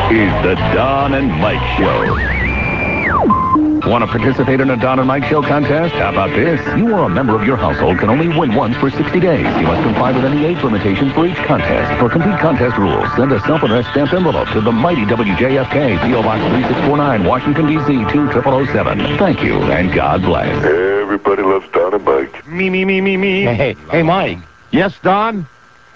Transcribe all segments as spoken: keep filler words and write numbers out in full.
is the Don and Mike Show. Want to participate in a Don and Mike Show contest? How about this? You or a member of your household can only win once for sixty days. You must comply with any age limitations for each contest. For complete contest rules, send a self-addressed stamped envelope to the mighty W J F K, P O Box three six four nine, Washington, D C two zero zero zero seven. Thank you, and God bless. Everybody loves Don and Mike. Me, me, me, me, me. Hey, hey, Mike. Yes, Don?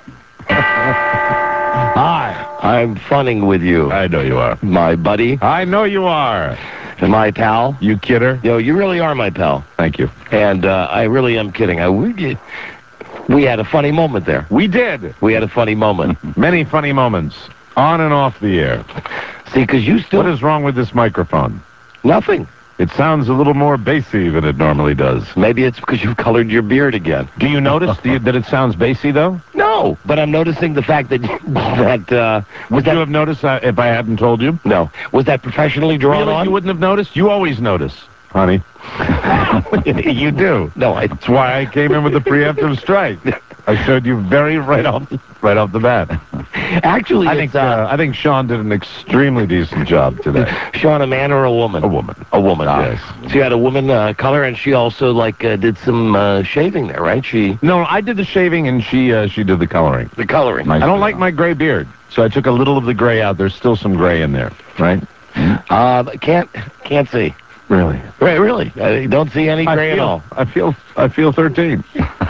Hi. I'm funning with you. I know you are. My buddy. I know you are. And my pal. You kidder? Yo, you really are my pal. Thank you. And uh, I really am kidding. I, we, we had a funny moment there. We did. We had a funny moment. Many funny moments. On and off the air. See, because you still... What is wrong with this microphone? Nothing. It sounds a little more bassy than it normally does. Maybe it's because you've colored your beard again. Do you notice do you, that it sounds bassy, though? No, but I'm noticing the fact that... that uh, Would that, you have noticed uh, if I hadn't told you? No. Was that professionally drawn Really? on? You wouldn't have noticed? You always notice, honey. You do. No, I... That's why I came in with the preemptive strike. I showed you very right off, right off the bat. Actually, I it's, think uh, uh, I think Sean did an extremely decent job today. Sean, a man or a woman? A woman. A woman. Yes. She had a woman uh, color, and she also like uh, did some uh, shaving there, right? She No, I did the shaving, and she uh, she did the coloring. the coloring. I don't like my gray beard, so I took a little of the gray out. There's still some gray in there, right? Uh, can't can't see. Really? Right, really. I don't see any I gray feel, at all. I feel I feel thirteen.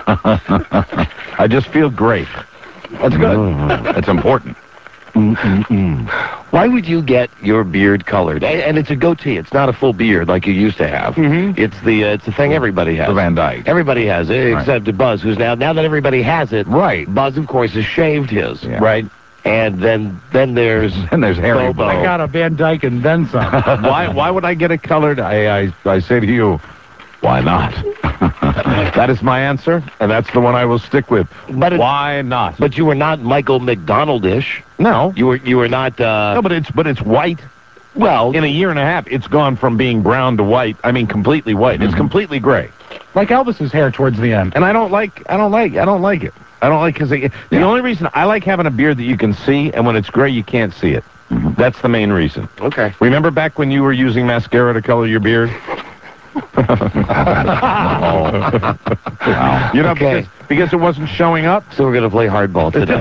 I just feel great. That's good. That's important. Mm-mm-mm. Why would you get your beard colored? And, and it's a goatee. It's not a full beard like you used to have. Mm-hmm. It's the uh, it's the thing everybody has. The Van Dyke. Everybody has it, Right. except Buzz, who's now now that everybody has it. Right. Buzz, of course, has shaved his. Yeah. Right. And then then there's And there's Harry Bobo. Bobo. I got a Van Dyke and then some. why why would I get it colored? I, I I say to you, why not? That is my answer, and that's the one I will stick with. But it- why not? But you were not Michael McDonald-ish. no, You were you were not. Uh, no, but it's but it's white. well, In a year and a half, it's gone from being brown to white. I mean, completely white. It's completely gray, Like Elvis's hair towards the end. and I don't like. I don't like. I don't like it. I don't like because the only reason I like having a beard that you can see, and when it's gray, you can't see it. That's the main reason. okay. Remember back when you were using mascara to color your beard? You know, Okay. because, because it wasn't showing up. So we're gonna play hardball today.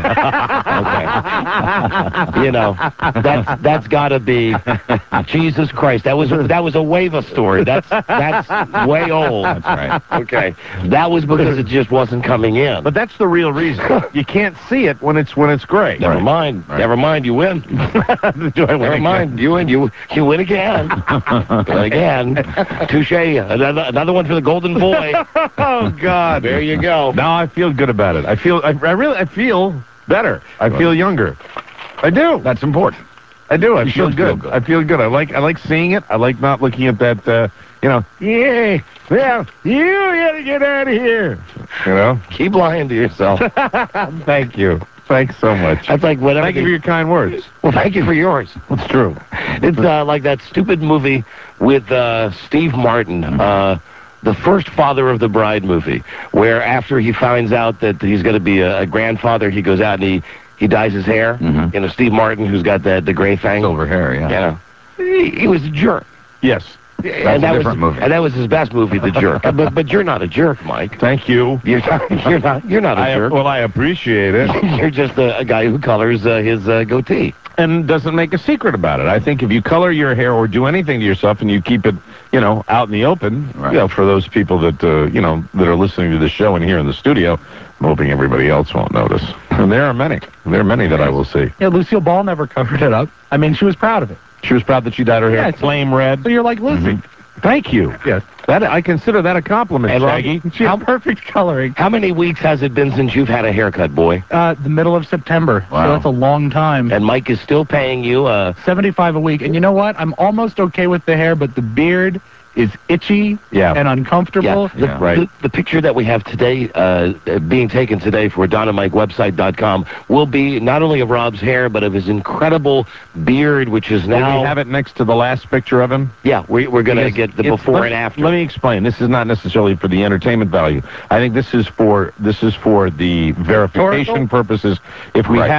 Okay. You know, that's that's got to be Jesus Christ. That was a, that was a Wava story. That's that's way old. That's right. Okay. That was because it just wasn't coming in. But that's the real reason. You can't see it when it's when it's gray. Never mind. Right. Never mind. You win. Do I win Never again? mind. You win. You you win again. Win again. Touche. Another another one for the Golden Boy. Oh God! There you go. Now I feel good about it. I feel. I, I really. I feel better. I feel younger. I do. That's important. I do. I feel should good. feel good. I feel good. I like. I like seeing it. I like not looking at that. Uh, you know. Yeah. Well, you gotta get out of here. You know. Keep lying to yourself. Thank you. Thanks so much. That's like whatever. Thank you for your kind words. Well, thank you for yours. It's true. It's uh, like that stupid movie with uh, Steve Martin, uh, the first Father of the Bride movie, where after he finds out that he's going to be a, a grandfather, he goes out and he, he dyes his hair. Mhm. You know, Steve Martin, who's got the, the gray thing. Silver hair, yeah. You know, he, he was a jerk. Yes. and that a different was, movie. And that was his best movie, The Jerk. but but you're not a jerk, Mike. Thank you. You're not. You're not. You're not a I, jerk. well, I appreciate it. You're just a, a guy who colors uh, his uh, goatee. And doesn't make a secret about it. I think if you color your hair or do anything to yourself and you keep it, you know, out in the open, Right. you know, for those people that, uh, you know, that are listening to the show and here in the studio, I'm hoping everybody else won't notice. And there are many. There are many that I will see. Yeah, Lucille Ball never covered it up. I mean, she was proud of it. She was proud that she dyed her hair Yeah, it's- flame red. So you're like Lucy. Thank you. Yes. That I consider that a compliment, And Rob, Shaggy. She had perfect coloring. How many weeks has it been since you've had a haircut, boy? Uh, the middle of September. Wow. So that's a long time. And Mike is still paying you uh seventy-five a week. And you know what? I'm almost okay with the hair, but the beard is itchy Yeah. and uncomfortable. the, Yeah. Right. the, the picture that we have today, uh, being taken today for Don and Mike Website dot com, will be not only of Rob's hair, but of his incredible beard, which is Will now... we have it next to the last picture of him? Yeah, we, we're going to Because get the it's- before let- and after. Let me explain. This is not necessarily for the entertainment value. I think this is for this is for the verification Historical? purposes. If we Right. have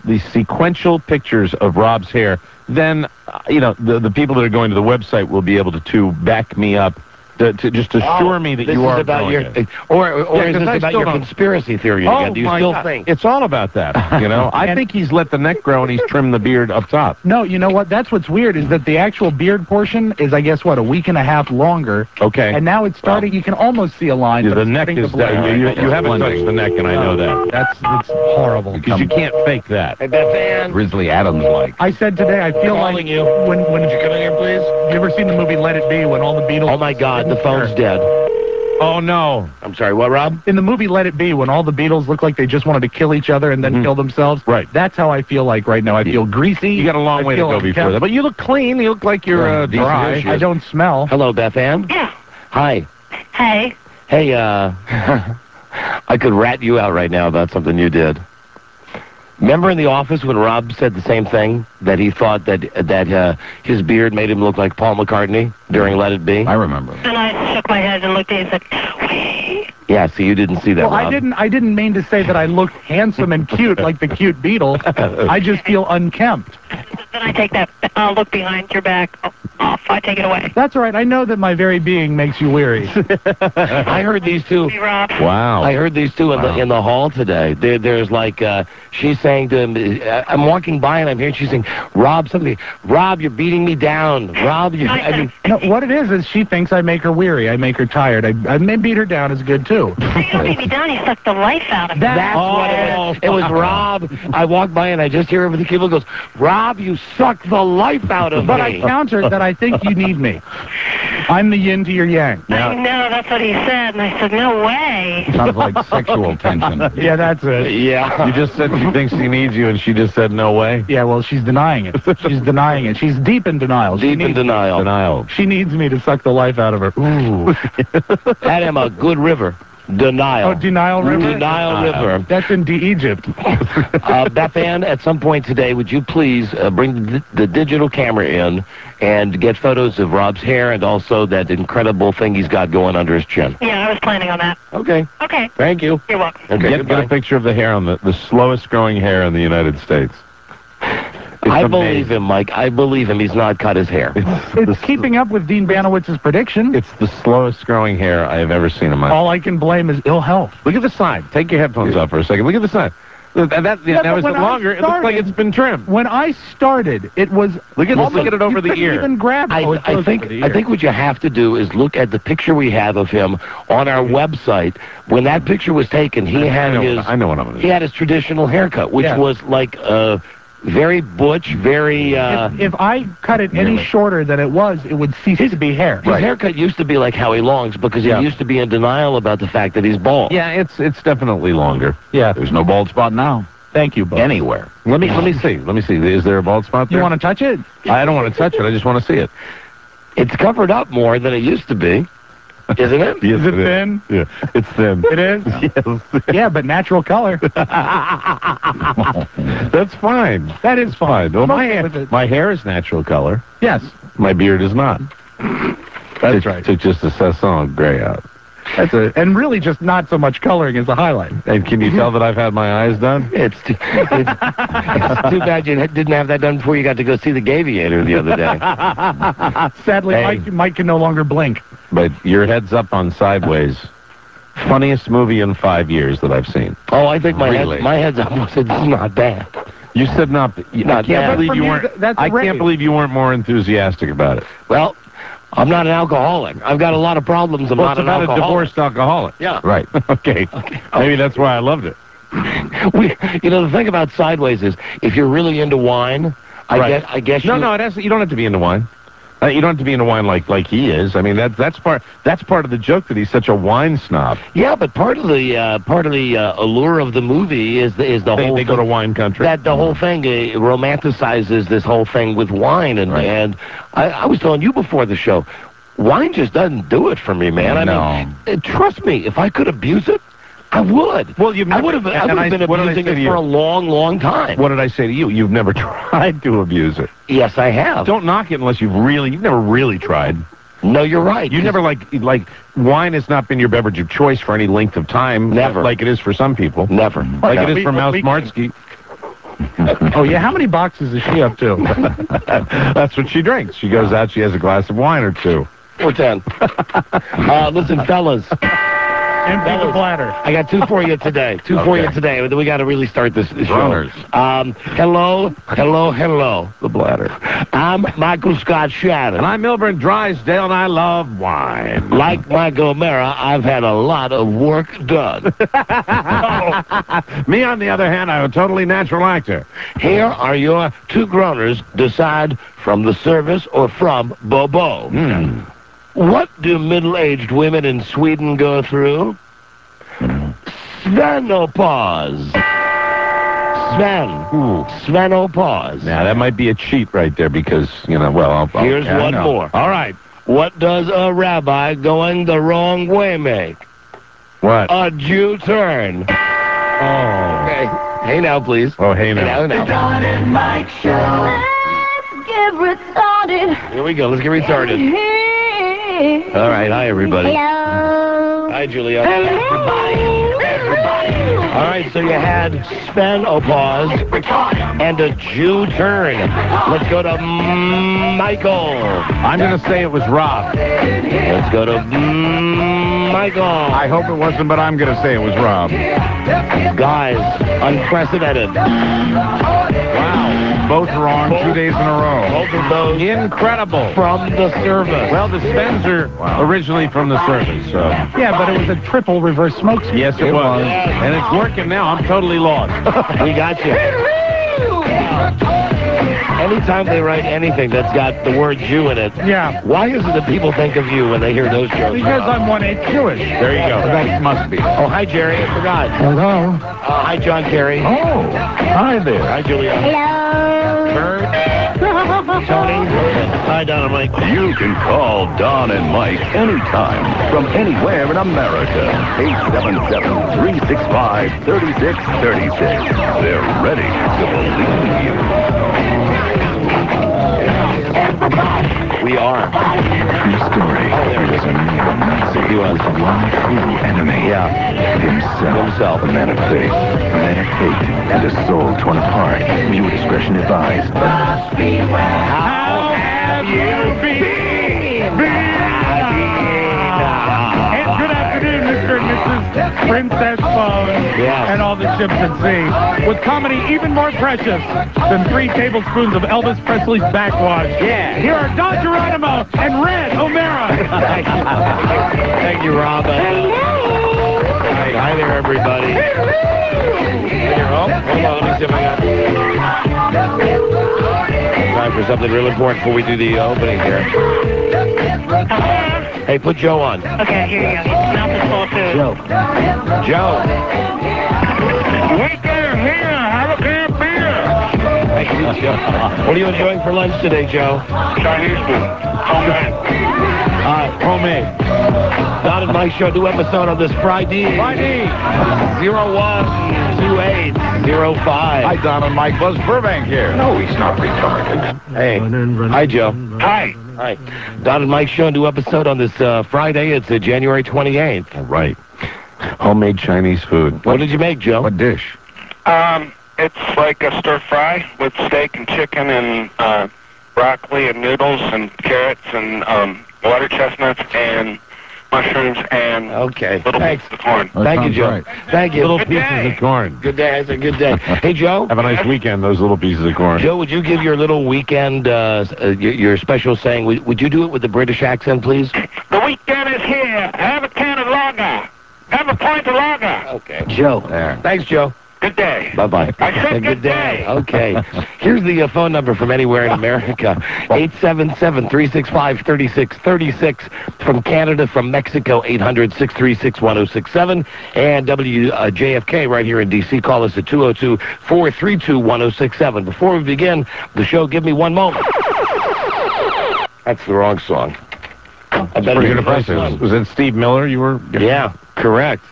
the sequential pictures of Rob's hair, then, uh, you know, the, the people that are going to the website will be able to, to back me up, to, to just assure oh, me that this you is are about growing your, it. or, or Yeah, is 'cause this I about still your don't- conspiracy theory Oh, again? Do you my still God. think? It's all about that, you know? I And- think he's let the neck grow and he's trimmed the beard up top. No, you know what? That's what's weird is that the actual beard portion is, I guess, what, a week and a half longer. Okay. And now it's starting, you can almost see a line. Yeah, but the it's neck starting to is blur. that. You, you haven't touched the neck, and I know that. That's it's horrible. Because you can't fake that. Hey, Beth Ann. Grizzly Adams-like. I said today, I feel Calling like you. when when Would you come in here, please? you ever seen the movie Let It Be when all the Beatles? Oh my God, the didn't phone's care? dead. Oh, no. I'm sorry, what, Rob? In the movie Let It Be, when all the Beatles look like they just wanted to kill each other and then Mhm. kill themselves, Right. That's how I feel like right now. I feel greasy. You got a long I way to feel go before unkempt. that. But you look clean. You look like you're Yeah, uh, decent dry. issue. I don't smell. Hello, Beth Ann. Yeah. Hi. Hey. Hey, uh, I could rat you out right now about something you did. Remember in the office when Rob said the same thing, that he thought that that uh, his beard made him look like Paul McCartney during Let It Be? I remember. And I shook my head and looked at you and said, no way. Yeah, see, you didn't see that, Well, Rob. I didn't. I didn't mean to say that I looked handsome and cute like the cute Beatles. I just feel unkempt. Then I take that uh, look behind your back off. I take it away. That's all right. I know that my very being makes you weary. I heard these two. Hey, Rob. Wow. I heard these two in Wow. the in the hall today. There, there's like uh, she's saying to him, uh, I'm walking by and I'm hearing she's saying, Rob, something. Rob, you're beating me down. Rob, you. I mean, No, what it is is she thinks I make her weary. I make her tired. I, I may beat her down is good too. You don't beat me down. You sucked the life out of me. that's what it was. It was Rob. I walked by and I just hear over the keyboard goes, Rob, you suck the life out of But me. I countered that I think you need me. I'm the yin to your yang. I know, that's what he said. And I said, no way. Sounds like sexual tension. Yeah, that's it. yeah. You just said she thinks she needs you, and she just said no way. Yeah, well, she's denying it. She's denying it. She's deep in denial. She Deep in needs, denial. Denial. she needs me to suck the life out of her. Ooh. Had him a good river. Denial. Oh, Denial River? Denial River. That's in D Egypt. Uh, Beth Ann, at some point today, would you please uh, bring the, the digital camera in and get photos of Rob's hair and also that incredible thing he's got going under his chin? Yeah, I was planning on that. Okay. Okay. Thank you. You're welcome. Okay, Get, goodbye. get a picture of the hair on the, the slowest growing hair in the United States. It's I amazing. believe him, Mike. I believe him. He's not cut his hair. It's keeping up with Dean Banowitz's prediction. It's the slowest growing hair I have ever seen in my life. All I can blame is ill health. Look at the side. Take your headphones off for a second. Look at the side. That, that, Yeah, now but is when it I longer? It looks like started- it's been trimmed. When I started, it was Look at almost, look at it over you the couldn't ear. even grab I, oh, it I goes think over the I ear. think what you have to do is look at the picture we have of him on our website. When that picture was taken, he I had know, his I know what I'm going to he do. had his traditional haircut, which Yeah. was like uh, very butch, very. Uh, if, if I cut it any Nearly. shorter than it was, it would cease to be hair. His haircut used to be like Howie Long's because Yeah. he used to be in denial about the fact that he's bald. Yeah, it's it's definitely longer. Yeah. There's no bald spot now. Thank you, Bud. Anywhere. Let me let me see. Let me see. Is there a bald spot there? You want to touch it? I don't want to touch it. I just want to see it. It's covered up more than it used to be, isn't it? Yes, Is it thin? Yeah, it's thin. It is? Yes. Yeah, but natural color. That's fine. That is fine. Fine. Well, I'm my okay hair, with it. my hair is natural color. Yes, My beard is not. that's It right. took just a Sasson gray out. That's it. And really, just not so much coloring is the highlight. And can you tell that I've had my eyes done? It's too, it's, it's too bad you didn't have that done before you got to go see the Gaviator the other day. Sadly, Hey. Mike, Mike can no longer blink. But your head's up on Sideways. Funniest movie in five years that I've seen. Oh, I think my Really? head, my head's up. I said, this is not bad. You said not. I Not can't bad. believe From you you, weren't. th- that's I rave. can't believe you weren't more enthusiastic about it. Well, I'm not an alcoholic. I've got a lot of problems. I'm Well, not it's an about a alcoholic. divorced alcoholic. Yeah. Right. Okay. Maybe that's why I loved it. We, you know, the thing about Sideways is, if you're really into wine, I Right. guess, I guess No, you. no, it has. You don't have to be into wine. Uh, you don't have to be into wine like like he is. I mean, that that's part that's part of the joke that he's such a wine snob. Yeah, but part of the uh, part of the uh, allure of the movie is the is the They, whole they go to thing- wine country. that the whole thing uh, romanticizes this whole thing with wine, and Right. and I, I was telling you before the show, wine just doesn't do it for me, man. I No. mean, uh, trust me, if I could abuse it, I would. Well, you've I never- would have. I and would I- have been what did I abusing say it to you? for a long, long time. What did I say to you? You've never tried to abuse it. Yes, I have. Don't knock it unless you've really. You've never really tried. No, you're right. You 'cause- never like like wine has not been your beverage of choice for any length of time. Never. Like it is for some people. Never. Like What it is week- for what Mouse week- Martsky. Oh, yeah? How many boxes is she up to? That's what she drinks. She goes out, she has a glass of wine or two. Or ten. uh, listen, fellas. Empty the bladder. I got two for you today. Two for Okay. you today. We got to really start this, this show. Runners. Um, hello, hello, hello. The bladder. I'm Michael Scott Shannon. And I'm Milburn Drysdale, and I love wine. Like Michael O'Mara, I've had a lot of work done. Me, on the other hand, I'm a totally natural actor. Here are your two groaners. Decide from the service or from Bobo. Mm. What do middle-aged women in Sweden go through? Svenopause. Sven. Ooh. Svenopause. Now, that might be a cheat right there because, you know, well, I'll, I'll, Here's yeah, I one know. more. All right. What does a rabbi going the wrong way make? What? A Jew turn. Oh. Okay. Hey now, please. Oh, hey Hey now. now, now. Let's get retarded. Here we go. Let's get retarded. Hey. All right. Hi, everybody. Hello. Hi, Julia. Everybody. All right, so you had Svenopause and a Jew turn. Let's go to mm, Michael. I'm going to say it was Rob. Let's go to mm, Michael. I hope it wasn't, but I'm going to say it was Rob. Guys, unprecedented. Wow. Both wrong two days in a row. Both of those Incredible. from the service. Well, the Spens are originally from the service, so. Yeah, but it was a triple reverse smoke. Yes, it, It was. was. And it's working now. I'm totally lost. We got you. Anytime they write anything that's got the word Jew in it, Yeah. why is it that people think of you when they hear those jokes? Because I'm one-eighth Jewish. There you go. That must be. Oh, hi, Jerry. I forgot. Hello. Uh, hi, John Kerry. Oh, hi there. Hi, Julia. Hello. Bert. Tony. Hi, Don and Mike. You can call Don and Mike anytime from anywhere in America. eight seven seven, three six five, three six three six. They're ready to believe you. We are. True story. Here's a neo-Nazi He was. with one true enemy. Yeah. Himself. Himself. A man of faith, a man of hate, and a soul torn apart. Viewer discretion advised. How have you been? And good afternoon, Mister and Missus Princess Phone Yeah. and all the ships at sea. With comedy even more precious than three tablespoons of Elvis Presley's backwash. Yeah. Here are Don Geronimo and Red O'Mara. Thank you. Thank you, Robin. Hi, hi there, everybody. Here, oh, hold on. Let me see if I got time for something real important before we do the uh, opening here. Hey, put Joe on. Okay, here you go. His mouth is full of food. Joe. Joe. Wait there, here. Have a damn beer. Thank you, Joe. What are you enjoying for lunch today, Joe? Chinese food. Homemade. Uh, homemade. Don and Mike Show, new episode on this Friday. Friday. zero one two eight zero five. Hi, Don and Mike. Buzz Burbank here. No, he's not retarded. Hey. Hi, Joe. Hi. Hi. Don and Mike Show, new episode on this uh, Friday. It's uh, January twenty-eighth. All right. Homemade Chinese food. What did you make, Joe? What dish? Um, it's like a stir fry with steak and chicken and uh, broccoli and noodles and carrots and um, water chestnuts and mushrooms and Okay. little Thanks. pieces of corn. Thank you, Joe. Thank you. Little Good pieces day. of corn. Good day. It's a good day. Hey, Joe. Have a nice weekend, those little pieces of corn. Joe, would you give your little weekend, uh, uh, your, your special saying? Would, would you do it with the British accent, please? The weekend is here. Have a can of lager. Have a pint of lager. Okay. Joe. There. Thanks, Joe. Good day. Bye-bye. I said And good day. Okay. Here's the uh, phone number from anywhere in America. eight seven seven, three six five, three six three six. From Canada, from Mexico, eight hundred, six three six, one oh six seven. And W J F K right here in D C. Call us at two oh two, four three two, one oh six seven. Before we begin the show, give me one moment. That's the wrong song. I better Pretty do good the first impressive. one. Was it Steve Miller you were... Yeah, correct.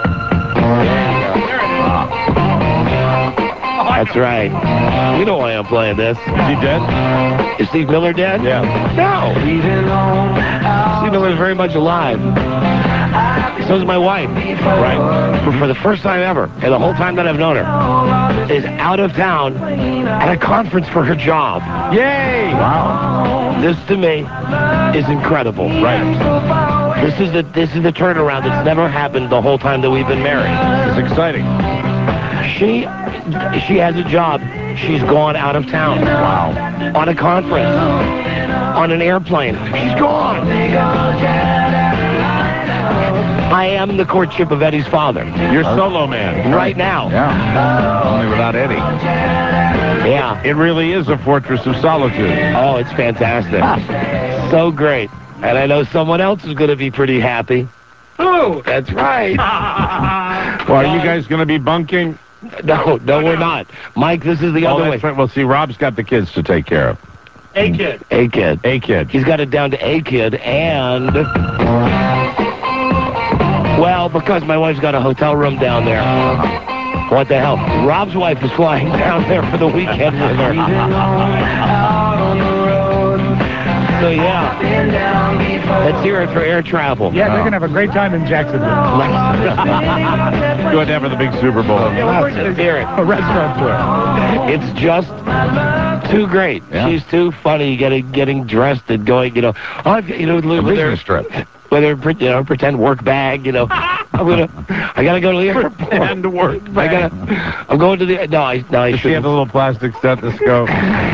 That's right. You know why I'm playing this. Is he dead? Is Steve Miller dead? Yeah. No. Steve Miller is very much alive. so's my wife. Right. For, for the first time ever, and the whole time that I've known her, is out of town at a conference for her job. Yay! Wow. This to me is incredible. Right. This is the this is the turnaround that's never happened the whole time that we've been married. It's exciting. She she has a job. She's gone out of town. Wow. On a conference. On an airplane. She's gone. I am the courtship of Eddie's father. You're solo man. Right now. Yeah. Only without Eddie. Yeah. It really is a fortress of solitude. Oh, it's fantastic. So great. And I know someone else is going to be pretty happy. Oh, that's right. Well, are you guys going to be bunking? No, no, we're not. Mike, this is the Oh, other way. that's right. Well, see, Rob's got the kids to take care of. A kid. A kid. A kid. He's got it down to a kid, and well, because my wife's got a hotel room down there. What the hell? Rob's wife is flying down there for the weekend with her. So yeah, let's hear it for air travel. Yeah, they're going to have a great time in Jacksonville. Go ahead and have the big Super Bowl. Let's hear it. A restaurant tour. It's just too great. Yeah. She's too funny getting getting dressed and going, you know, oh, I've got- you know, A with her, business trip. with her, pre- you know, pretend work bag, you know. I'm gonna, I gotta go to the airport. Pretend work I gotta, I'm going to the, no, I, no, I Does she have shouldn't. a little plastic stethoscope?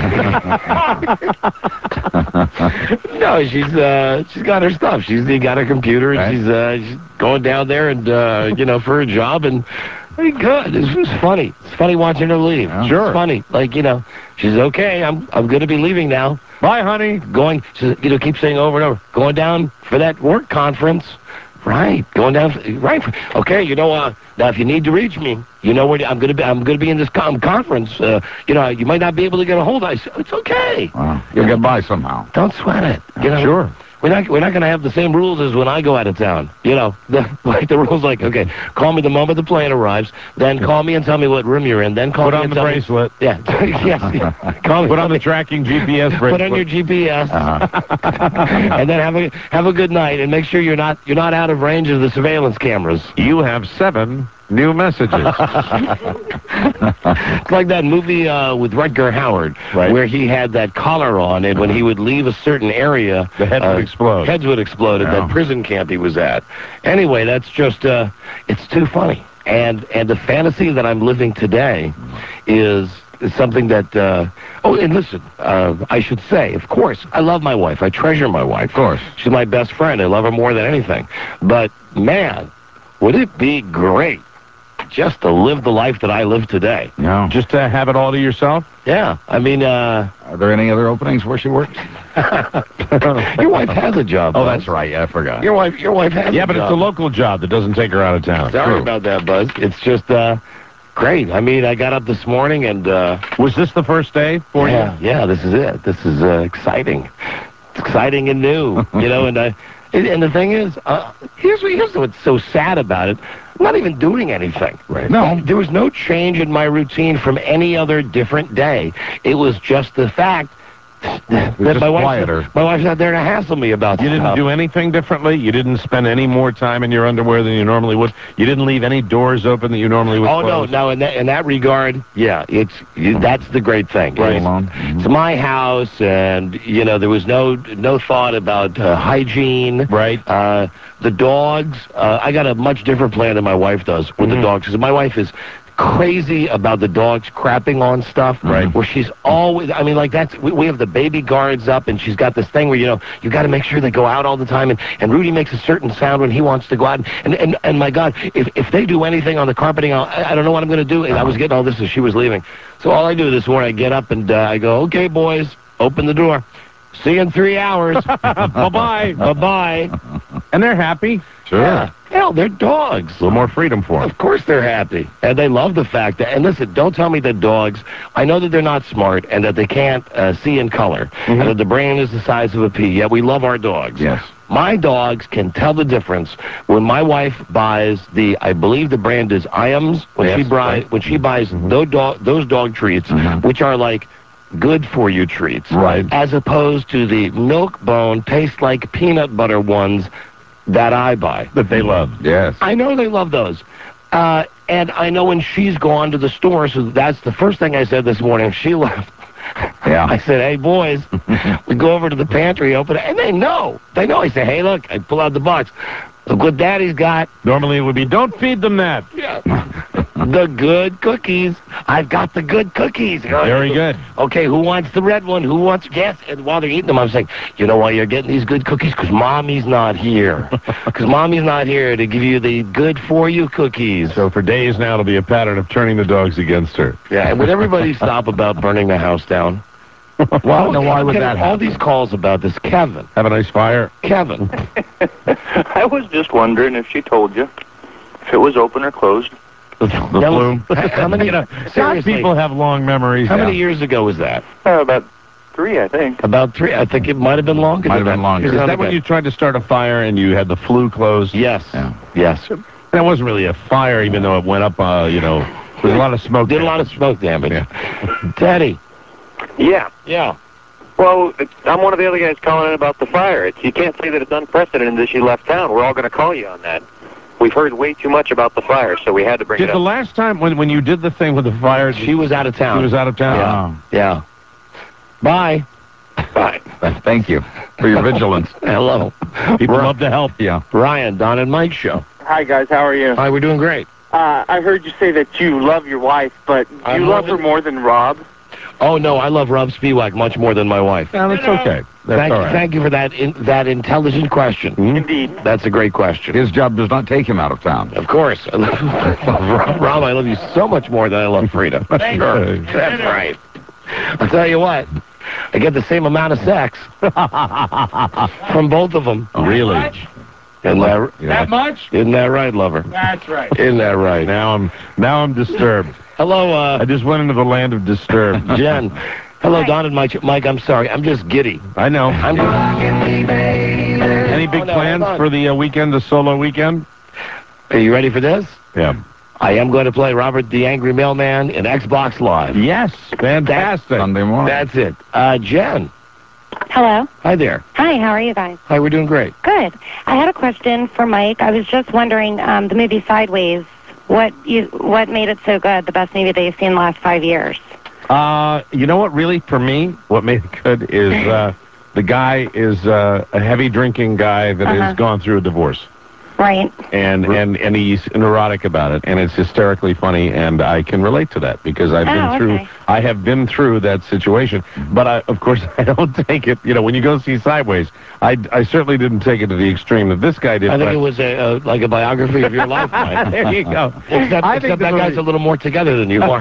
No, she's, uh, she's got her stuff. She's got her computer, and Right. she's, uh, she's going down there and, uh, you know, for her job, and pretty good. It's, it's funny. It's funny watching her leave. Yeah. Sure. It's funny. Like, you know, she's okay. I'm, I'm gonna be leaving now. Bye, honey. Going, she, you know, keep saying over and over, going down for that work conference. Right, going down. For, right, okay. You know, uh, now if you need to reach me, you know where I'm going to be. I'm going to be in this com- conference. Uh, you know, you might not be able to get a hold of. I said, it's okay. Wow. You'll get by somehow. Don't sweat it. You know, Sure. we're not we're not going to have the same rules as when I go out of town. You know, the, like the rules, like okay, call me the moment the plane arrives, then call me and tell me what room you're in, then call Put me on and the tell me- bracelet. Yeah, yes. yeah. Call me. Put on the tracking G P S bracelet. Put on your G P S, Uh-huh. and then have a have a good night, and make sure you're not you're not out of range of the surveillance cameras. You have seven new messages. It's like that movie uh, with Rutger Howard, Right. where he had that collar on, and when he would leave a certain area, The head uh, would explode. Heads would explode at Yeah. that prison camp he was at. Anyway, that's just uh, it's too funny, and and the fantasy that I'm living today is. is something that, uh, oh, and listen, uh, I should say, of course, I love my wife. I treasure my wife. Of course. She's my best friend. I love her more than anything. But, man, would it be great just to live the life that I live today? Yeah. Just to have it all to yourself? Yeah, I mean, uh, Are there any other openings where she works? your wife has a job. Oh, Buzz. that's right. Yeah, I forgot. Your wife, your wife has Yeah, a but job. it's a local job that doesn't take her out of town. Sorry True. about that, Buzz. It's just, uh, great. I mean, I got up this morning and, uh, Was this the first day for yeah, yeah, this is it. This is, uh, exciting. It's exciting and new, you know, and, uh, and, and the thing is, uh, here's, what- here's what's so sad about it. I'm not even doing anything. Right. No. There was no change in my routine from any other different day. It was just the fact that just my wife's, quieter. my wife's not there to hassle me about You didn't stuff. do anything differently? You didn't spend any more time in your underwear than you normally would? You didn't leave any doors open that you normally would Oh, no, close? no, in that, in that regard, yeah, it's, you, that's the great thing. Right. It's- Alone. It's my house, and, you know, there was no no thought about uh, hygiene. Right. Uh, the dogs, uh, I got a much different plan than my wife does with Mhm. the dogs, because my wife is crazy about the dogs crapping on stuff. Right. Where she's always, I mean, like that's, we, we have the baby guards up, and she's got this thing where, you know, you got to make sure they go out all the time, and, and Rudy makes a certain sound when he wants to go out, and, and, and my God, if, if they do anything on the carpeting, I'll, I I don't know what I'm going to do. And I was getting all this as she was leaving. So all I do this morning, I get up and uh, I go, okay, boys, open the door. See you in three hours. Bye-bye. Bye-bye. And they're happy. Sure. Yeah. Hell, they're dogs. A little more freedom for them. Of course they're happy. And they love the fact that, and listen, don't tell me that dogs, I know that they're not smart and that they can't uh, see in color, and that the brain is the size of a pea, yet we love our dogs. Yes. My dogs can tell the difference when my wife buys the, I believe the brand is Iams, when Yes, she buys, right. when she buys those, dog, those dog treats, Mhm. which are like good for you treats, Right. as opposed to the milk bone, taste like peanut butter ones that I buy. That they love. Yes. I know they love those. Uh, and I know when she's gone to the store, so that's the first thing I said this morning. She left. Yeah. I said, hey, boys, we go over to the pantry, open it, and they know. They know. I say, hey, look, I pull out the box. Look what Daddy's got. Normally it would be, don't feed them that. Yeah. The good cookies. I've got the good cookies. Very good. Okay, who wants the red one? Who wants yes? And while they're eating them, I'm saying, you know why you're getting these good cookies? Because Mommy's not here. Because Mommy's not here to give you the good-for-you cookies. So for days now, it'll be a pattern of turning the dogs against her. Yeah, and would everybody stop about burning the house down? Well, now why would that All happen? these calls about this. Kevin. Have a nice fire. Kevin. I was just wondering if she told you if it was open or closed. The That was- flu. how many, You know, seriously, people have long memories. how Yeah. many years ago was that? Uh, about three, I think. About three. I think it might have been longer Might than have been that. longer. Is It's not that when okay. you tried to start a fire and you had the flue closed? Yes. Yeah. Yes. That wasn't really a fire, even though it went up, uh, you know, there was a lot of smoke. Did a there. lot of smoke damage. Yeah. Teddy. Yeah. Yeah. Well, it's, I'm one of the other guys calling in about the fire. It's, you can't say that it's unprecedented that she left town. We're all going to call you on that. We've heard way too much about the fire, so we had to bring Did it the up. last time when when you did the thing with the fire, She was out of town. she was out of town? Yeah. Bye. Bye. Uh, Thank you for your vigilance. Hello. People Ri- love to help. Yeah. Ryan, Don and Mike show. Hi, guys. How are you? Hi, we're doing great. Uh, I heard you say that you love your wife, but do I'm you love more her more than Rob? Oh, no, I love Rob Spiewak much more than my wife. No, that's okay. That's thank, all you, right. thank you for that in, that intelligent question. Indeed. That's a great question. His job does not take him out of town. Of course. I love, Rob, I love you so much more than I love Frida. Sure. That's right. I'll tell you what. I get the same amount of sex from both of them. Really? Isn't that, Yeah. much? isn't that right, lover? That's right. Isn't that right? Now I'm now I'm disturbed. Hello, I uh, just went into the land of disturbed. Jen. Hello, Don and Mike. Mike, I'm sorry. I'm just giddy. I know. I'm Any big Oh, no, plans hold on. for the uh, weekend, the solo weekend? Are you ready for this? Yeah. I am going to play Robert the Angry Mailman in Xbox Live. Yes. Fantastic. Sunday morning. That's it. Uh, Jen. Hello. Hi there. Hi, how are you guys? Hi, we're doing great. Good. I had a question for Mike. I was just wondering, um, the movie Sideways, what you what made it so good, the best movie that you've seen in the last five years? Uh, you know what? Really, for me, what made it good is uh, the guy is uh, a heavy drinking guy that Uh-huh. has gone through a divorce, Right. and and and he's neurotic about it, and it's hysterically funny, and I can relate to that because I've Oh, been through. okay. I have been through that situation, but I, of course, I don't take it. You know, when you go see Sideways, I, I certainly didn't take it to the extreme that this guy did. I think but- it was a, uh, like a biography of your life, Mike. There you go. Except, I think except the that guy's movie- a little more together than you are.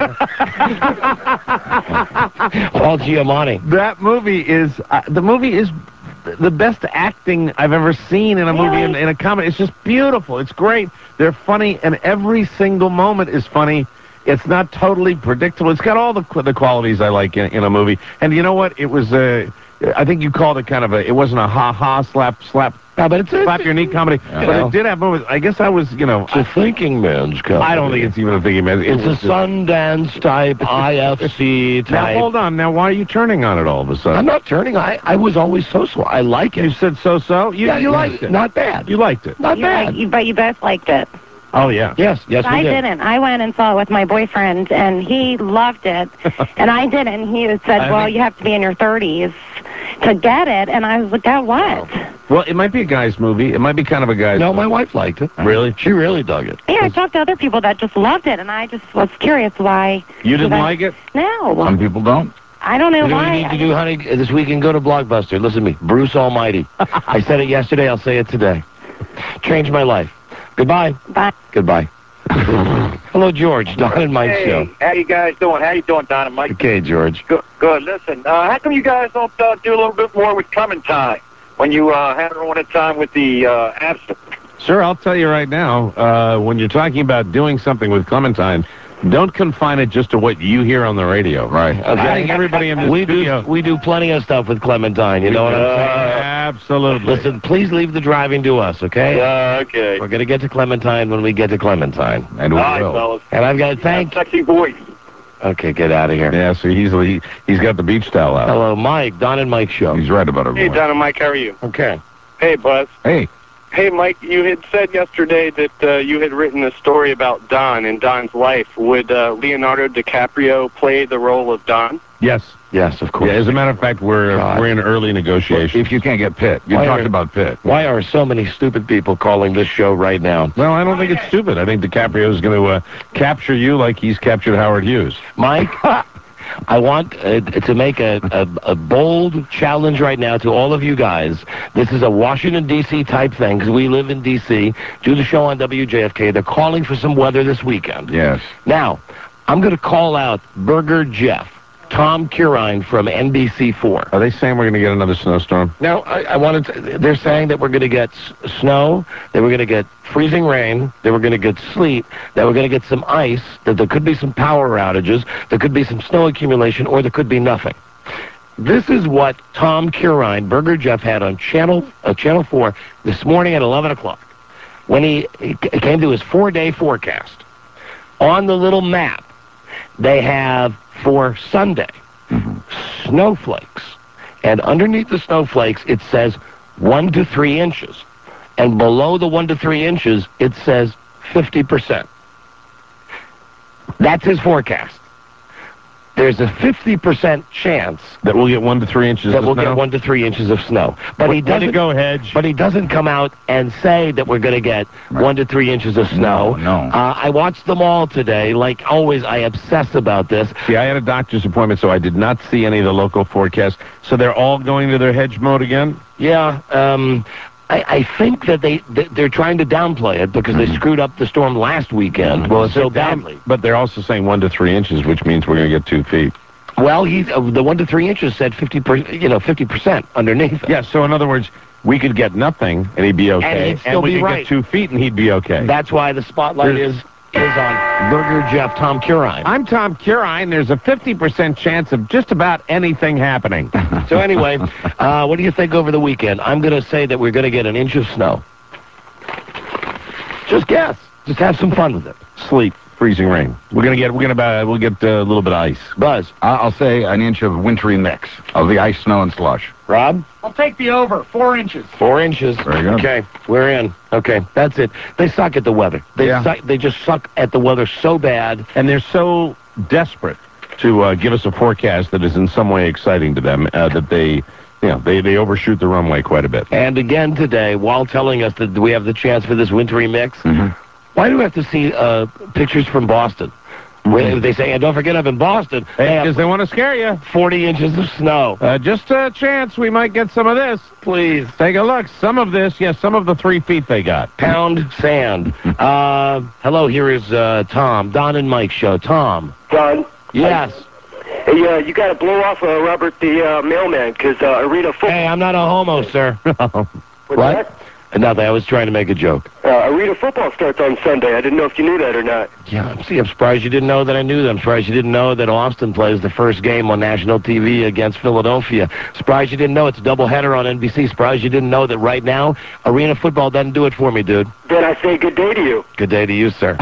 Paul Giamatti. That movie is uh, the movie is the best acting I've ever seen in a movie in, in a comedy. It's just beautiful. It's great. They're funny, and every single moment is funny. It's not totally predictable. It's got all the the qualities I like in, in a movie. And you know what? It was uh, I think you called it kind of a. It wasn't a ha ha slap slap. No, but it's a, Slap your knee comedy, Yeah. but it did have moments. I guess I was, you know, it's a thinking man's comedy. I don't think it's even a thinking man. It It's a was just- Sundance type, I F C Now type. hold on. Now why are you turning on it all of a sudden? I'm not turning. I, I was always so-so. I like it. You said so-so. You Yeah, you yeah, liked it. Not bad. You liked it. Not You, bad. you, but you both liked it. Oh yeah. Yes, yes, we I did. didn't. I went and saw it with my boyfriend, and he loved it, and I didn't. He said, I well, think- you have to be in your thirties to get it, and I was like, oh, what? Well, it might be a guy's movie. It might be kind of a guy's. No, movie. my wife liked it. Really? She really dug it. Yeah, I talked to other people that just loved it, and I just was curious why. You didn't Should I- like it? No. Some people don't. I don't know You know what why. you need to do, honey? This weekend, go to Blockbuster. Listen to me. Bruce Almighty. I said it yesterday. I'll say it today. Changed my life. Goodbye. Bye. Goodbye. Hello, George. Don and Mike show. how you guys doing? How you doing, Don and Mike? Okay, George. Good. Good. Listen, uh, how come you guys don't uh, do a little bit more with Clementine when you uh, have her on a time with the uh, absent? Sir, I'll tell you right now, uh, when you're talking about doing something with Clementine, don't confine it just to what you hear on the radio. Right. I think everybody in this We do studio... we do plenty of stuff with Clementine. You know what I'm saying? Absolutely. Listen, please leave the driving to us, okay? Uh, okay. We're gonna get to Clementine when we get to Clementine. And we All right, will. fellas. And I've got to thank. Sexy voice. Okay, get out of here. Yeah, so he's he, he's got the beach towel out. Hello, Mike. Don and Mike show. He's right about her Hey, voice. Don and Mike, how are you? Okay. Hey, Buzz. Hey. Hey, Mike, you had said yesterday that uh, you had written a story about Don and Don's life. Would uh, Leonardo DiCaprio play the role of Don? Yes. Yes, of course. Yeah, as a matter of fact, we're God. we're in early negotiations. If you can't get Pitt. You Why talked are- about Pitt. Why are so many stupid people calling this show right now? Well, I don't think it's stupid. I think DiCaprio is going to uh, capture you like he's captured Howard Hughes. Mike, I want uh, to make a, a, a bold challenge right now to all of you guys. This is a Washington, D C type thing, because we live in D C, do the show on W J F K. They're calling for some weather this weekend. Yes. Now, I'm going to call out Burger Jeff, Tom Curine from N B C four. Are they saying we're going to get another snowstorm? Now, I, I wanted to, they're saying that we're going to get s- snow, that we're going to get freezing rain, that we're going to get sleet, that we're going to get some ice, that there could be some power outages, there could be some snow accumulation, or there could be nothing. This is what Tom Curine, Burger Jeff, had on Channel uh, Channel four this morning at eleven o'clock when he, he c- came to his four-day forecast. On the little map, they have for Sunday snowflakes, and underneath the snowflakes it says one to three inches, and below the one to three inches it says fifty percent. That's his forecast. There's a fifty percent chance That we'll get one to three inches that of we'll snow? get one to three inches of snow. But Way- he way doesn't to go, Hedge. But he doesn't come out and say that we're going to get Right. one to three inches of snow. No, no. Uh, I watched them all today. Like always, I obsess about this. See, I had a doctor's appointment, so I did not see any of the local forecasts. So they're all going to their hedge mode again? Yeah, um, I, I think that they th- they're trying to downplay it because they screwed up the storm last weekend. Well, if so they're down- badly. But they're also saying one to three inches, which means we're going to get two feet. Well, he's uh, the one to three inches said fifty per, you know, fifty percent underneath. it. Yeah, so in other words, we could get nothing, and he'd be okay. he'd still we be could right. get two feet, and he'd be okay. That's why the spotlight There's- is is on Burger Jeff Tom Curine. I'm Tom Curine. There's a fifty percent chance of just about anything happening. So anyway, uh, what do you think over the weekend? I'm going to say that we're going to get an inch of snow. Just guess. Just have some fun with it. Sleet, freezing rain. We're gonna get. We're gonna. Uh, we'll get uh, a little bit of ice. Buzz, I- I'll say an inch of wintry mix of the ice, snow, and slush. Rob? I'll take the over. Four inches. Four inches. Very good. Okay, we're in. Okay, that's it. They suck at the weather. They Yeah. suck, They just suck at the weather so bad. And they're so desperate to uh, give us a forecast that is in some way exciting to them uh, that they, you know, they they overshoot the runway quite a bit. And again today, while telling us that we have the chance for this wintry mix, Mhm. why do we have to see uh, pictures from Boston? Where they say, and don't forget up in Boston, they Because have they want to scare you. forty inches of snow. Uh, just a chance we might get some of this. Please. Take a look. Some of this, yes, some of the three feet they got. Pound sand. Uh, hello, here is uh, Tom, Don and Mike show. Tom. Don, Yes. hey, uh, you got to blow off uh, Robert the uh, mailman because uh, Arena football. Hey, I'm not a homo, sir. What's What? that? Nothing. I was trying to make a joke. Uh, Arena football starts on Sunday. I didn't know if you knew that or not. Yeah, see, I'm surprised you didn't know that I knew that. I'm surprised you didn't know that Austin plays the first game on national T V against Philadelphia. Surprised you didn't know it's a doubleheader on N B C. Surprised you didn't know that right now arena football doesn't do it for me, dude. Then I say good day to you. Good day to you, sir.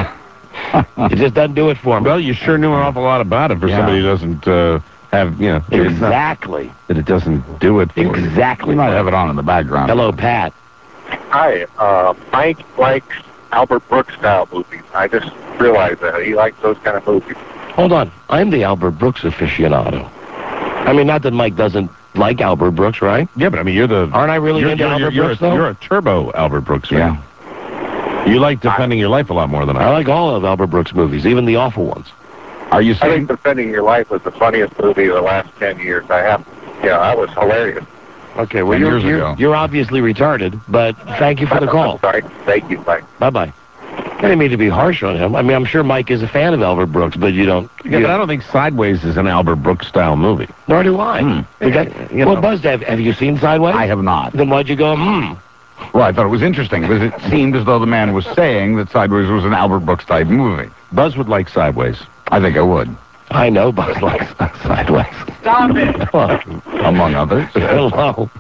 It just doesn't do it for me. Well, you sure knew an awful lot about it for Yeah. somebody who doesn't uh, have, you know, it's not- Exactly. that it doesn't do it for you. Exactly. We might have it on in the background. Hello, Pat. Hi, uh, Mike likes Albert Brooks style movies. I just realized that. He likes those kind of movies. Hold on. I'm the Albert Brooks aficionado. I mean, not that Mike doesn't like Albert Brooks, right? Yeah, but I mean, you're the. Aren't I really you're, into you're, Albert you're, Brooks, a, though? you're a turbo Albert Brooks fan. Yeah. You like defending your life a lot more than I. I like all of Albert Brooks' movies, even the awful ones. Are you I saying? think Defending Your Life was the funniest movie of the last ten years. I have, yeah, that was hilarious. Okay, well, Ten you're, years you're, ago. you're obviously retarded, but thank you for the call. Sorry. Thank you, Mike. Bye-bye. I didn't mean to be harsh on him. I mean, I'm sure Mike is a fan of Albert Brooks, but you don't. Yeah, you- but I don't think Sideways is an Albert Brooks style movie. Nor do I. Hmm. You got- You well, know. Buzz, have, have you seen Sideways? I have not. Then why'd you go, hmm? Well, I thought it was interesting because it seemed as though the man was saying that Sideways was an Albert Brooks type movie. Buzz would like Sideways. I think I would, I know Buzz likes Sideways. Stop it. Hello. among others. Hello.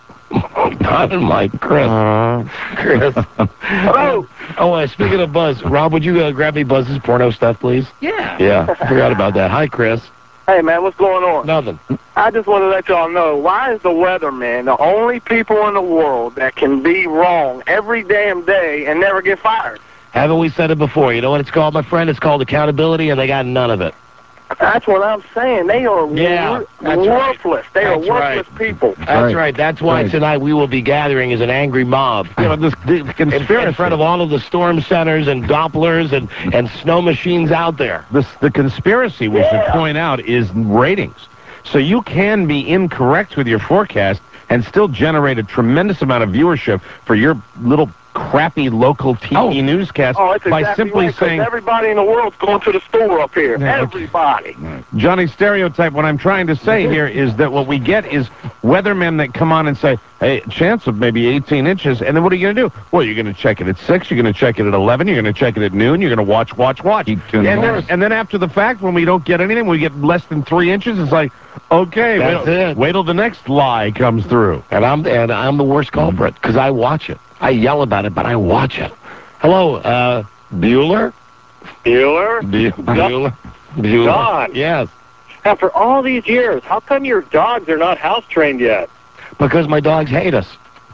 Don and Mike, Chris. Chris. Hello. Oh, uh, speaking of Buzz, Rob, would you uh, grab me Buzz's porno stuff, please? Yeah. Yeah, I forgot about that. Hi, Chris. Hey, man, what's going on? Nothing. I just want to let y'all know, why is the weatherman the only people in the world that can be wrong every damn day and never get fired? Haven't we said it before? You know what it's called, my friend? It's called accountability, and they got none of it. That's what I'm saying. They are Yeah, wor- that's right. worthless. They That's are worthless people. That's Right. right. That's why Right. tonight we will be gathering as an angry mob. You know, this the In, conspiracy. in front of all of the storm centers and Dopplers and, and snow machines out there. This, the conspiracy we should point out is ratings. So you can be incorrect with your forecast and still generate a tremendous amount of viewership for your little crappy local T V Oh. newscast Oh, it's by exactly simply right, 'cause saying, everybody in the world's going to the store up here. Yeah, okay. Everybody. Johnny Stereotype, what I'm trying to say here is that what we get is weathermen that come on and say, hey, chance of maybe eighteen inches, and then what are you going to do? Well, you're going to check it at six, you're going to check it at eleven, you're going to check it at noon, you're going to watch, watch, watch. And then, and then after the fact, when we don't get anything, we get less than three inches, it's like, okay, That's wait, it. wait till the next lie comes through. And I'm and I'm the worst culprit because I watch it. I yell about it, but I watch it. Hello, uh, Bueller? Bueller? Bu- Bueller? Bueller? Don. Yes. After all these years, how come your dogs are not house trained yet? Because my dogs hate us.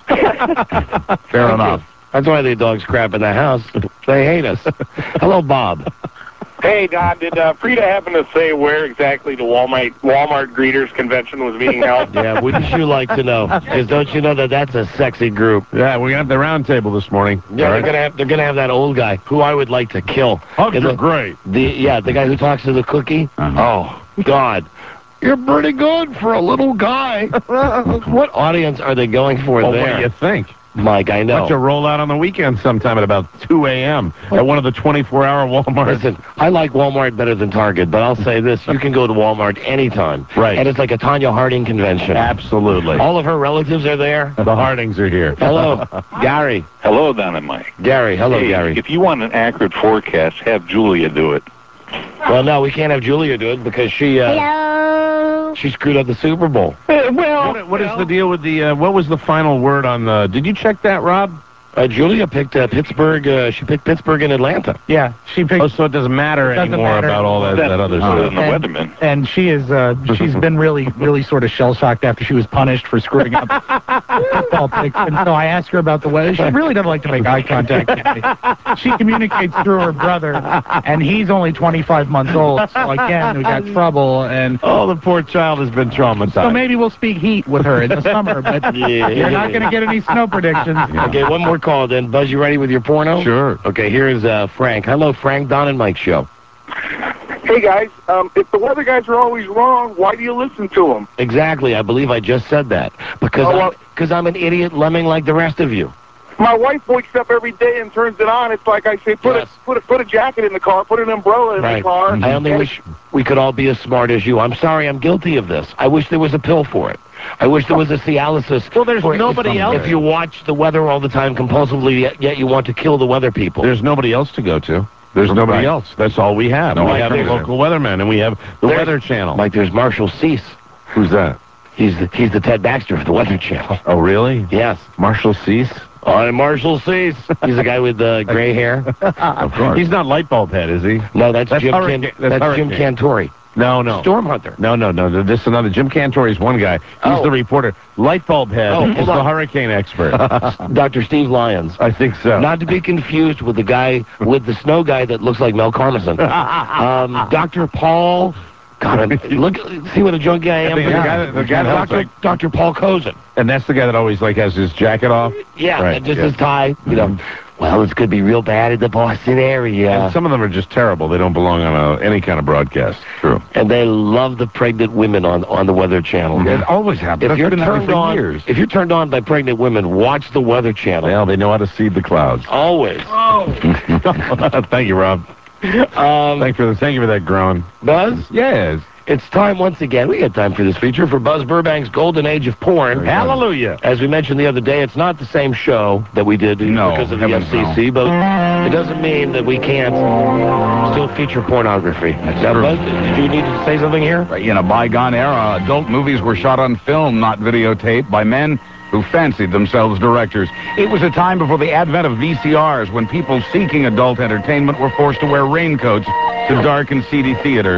Fair enough. That's why the dogs crap in the house. They hate us. Hello, Bob. Hey, Don, did uh, Frida happen to say where exactly the Walmart Walmart Greeters Convention was being held? Yeah, wouldn't you like to know? Because don't you know that that's a sexy group? Yeah, we got the round table this morning. Yeah, All they're right. gonna have they're gonna have that old guy who I would like to kill. Hugs You are know, great. The yeah, the guy who talks to the cookie. Uh-huh. Oh God, you're pretty good for a little guy. What audience are they going for Well, there? what do you think? Mike, I know. Why don't you roll out on the weekend sometime at about two a.m. at one of the twenty-four hour Walmarts? Listen, I like Walmart better than Target, but I'll say this: you can go to Walmart anytime. Right. And it's like a Tanya Harding convention. Absolutely. All of her relatives are there. The Hardings are here. Hello, Gary. Hello, Don and Mike. Gary, hello, Hey, Gary. if you want an accurate forecast, have Julia do it. Well, no, we can't have Julia do it because she uh, Hello. she screwed up the Super Bowl. well, What, what is the deal with the, uh, what was the final word on the, did you check that, Rob? Uh, Julia picked uh, Pittsburgh. Uh, she picked Pittsburgh and Atlanta. Yeah, she picked. Oh, so it doesn't matter It doesn't anymore matter about all that, That- that other other stuff. than the And- weatherman. And she is, uh, she's been really, really sort of shell-shocked after she was punished for screwing up football picks. And so I asked her about the weather. She really doesn't like to make eye contact with me. She communicates through her brother, and he's only twenty-five months old. So again, we got trouble. And Oh, the poor child has been traumatized. so maybe we'll speak heat with her in the summer, but Yeah. you're not going to get any snow predictions. Okay, one more call then. Buzz, you ready with your porno? Sure. Okay, here's uh, Frank. Hello, Frank. Don and Mike show. hey, guys, um, if the weather guys are always wrong, why do you listen to them? Exactly. I believe I just said that because Oh, I'm, well- 'cause I'm an idiot lemming like the rest of you. My wife wakes up every day and turns it on. It's like I say, put Yes. a put a put a jacket in the car, put an umbrella in Right. the car. I only and- wish we could all be as smart as you. I'm sorry, I'm guilty of this. I wish there was a pill for it. I wish there was a Cialis. Well, there's for- nobody if, else. If you watch the weather all the time compulsively, yet, yet you want to kill the weather people. There's nobody else to go to. There's nobody Right. else. That's all we have. No we have the alternative. local weatherman, and we have the There's- Weather Channel. Like there's Marshall Cease. Who's that? He's the, he's the Ted Baxter of the Weather Channel. Oh, really? Yes. Marshall Cease? I'm Marshall Cease. He's the guy with the gray hair. Of course. He's not light bulb head, is he? No, that's, That's Jim. Hurricane- Can, that's that's Jim Hurricane. Cantori. No, no. Storm Hunter. No, no, no. This is another. Jim Cantori is one guy. He's Oh. the reporter. Light bulb head Oh, is hold the on. hurricane expert. Doctor Steve Lyons. I think so. Not to be confused with the guy, with the snow guy that looks like Mel Karmazin. Um, Doctor Paul. God, I'm, look, see what a junkie I am. think the guy that- the guy that looks Doctor like- Doctor Paul Kozin. And that's the guy that always like has his jacket off. Yeah, Right, and just yeah. his tie. You know, well, it's going to be real bad in the Boston area. And some of them are just terrible. They don't belong on a, any kind of broadcast. True. And they love the pregnant women on, on the Weather Channel. It always happens. If That's you're been happening turned for on, years. if you're turned on by pregnant women, watch the Weather Channel. Well, they know how to seed the clouds. Always. Thank you, Rob. Um, Thank you for the, thank you for that groan. Buzz, Yes. it's time once again. We got time for this feature for Buzz Burbank's Golden Age of Porn. Hallelujah. As we mentioned the other day, it's not the same show that we did No, because of the heavens F C C, but it doesn't mean that we can't still feature pornography. Now, true. Buzz, did you need to say something here? In a bygone era, adult movies were shot on film, not videotape, by men who fancied themselves directors. It was a time before the advent of V C Rs, when people seeking adult entertainment were forced to wear raincoats to dark and seedy theaters.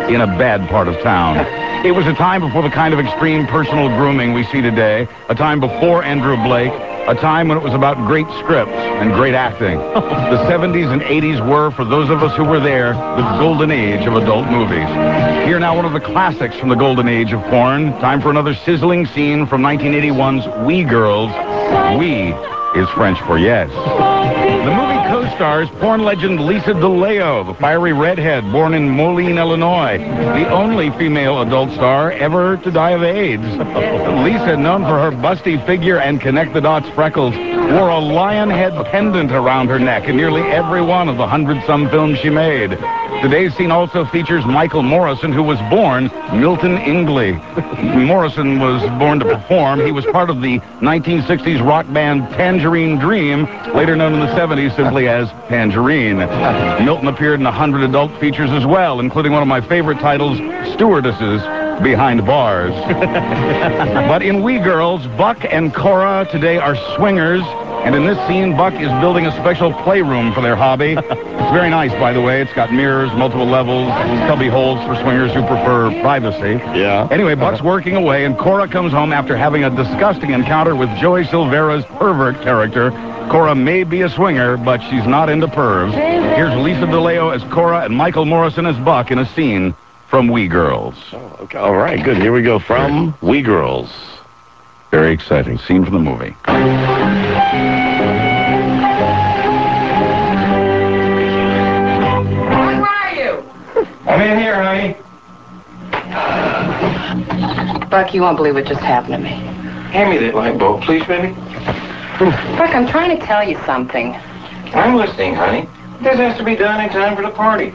in a bad part of town. It was a time before the kind of extreme personal grooming we see today, a time before Andrew Blake, a time when it was about great scripts and great acting. The seventies and eighties were, for those of us who were there, the golden age of adult movies. Here now, one of the classics from the golden age of porn. Time for another sizzling scene from nineteen eighty-one's We Girls. We is French for yes. The movie co-stars porn legend Lisa DeLeo, the fiery redhead born in Moline, Illinois, the only female adult star ever to die of AIDS. Lisa, known for her busty figure and connect-the-dots freckles, wore a lion head pendant around her neck in nearly every one of the hundred-some films she made. Today's scene also features Michael Morrison, who was born Milton Ingley. Morrison was born to perform. He was part of the nineteen sixties rock band Tangerine Dream, later known in the seventies simply as Tangerine. Milton appeared in a hundred adult features as well, including one of my favorite titles, Stewardesses Behind Bars. But in We Girls, Buck and Cora today are swingers, and in this scene, Buck is building a special playroom for their hobby. It's very nice, by the way. It's got mirrors, multiple levels, cubby holes for swingers who prefer privacy. Yeah. Anyway, Buck's working away, and Cora comes home after having a disgusting encounter with Joey Silvera's pervert character. Cora may be a swinger, but she's not into pervs. Here's Lisa DeLeo as Cora and Michael Morrison as Buck in a scene from We Girls. Oh, okay. All right, good. Here we go from We Girls. Very exciting scene from the movie. Where are you? I'm in here, honey. Buck, you won't believe what just happened to me. Hand me that light bulb, please, baby. Buck, I'm trying to tell you something. I'm listening, honey. This has to be done in time for the party.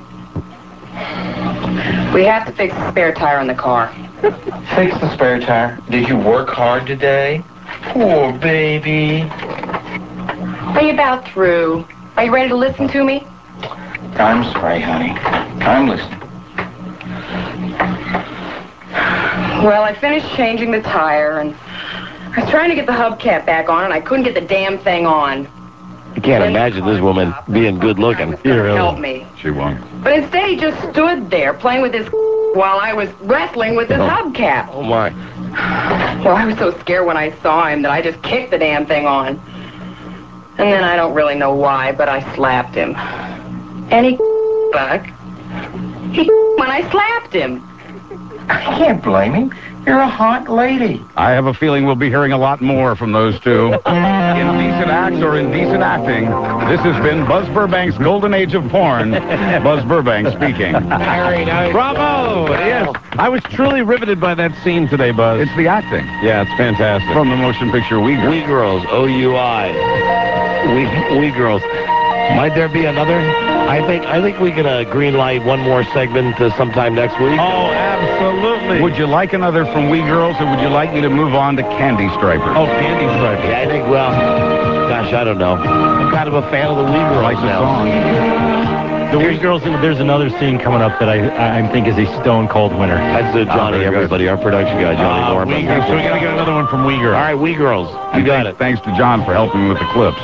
We have to fix the spare tire on the car. Fix the spare tire. Did you work hard today? Poor baby. Are you about through? Are you ready to listen to me? I'm sorry, honey. I'm listening. Well, I finished changing the tire, and I was trying to get the hubcap back on, and I couldn't get the damn thing on. You can't imagine this woman being good looking. Help me. She won't. But instead, he just stood there playing with his while I was wrestling with his Oh. hubcap. Oh, my. Well, I was so scared when I saw him that I just kicked the damn thing on. And then I don't really know why, but I slapped him. And he Buck. He when I slapped him. I can't blame him. You're a hot lady. I have a feeling we'll be hearing a lot more from those two. Indecent acts or indecent acting. This has been Buzz Burbank's Golden Age of Porn. Buzz Burbank speaking. Very nice. Bravo! Yes. I was truly riveted by that scene today, Buzz. It's the acting. Yeah, it's fantastic. From the motion picture We Girls. We Girls, O U I. We We Girls. Might there be another? I think I think we could uh, green light one more segment uh, sometime next week. Oh, absolutely. Would you like another from We Girls, or would you like me to move on to Candy Striper? Oh, Candy Striper. Yeah, I think, well, gosh, I don't know. I'm kind of a fan of the We Girls Like the now. song. The We Girls, there's another scene coming up that I I think is a stone cold winner. That's uh, Johnny, very good. everybody, our production guy, Johnny Uh, Norman. we Girls. So we got to get another one from We Girls. All right, We Girls. You And got thanks, it. thanks to John for helping me with the clips.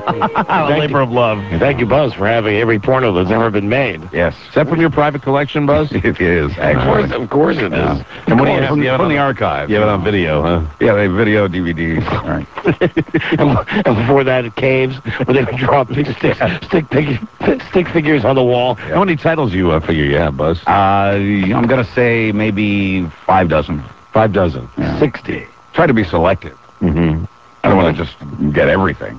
A labor of love. And thank you, Buzz, for having every porno that's ever been made. Yes. Is that from your private collection, Buzz? It is, Of actually. course, of course it is. Yeah. And what do you have? From, You have it from on- the archive. You have it on video, huh? Yeah, they have video D V Ds. All right. and, and before that, caves where they would draw big stick, stick, stick, stick figures on the wall. How many titles you uh, figure you have, Buzz? Uh, I'm going to say maybe five dozen. Five dozen. Yeah. Sixty. Try to be selective. Mm-hmm. I don't want to just get everything.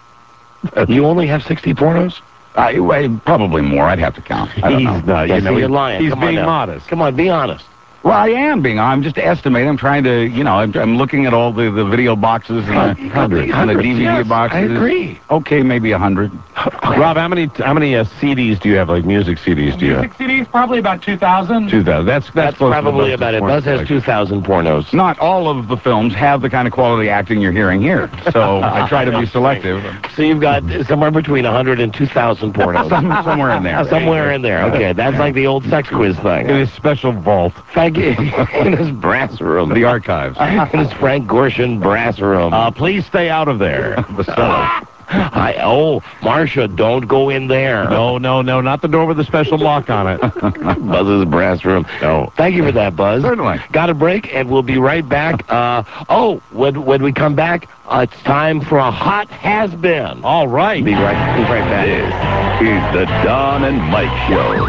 You only have sixty pornos? I, I, probably more. I'd have to count. I don't know. He's not. Yeah, You see, know, you're he- lying. he's Come on being now. modest. Come on, be honest. Well, I am being. I'm just estimating. I'm trying to, you know, I'm, I'm looking at all the, the video boxes and the, Hundred. and the D V D Yes, boxes. I agree. Okay, maybe a hundred. Rob, how many how many uh, C Ds do you have? Like music C Ds do you have? Music C Ds, probably about two thousand. Two thousand. That's that's, That's close to the probably most about it. important Buzz has collection. two thousand pornos. Not all of the films have the kind of quality acting you're hearing here, so I try to be selective. So you've got somewhere between one hundred and two thousand pornos. Some, somewhere in there. Somewhere in there. Okay, that's like the old sex quiz thing. In his special vault. Thank you. In his brass room. The archives. In his Frank Gorshin brass room. Uh, please stay out of there. The cellar. I, oh, Marcia, don't go in there. No, no, no, not the door with the special lock on it. Buzz's brass room. No. Thank you for that, Buzz. Certainly. Got a break, and we'll be right back. Uh, oh, when when we come back, uh, it's time for a hot has-been. All right. Be right, be right back. This is the Don and Mike Show.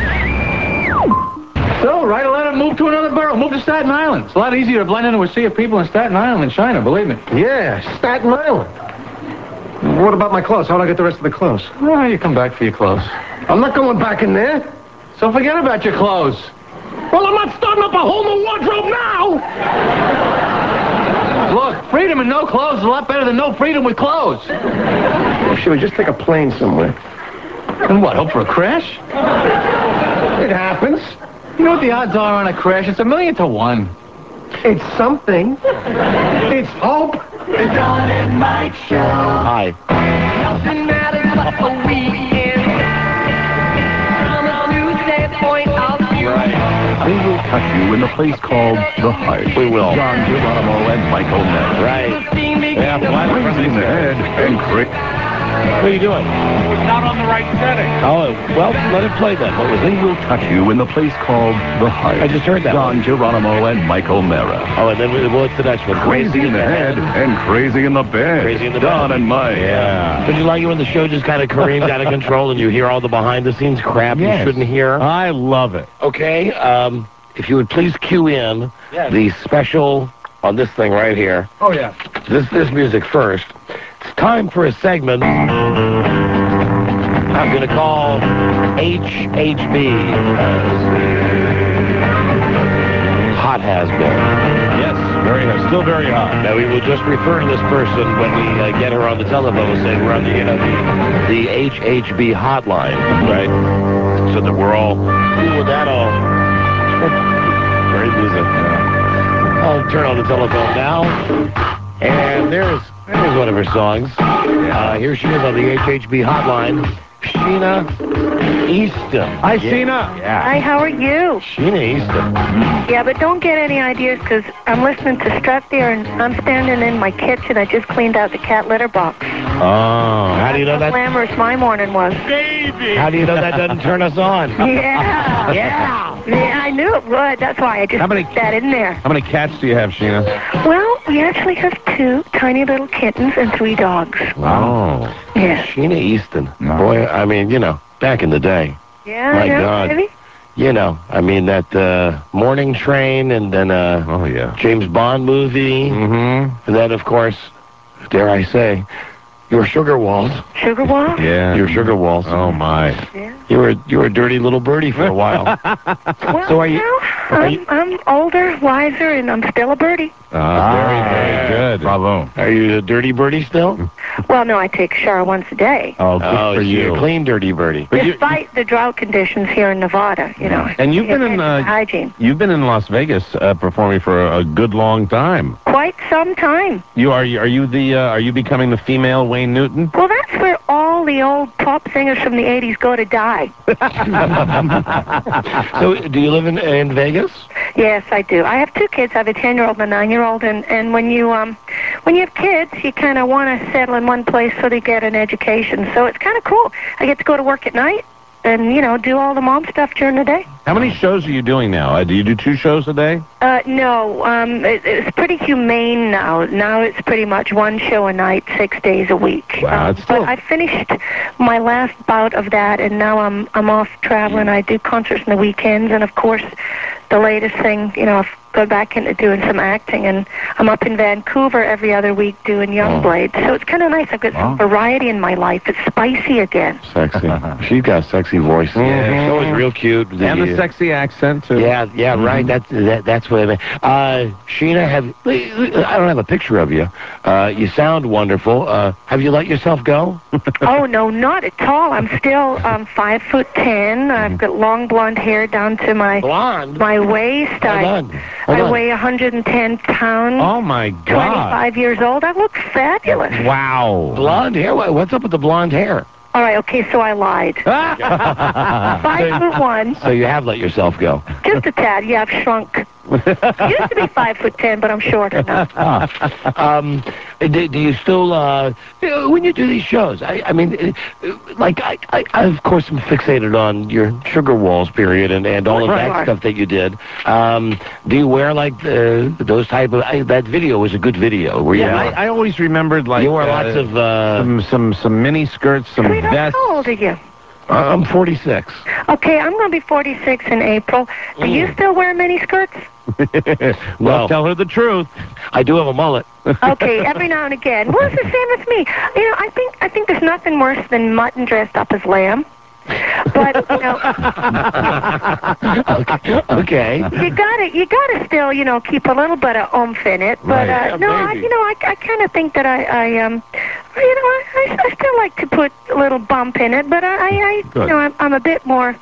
So, write a letter and move to another borough. Move to Staten Island. It's a lot easier to blend in with a sea of people in Staten Island than China, believe me. Yeah, Staten Island. What about my clothes? How'd I get the rest of the clothes? Well, you come back for your clothes. I'm not going back in there. So forget about your clothes. Well, I'm not starting up a whole new wardrobe now. Look, freedom and no clothes is a lot better than no freedom with clothes. Well, should we just take a plane somewhere? And what, hope for a crash? It happens. You know what the odds are on a crash? It's a million to one. It's something. It's hope. The Don and Mike Show. Hi. Nothing matters but the weekend. From a Tuesday point of view. They will touch you in the place called The Heart. We will. John Geronimo and Michael Mara. Right. Yeah, crazy in the head and cra- What are you doing? It's not on the right setting. Oh, well, let it play then. What was They it? will touch you in the place called The Heart. I just heard that John one. Geronimo and Michael Mara. Oh, and then what's the next one? Crazy in the head and crazy in the bed. Crazy in the Don bed. and Mike. Yeah. Did you like it when the show just kind of careened out of control and you hear all the behind-the-scenes crap Yes. you shouldn't hear? I love it. Okay, um, if you would please cue in the special on this thing right here. Oh, yeah. This this music first. It's time for a segment I'm going to call H H B. Hot has been. Yes, very hot. Still very hot. Now we will just refer to this person when we uh, get her on the telephone, say we're on the you know the, the H H B hotline, right? So that we're all cool with that. All great music. I'll turn on the telephone now, and there's there's one of her songs. Uh, here she is on the H H B hotline. Sheena Easton. Hi, Yeah. Sheena. Yeah. Hi, how are you? Sheena Easton. Yeah, but don't get any ideas because I'm listening to Strut there and I'm standing in my kitchen. I just cleaned out the cat litter box. Oh, how do you know How that? glamorous my morning was. How do you know that doesn't turn us on? Yeah. Yeah. Yeah, I knew it would. That's why I just How many- put that in there. How many cats do you have, Sheena? Well, we actually have two tiny little kittens and three dogs. Wow. Yeah. Sheena Easton. Boy, I mean, you know, back in the day. Yeah, My I know, God. baby. You know, I mean, that uh, Morning Train and then uh, Oh, yeah. James Bond movie. Mm-hmm. And then, of course, dare I say, your Sugar Walls. Sugar Wall? Yeah. Your Sugar Walls. Oh, my. Yeah. You were you were a dirty little birdie for a while. Well, So are you- know, are I'm, you- I'm older, wiser, and I'm still a birdie. Ah, very, very good. Bravo. Are you a dirty birdie still? Well, no, I take a shower once a day. Oh, good Oh, for so you're you. a clean dirty birdie. But you- Despite the drought conditions here in Nevada, you know. And you've been in, attention to uh, hygiene. You've been in Las Vegas uh, performing for a, a good long time. Quite some time. You are you are you the uh, are you becoming the female Wayne Newton? Well, that's where all the old pop singers from the eighties go to die. So, do you live in in Vegas? Yes, I do. I have two kids. I have a ten-year-old and a nine-year-old, and and when you um when you have kids, you kind of want to settle in one place so they get an education. So it's kind of cool. I get to go to work at night and you know do all the mom stuff during the day. How many shows are you doing now? Uh, do you do two shows a day? Uh, no, um, it, it's pretty humane now. Now it's pretty much one show a night, six days a week. Wow, Um, it's still- but I finished my last bout of that, and now I'm I'm off traveling. I do concerts on the weekends, and of course, the latest thing, you know, I've gone back into doing some acting, and I'm up in Vancouver every other week doing Youngblood. So it's kind of nice. I've got some variety in my life. It's spicy again. Sexy. She's got a sexy voice. Yeah, so is real cute. And the sexy accent too. Yeah, yeah, right. That's that, that's what I mean. Uh, Sheena, have I don't have a picture of you. Uh, you sound wonderful. Uh, have you let yourself go? Oh no, not at all. I'm still um, five foot ten. I've got long blonde hair down to my blonde my waist. Hold I on. Hold I on. weigh one hundred ten pounds. Oh my God. twenty-five years old. I look fabulous. Wow. Blonde hair. What- What's up with the blonde hair? All right, okay, so I lied. Five foot one, So you have let yourself go. just a tad. Yeah, I've shrunk. Used to be five foot ten, but I'm shorter now. um, do, do you still, uh, when you do these shows, I, I mean, uh, like, I, I, I, of course, am fixated on your Sugar Walls period and, and all of Right. that stuff that you did. Um, do you wear, like, uh, those type of, I, that video was a good video. Where Yeah, you, I, I always remembered, like, you wore uh, lots of, uh, some, some, some mini skirts, some Sweetheart, vests. how old are you? uh, I'm forty-six. Okay, I'm going to be forty-six in April. Do you Mm. still wear mini skirts? Well, No. tell her the truth. I do have a mullet. Okay, every now and again. Well, it's the same as me. You know, I think I think there's nothing worse than mutton dressed up as lamb. But you know, okay. okay. you gotta you gotta still you know keep a little bit of oomph in it. But Right. uh, no, I, you know, I, I kind of think that I, I um, you know, I, I I still like to put a little bump in it. But I, I, I Good. you know, I'm, I'm a bit more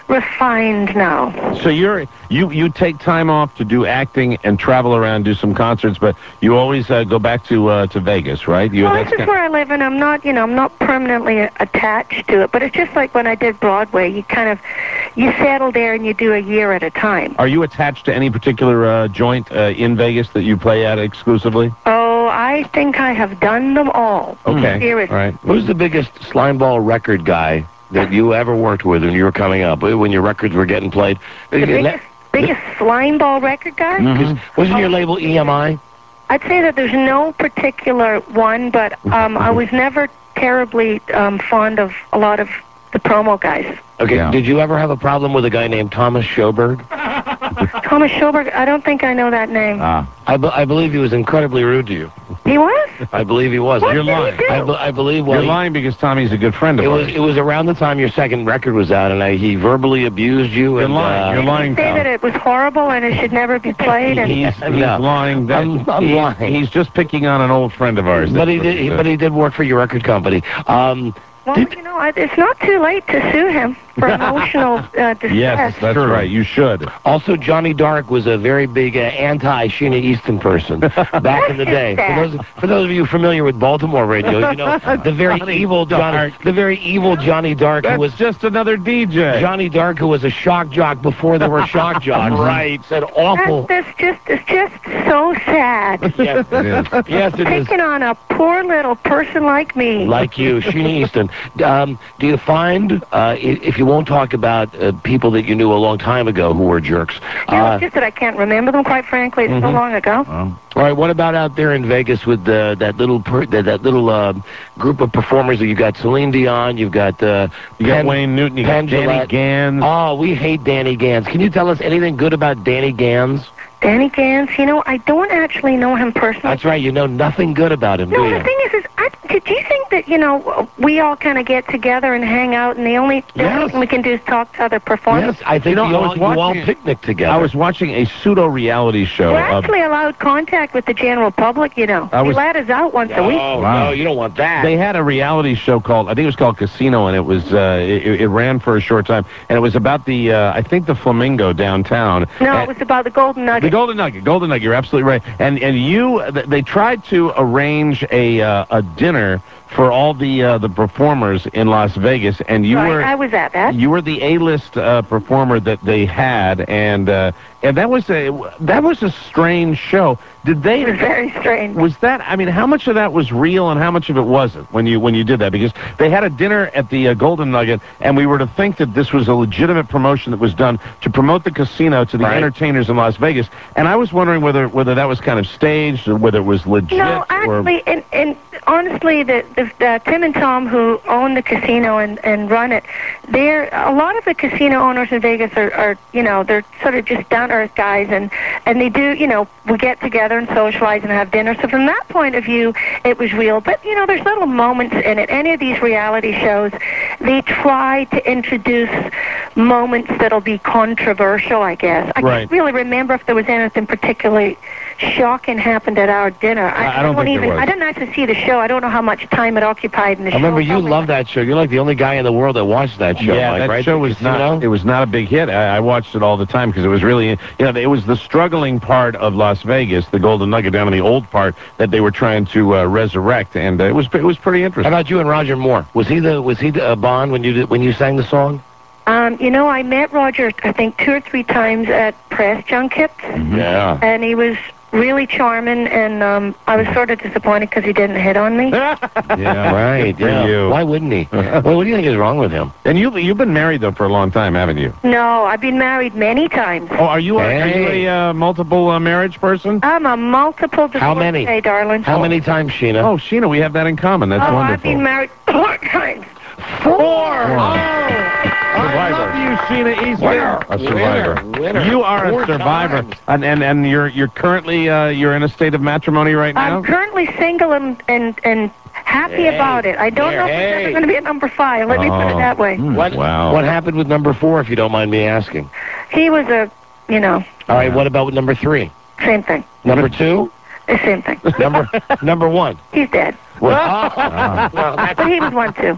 refined now. So you're you you take time off to do acting and travel around, do some concerts, but you always uh, go back to uh, to Vegas, right? You, Well, that's this is kind- where I live, and I'm not, you know, I'm not permanently a- attached to it. But it's just like when I did Broadway. You kind of, you settle there and you do a year at a time. Are you attached to any particular uh, joint uh, in Vegas that you play at exclusively? Oh, I think I have done them all. Okay, Seriously. all right. Who's the biggest slimeball record guy that you ever worked with when you were coming up, when your records were getting played? The biggest, biggest slime ball record guy? Mhm. Wasn't your label E M I? I'd say that there's no particular one, but um, I was never terribly um, fond of a lot of the promo guys. Okay, Yeah. did you ever have a problem with a guy named Thomas Schoberg? Thomas Schoberg, I don't think I know that name. Ah, I, be- I believe he was incredibly rude to you. He was? I believe he was. What You're did he lying. do? I, be- I believe well, you're he- lying because Tommy's a good friend of It was ours. it was around the time your second record was out, and I, he verbally abused you. You're and, lying. Uh, You're Did lying, he say Tom. that it was horrible and it should never be played? And He's, he's No. lying. That, I'm- I'm he's, lying. he's just picking on an old friend of ours. But That's he what did. He, said. but he did work for your record company. Um, well, did- you know, I- it's not too late to sue him for emotional uh, distress. Yes, that's right. You should. Also, Johnny Dark was a very big uh, anti-Sheena Easton person back in the day. For those, for those of you familiar with Baltimore radio, you know the very Johnny evil Johnny, Dark. the very evil Johnny Dark, That's who was just another D J. Johnny Dark, who was a shock jock before there were shock jocks. Right. Said awful. That's, that's just, it's just so sad. Yes, It is. yes, it is. Picking on a poor little person like me. Like you, Sheena Easton. Um, do you find, uh, i- if you won't talk about uh, people that you knew a long time ago who were jerks, You know, uh, it's just that I can't remember them, quite frankly. It's so Mhm. long ago. Well, all right, what about out there in Vegas with uh, that little per- that, that little uh, group of performers that you've got Celine Dion, you've got uh, you got Penn- Wayne Newton, you got Penn Danny Gillette. Gans. Oh, we hate Danny Gans. Can you tell us anything good about Danny Gans? Danny Gans, you know, I don't actually know him personally. That's right, you know nothing good about him, do No, you? the thing is, is I, did you think that, you know, we all kind of get together and hang out, and the only, the only Yes. thing we can do is talk to other performers? Yes, I think You know, you, I all, was you all watching- picnic together. I was watching a pseudo-reality show. We're of- actually allowed contact with the general public, you know. I They was- let us out once a week. Oh, Wow. no, you don't want that. They had a reality show called, I think it was called Casino, and it was uh, it, it ran for a short time, and it was about the, uh, I think the Flamingo downtown. No, And- it was about the Golden Nugget. The Golden Nugget, Golden Nugget. You're absolutely right. And and you, th- they tried to arrange a uh, a dinner for all the uh, the performers in Las Vegas, and you Right, were I was at that. you were the A-list uh, performer that they had, and uh, and that was a that was a strange show. Did they? It was very strange. Was that? I mean, how much of that was real and how much of it wasn't when you when you did that? Because they had a dinner at the uh, Golden Nugget, and we were to think that this was a legitimate promotion that was done to promote the casino to the Right. entertainers in Las Vegas. And I was wondering whether whether that was kind of staged or whether it was legit. No, or actually, and, and honestly, the, the, the Tim and Tom who own the casino and, and run it, they're a lot of the casino owners in Vegas are, are you know, they're sort of just down to earth guys, and and they do, you know, we get together and socialize and have dinner. So from that point of view, it was real. But you know, there's little moments in it. Any of these reality shows, they try to introduce moments that'll be controversial, I guess. I Right. can't really remember if there was anything particularly shocking happened at our dinner. I- I don't think there even. was. I didn't actually see the show. I don't know how much time it occupied in the I show. remember you Probably- loved that show. You're like the only guy in the world that watched that show. Yeah, Mike, that right? show The was Casino? not. It was not a big hit. I, I watched it all the time because it was really, you know, it was the struggling part of Las Vegas, the Golden Nugget, down in the old part that they were trying to uh, resurrect, and uh, it was it was pretty How interesting. about you and Roger Moore? Was he the was he the uh, Bond when you did, when you sang the song? Um, you know, I met Roger, I think, two or three times at press junkets. Yeah. And he was really charming, and um, I was sort of disappointed because he didn't hit on me. Yeah, Right. good for Yeah. you. Why wouldn't he? Well, what do you think is wrong with him? And you, you've been married, though, for a long time, haven't you? No, I've been married many times. Oh, are you a, are Hey. you a uh, multiple uh, marriage person? I'm a multiple divorcee, How many? darling. How many times, Sheena? Oh, Sheena, we have that in common. That's oh, wonderful. I've been married four times. Four! Oh! I love you, Sheena Easton. Winner. A survivor. Winner. Winner. You are Four a survivor. times. And, and and you're you're currently uh, you're in a state of matrimony right now? I'm currently single and and, and happy Hey. about it. I don't Hey, know if it's hey. ever going to be at number five. Let me put it Oh. that way. Hmm. What, Wow. what happened with number four, if you don't mind me asking? He was a, you know, All right, what about with number three? same thing. Number two? The same thing. Number number one? He's dead. Well, well, that's, But he was one too.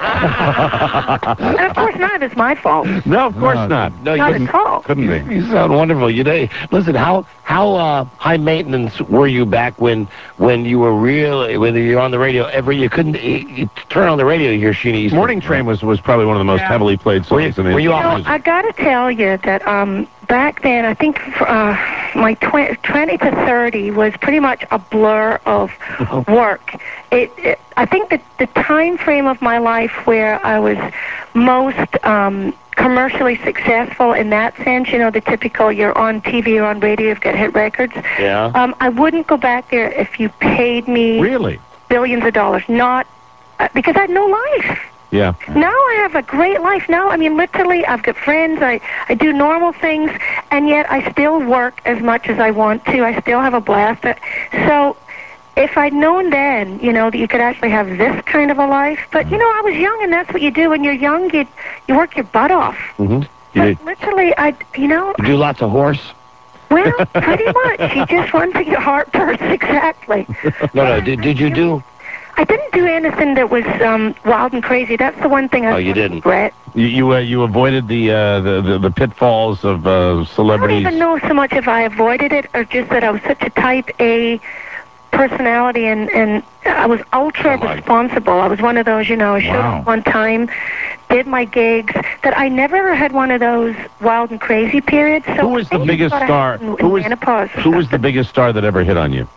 And of course, none of it's my fault. No, of course not. no, Not you, at all. Couldn't be. you sound wonderful. You know, listen, how how uh, high maintenance were you back when when you were really when you were on the radio? Every you couldn't you, you turn on the radio, you hear Sheena Easton. Morning Train was, was probably one of the most Yeah. heavily played songs Were you- in the were you You know, music. I got to tell you that um, back then, I think uh, my tw- twenty to thirty was pretty much a blur of work. It, it, I think that the time frame of my life where I was most um, commercially successful in that sense, you know, the typical you're on T V or on radio, you've got hit records. Yeah. Um, I wouldn't go back there if you paid me Really? billions of dollars. Not uh, because I had no life. Yeah. Now I have a great life. Now, I mean, literally, I've got friends. I, I do normal things, and yet I still work as much as I want to. I still have a blast. Uh, So if I'd known then, you know, that you could actually have this kind of a life. But, you know, I was young, and that's what you do. When you're young, you, you work your butt off. Mm-hmm. But literally, I, you know, You do lots of horse? well, pretty much. You just want to get heart burst, exactly. No, no. Did, did you do? I didn't do anything that was um, wild and crazy. That's the one thing I Oh, you didn't. regret. You you, uh, you avoided the, uh, the, the the pitfalls of uh, I don't celebrities. even know so much if I avoided it or just that I was such a type A personality and, and I was ultra responsible. I was one of those, you know, I showed Wow. up one time, did my gigs, that I never had one of those wild and crazy periods. So Who was I the think biggest what I star? had in- in Who was menopause. who was the biggest star that ever hit on you?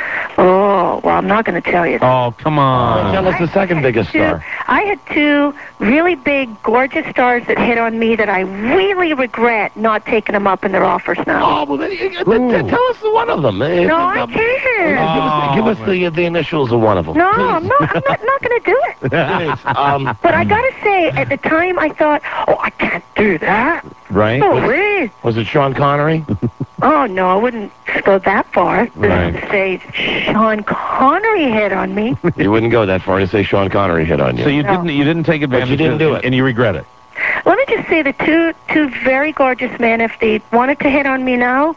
Oh, well, I'm not going to tell you. Oh, come on. Tell us the second biggest Two, star. I had two really big, gorgeous stars that hit on me that I really regret not taking them up in their offers now. Oh, well, then, you- then- then tell us one of them. Uh, No, uh, I uh, can't. Give us, give us the, the initials of one of them. No, I'm not, I'm not, not going to do it. Please. Um, But I got to say, at the time, I thought, oh, I can't do that. Right? Oh, really? was it Sean Connery? Oh, no, I wouldn't go that far. Right. To say Sean Connery hit on me. You wouldn't go that far to say Sean Connery hit on you. So you No. didn't you didn't take advantage you didn't of do it, it. and you regret it. Let me just say the two two very gorgeous men, if they wanted to hit on me now,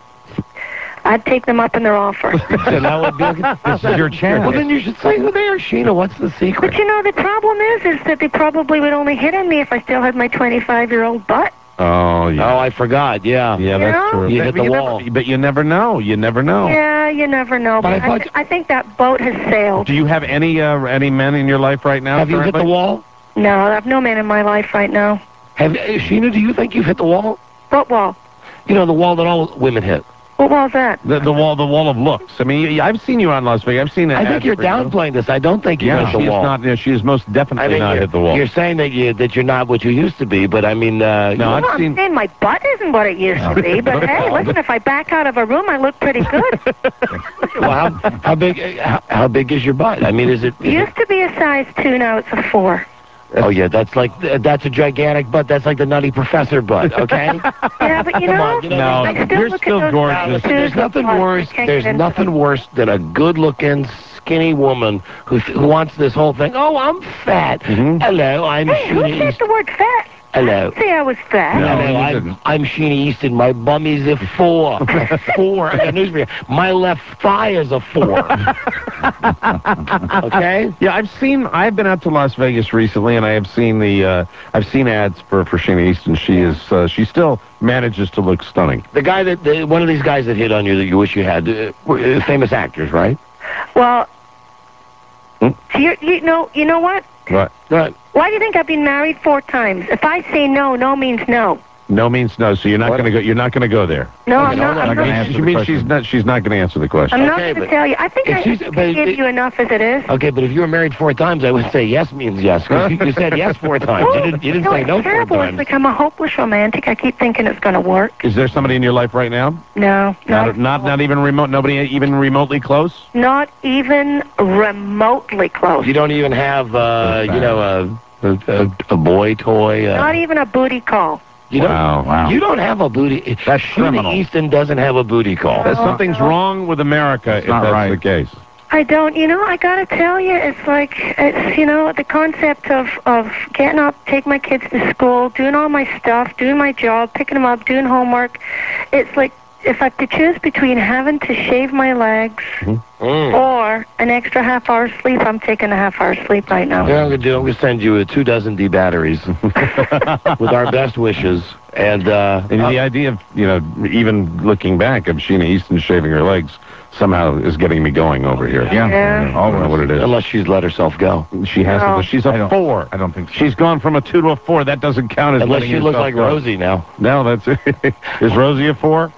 I'd take them up in their offer. So that would be This is your chance. Well, then you should say who they are, Sheena. What's the secret? But you know, the problem is, is that they probably would only hit on me if I still had my twenty-five-year-old butt. Oh, yeah. Oh, I forgot. Yeah. Yeah, You that's know? true. You But hit the you wall. Never, but you never know. You never know. Yeah, you never know. But But, I I, thought- th- I think that boat has sailed. Do you have any uh, any men in your life right now? Have you hit the currently? wall? No, I have no man in my life right now. Have uh, Sheena? Do you think you've hit the wall? What wall? You know, the wall that all women hit. What wall's that? The, the wall, the wall of looks. I mean, y- I've seen you on Las Vegas. I've seen. I think ads you're for you. downplaying this. I don't think you Yeah, hit she the is wall. not. Yeah, she is most definitely I mean, not you're, hit the wall. you're saying that you that you're not what you used to be, but I mean, uh, No, I've Well, I'm seen. saying my butt isn't what it used to be, but hey, listen, if I back out of a room, I look pretty good. well, how, how big uh, how, how big is your butt? I mean, is it? Is it Used to be a size two, now it's a four. oh yeah, that's like uh, that's a gigantic butt. That's like the Nutty Professor butt. Okay. Yeah, but you Come know, on, you know, No, I still you're look still at those gorgeous. tattoos There's with nothing butt. worse. I can't There's get into nothing them. worse than a good-looking, skinny woman who who wants this whole thing. Oh, I'm fat. Mhm. Hello, I'm Hey, who Sheena said Easton. the word fat? Hello. Say I was fat. No, Hello, you I'm, didn't. I'm Sheena Easton. My bummy's a four. four. I got news for you. My left thigh is a four. okay? Yeah, I've seen. I've been out to Las Vegas recently, and I have seen the. Uh, I've seen ads for for Sheena Easton. She is. Uh, she still manages to look stunning. The guy that, the, one of these guys that hit on you that you wish you had, uh, were, uh, famous actors, right? Well, Hmm? you, you know, you know what? Right. Right. Why do you think I've been married four times? If I say no, no means no. No means no, so you're not going to go. You're not going to go there. No, I'm not. I'm gonna not. answer She the means question. she's not. She's not going to answer the question. I'm not Okay, going to but tell you. I think if I she's- can but give it- you enough as it is. Okay, but if you were married four times, I would say yes means yes. 'Cause you, you said yes four times. You didn't, you didn't no, say it's no four terrible. It's times. like I'm a hopeless romantic. I keep thinking it's going to work. Is there somebody in your life right now? No, Not, not, not even remote. Nobody even remotely close. not even remotely close. You don't even have, uh, you know, a, a, a, a boy toy. Uh, Not even a booty call. you don't, Wow, wow. You don't have a booty. That's Sheena criminal. Easton doesn't have a booty call. That something's wrong with America if not that's right. the case. I don't, you know, I gotta tell you, it's like, it's, you know, the concept of, of getting up, taking my kids to school, doing all my stuff, doing my job, picking them up, doing homework. It's like, if I have to choose between having to shave my legs Mm. or an extra half hour sleep, I'm taking a half hour sleep right now. You know what I'm going to do? I'm going to send you a two dozen D batteries with our best wishes. And, uh, And the idea of, you know, even looking back of Sheena Easton shaving her legs somehow is getting me going over here. Yeah. Yeah. I don't know what it is. unless she's let herself go. She hasn't. No. She's I a don't- four. I don't think so. She's gone from a two to a four. That doesn't count as Unless letting she looks yourself like go. Rosie now. No, that's it. Is Rosie a four?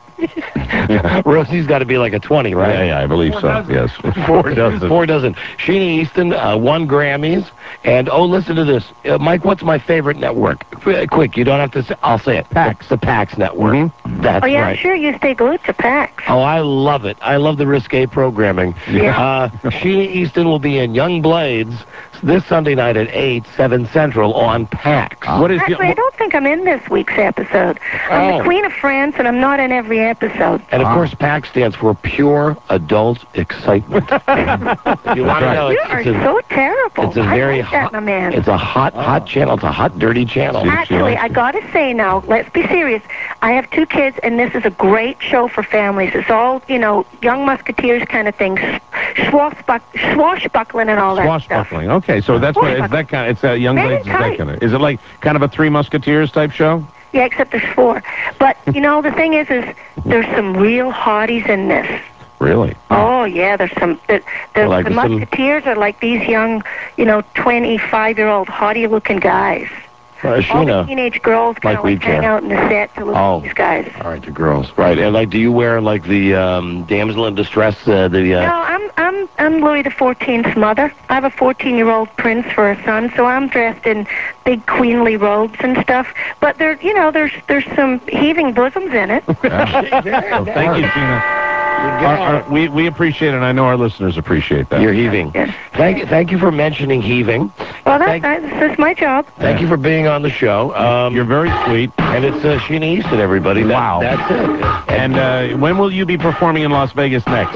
Rosie's got to be like a twenty, right? Yeah, yeah, I believe so. Yes, four dozen. Four dozen. Sheena Easton uh, won Grammys. And, oh, listen to this. Uh, Mike, what's my favorite network? Qu- quick, you don't have to say. I'll say it. PAX. The, the PAX Network. Mm-hmm. That's Oh, yeah, right. I'm sure you stay glued to PAX. Oh, I love it. I love the risque programming. Yeah. Uh, Sheena Easton will be in Young Blades this Sunday night at eight, seven Central on PAX. What is Actually, I don't think I'm in this week's episode. I'm Oh. the Queen of France, and I'm not in every episode. And, of course, PAX stands for Pure Adult Excitement. you want to know? You It's, are it's a, so terrible. it's a very I like that hot, in a man. it's a hot, hot channel. It's a hot, dirty channel. Actually, I gotta say now, let's be serious. I have two kids, and this is a great show for families. It's all, you know, young musketeers kind of things, swashbuck, swashbuckling and all that stuff. Swashbuckling. Okay, so that's what it's that kind. It's that Young Men Blades. in Is that tights. kind of? Is it like kind of a Three Musketeers type show? Yeah, except there's four. But, you know, the thing is, is there's some real hotties in this. Really? Oh, yeah, there's some... The, the, Like the some- musketeers are like these young, you know, twenty-five-year-old hottie-looking guys. Uh, All the Sheena. teenage girls kind Like of we like hang care. out in the set to look Oh. at these guys. All right, the girls. Right, and like, do you wear like the um, damsel in distress? Uh, the uh, No, I'm I'm I'm Louis the Fourteenth's mother. I have a fourteen-year-old prince for a son, so I'm dressed in big queenly robes and stuff. But there, you know, there's there's some heaving bosoms in it. Well, thank you, Sheena. Our, our, we we appreciate it, and I know our listeners appreciate that. You're heaving. Thank thank you for mentioning heaving. Well, that's Thank- that, this is my job. Thank you for being on the show. Um, You're very sweet. and it's uh, Sheena Easton, everybody. That- Wow. That's it. And uh, when will you be performing in Las Vegas next?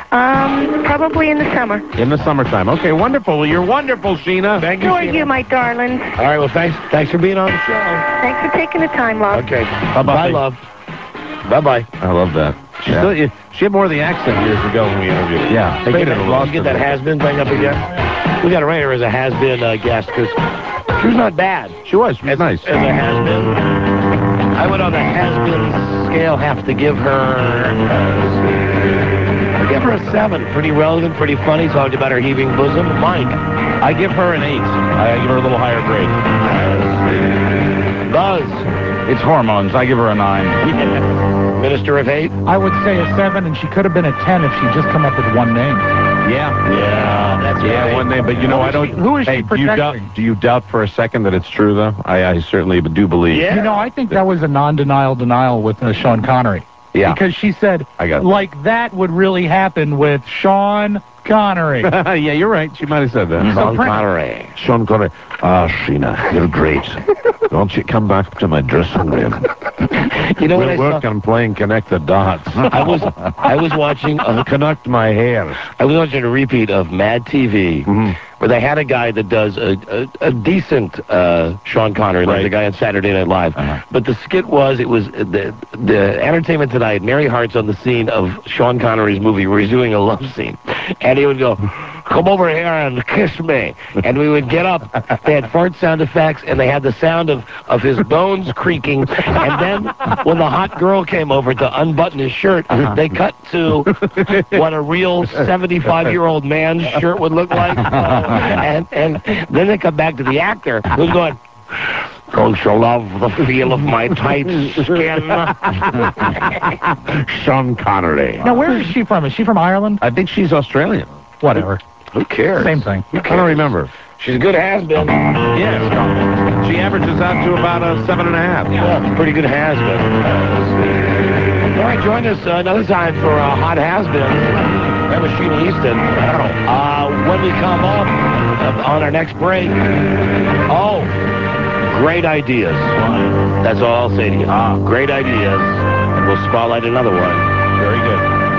Um, probably in the summer. In the summertime. Okay, wonderful. Well, you're wonderful, Sheena. Thank you, So are Sheena. you, my darlings. All right, well, thanks thanks for being on the show. Thanks for taking the time, love. Okay. Bye-bye. Bye, love. Bye-bye. I love that. She, still, she had more of the accent years ago when we interviewed her. Yeah. They Hey, get get, it that, lost get in that there. has-been thing up again. We got to write her as a has-been uh, guest because she was not bad. She was. She was nice. As a has-been, I would on the has-been scale have to give her. Uh, I give her a seven. Pretty relevant, pretty funny. Talked about her heaving bosom. Mike. I give her an eight. I give her a little higher grade. Buzz. It's hormones. I give her a nine. Minister of Hate. I would say a seven, and she could have been a ten if she'd just come up with one name. Yeah. Yeah, that's Yeah, right. one name. But you know, Who I is don't. she- who is hey, she do you doubt? protecting? Do you doubt for a second that it's true, though? I, I certainly do believe. Yeah. You know, I think that was a non-denial denial with uh, Sean Connery. Yeah. Because she said, I got it. like that would really happen with Sean Connery. yeah, you're right. She might have said that. Sean Prince- Connery. Sean Connery. Ah, Sheena, you're great. Don't you come back to my dressing room. You know what We'll I work saw? on playing Connect the Dots. I was I was watching a, Connect my hair. I was watching a repeat of Mad T V Mhm. where they had a guy that does a a, a decent uh, Sean Connery, like Right. the guy on Saturday Night Live. Uh-huh. But the skit was it was uh, the the Entertainment Tonight. Mary Hart's on the scene of Sean Connery's movie where he's doing a love scene, and he would go, come over here and kiss me. And we would get up. They had fart sound effects, and they had the sound of, of his bones creaking. And then when the hot girl came over to unbutton his shirt, they cut to what a real seventy-five-year-old man's shirt would look like. And, and then they come back to the actor who's going, don't you love the feel of my tight skin? Sean Connery. Now, where is she from? Is she from Ireland? I think she's Australian. Whatever. Who cares? Same thing. I don't remember. She's a good has-been. Yes. She averages out to about a seven and a half. Yeah, it's a pretty good has-been. All right, join us uh, another time for a hot has-been. That was Sheena Easton. Uh, when we come up uh, on our next break, oh, great ideas. That's all I'll say to you. Ah, great ideas. And we'll spotlight another one. Very good.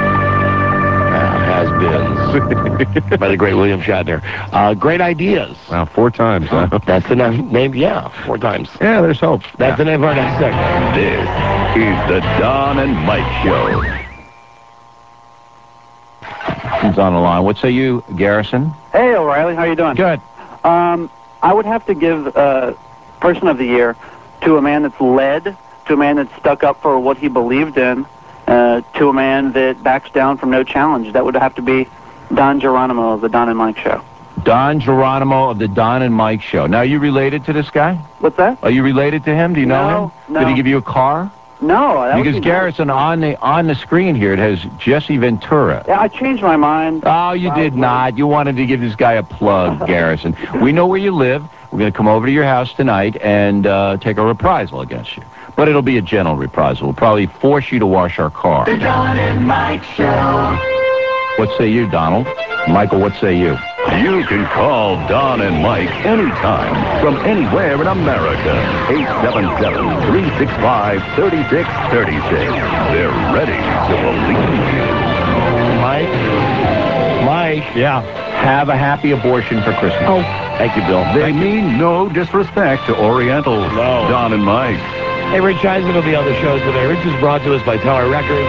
Has-beens by the great William Shatner. Uh, great ideas. Wow, four times, huh? That's the name, name, yeah, four times. Yeah, there's hope. That's yeah. the name of our next segment. This is the Don and Mike Show. Who's on the line? What say you, Garrison? Hey, O'Reilly, how you doing? Good. Um, I would have to give uh, Person of the Year to a man that's led, to a man that's stuck up for what he believed in, uh, to a man that backs down from no challenge. That would have to be Don Geronimo of the Don and Mike Show. Don Geronimo of the Don and Mike Show. Now, are you related to this guy? What's that? Are you related to him? Do you know No, him? no. Did he give you a car? No. That would Because be Garrison, on the on the screen here, it has Jesse Ventura. nice. Yeah, I changed my mind. Oh, you did not. You wanted to give this guy a plug, Garrison. We know where you live. We're going to come over to your house tonight and uh, take a reprisal against you. But it'll be a gentle reprisal. We'll probably force you to wash our car. The Don and Mike Show. What say you, Donald? Michael, what say you? You can call Don and Mike anytime from anywhere in America. eight seven seven, three six five, three six three six. They're ready to believe you. Mike? Mike? Yeah. Have a happy abortion for Christmas. Oh, thank you, Bill. They mean no disrespect to Orientals. No. Don and Mike. Hey, Rich Eisen will be on the show today. Rich is brought to us by Tower Records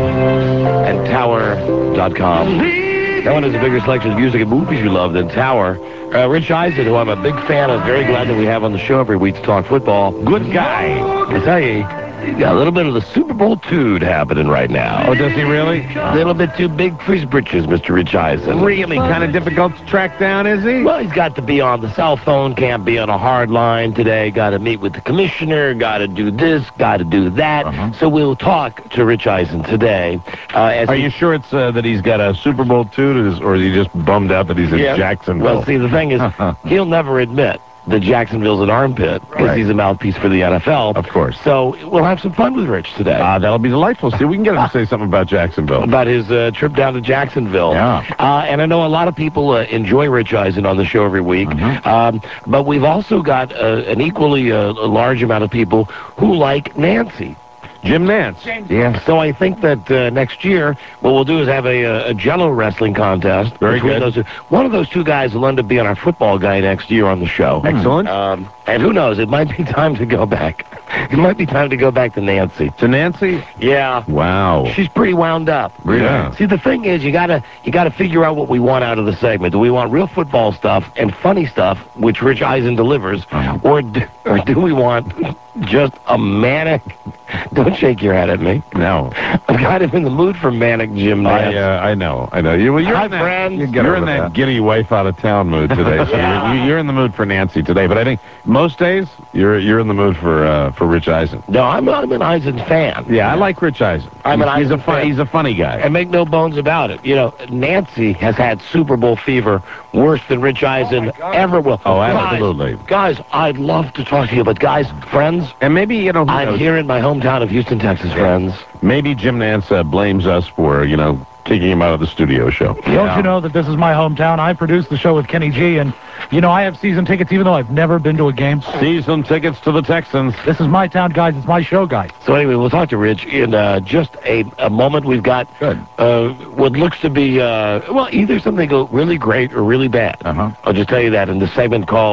and Tower dot com. No one has a bigger selection of music and movies you love than Tower. Uh, Rich Eisen, who I'm a big fan of, very glad that we have on the show every week to talk football. Good guy. I tell you, he's got a little bit of the Super Bowl tood happening right now. Oh, does he really? A little bit too big for his britches, Mister Rich Eisen. Really kind of difficult to track down, is he? Well, he's got to be on the cell phone, can't be on a hard line today, got to meet with the commissioner, got to do this, got to do that. Uh-huh. So we'll talk to Rich Eisen today. Uh, as Are he- you sure it's uh, that he's got a Super Bowl toot, or is, or is he just bummed out that he's in Yeah. Jacksonville? Well, see, the thing is, he'll never admit that Jacksonville's an armpit because Right. he's a mouthpiece for the N F L. Of course. So we'll have some fun with Rich today. Ah, that'll be delightful. See, we can get him to say something about Jacksonville. About his uh, trip down to Jacksonville. Yeah. Uh, and I know a lot of people uh, enjoy Rich Eisen on the show every week. Mm-hmm. Um, but we've also got uh, an equally uh, a large amount of people who like Nancy. Jim Nance. Yeah. So I think that uh, next year, what we'll do is have a, a, a Jello wrestling contest. Very between good. Those two. One of those two guys will end up being our football guy next year on the show. Excellent. Um, and who knows? It might be time to go back. It might be time to go back to Nancy. To Nancy? Yeah. Wow. She's pretty wound up. Really? Yeah. See, the thing is, you gotta you gotta figure out what we want out of the segment. Do we want real football stuff and funny stuff, which Rich Eisen delivers, Uh-huh. or do, or do we want just a manic? Don't shake your head at me. No. I'm kind of in the mood for manic Jim Nance. I, uh, I know, I know. You, well, you're Hi, in that, friends. You're, Get in over that, that. giddy wife out of town mood today. So Yeah. you're, you're in the mood for Nancy today. But I think most days you're you're in the mood for uh, for Rich Eisen. No, I'm, I'm an Eisen fan. Yeah, I like Rich Eisen. I'm an he's, he's a Eisen fun, fan. he's a funny guy. And make no bones about it. You know, Nancy has had Super Bowl fever worse than Rich Eisen ever will. Oh, Guys, absolutely. Guys, I'd love to talk to you, but guys, friends, And maybe you know, who I'm knows? here in my hometown of Houston, Texas, friends. Maybe Jim Nance uh, blames us for you know taking him out of the studio show. Don't you know that this is my hometown? I produce the show with Kenny G, and, you know, I have season tickets even though I've never been to a game. Season tickets to the Texans. This is my town, guys. It's my show, guys. So anyway, we'll talk to Rich in uh, just a, a moment. We've got uh, what looks to be, uh, well, either something go really great or really bad. Uh-huh. I'll just tell you that in the segment called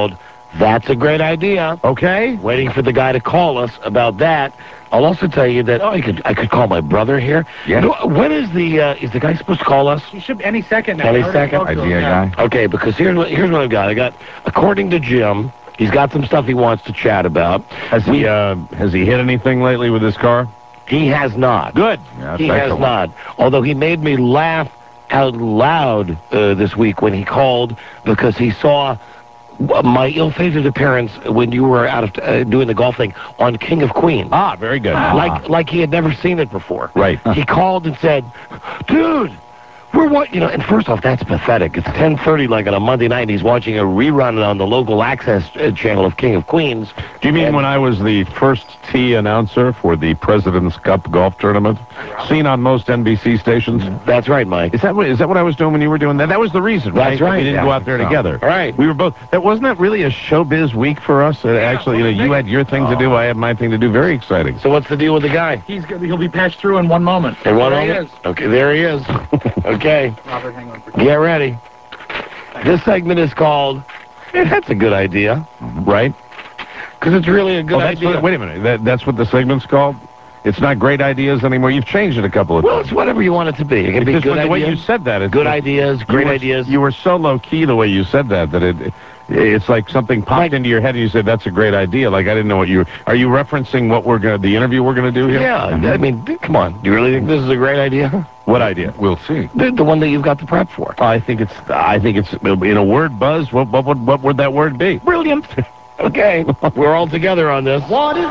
That's a great idea. Okay. Waiting for the guy to call us about that. I'll also tell you that, oh, I could I could call my brother here. Yeah. No, when is the, uh, is the guy supposed to call us? He should any second now. Any I already second? spoke to him, Idea yeah. guy. Okay, because here's what, here's what I've got. I got, according to Jim, he's got some stuff he wants to chat about. Has he, uh, has he hit anything lately with his car? He has not. Good. Yeah, He that's has excellent. not. Although he made me laugh out loud uh, this week when he called because he saw my ill-fated appearance when you were out of uh, doing the golf thing on King of Queens. Ah, very good. Like like he had never seen it before. Right. He called and said, dude, we're what, you know, and first off, that's pathetic. It's ten thirty like on a Monday night, and he's watching a rerun on the local access uh, channel of King of Queens. Do you mean And- when I was the first tee announcer for the President's Cup golf tournament, seen on most N B C stations? That's right, Mike. Is that what, is that what I was doing when you were doing that? That was the reason, right? That's right, We didn't yeah. go out there So. together. Right. We were both. That wasn't that really a showbiz week for us. Uh, actually, you know, you had your thing to do, I had my thing to do. Very exciting. So what's the deal with the guy? He's gonna, he'll be patched through in one moment. In one There moment? he is. Okay, there he is. Okay. Robert, hang on for Get ready. This segment is called, hey, that's a good idea, Right? because it's really a good Oh, that's idea. what, wait a minute. That, that's what the segment's called? It's not great ideas anymore. You've changed it a couple of Well, times. it's whatever you want it to be. It can It's be just good the way ideas, you said that. It's good just- ideas, you great were- ideas. You were so low key the way you said that that it, it's like something popped into your head and you said that's a great idea. Like I didn't know what you. Are you referencing what we're gonna the interview we're gonna do here? Yeah, I mean, d- come on. Do you really think this is a great idea? What idea? We'll see. The, the one that you've got the prep for. I think it's. I think it's in a word, Buzz. What what would what would that word be? Brilliant. Okay, we're all together on this. What is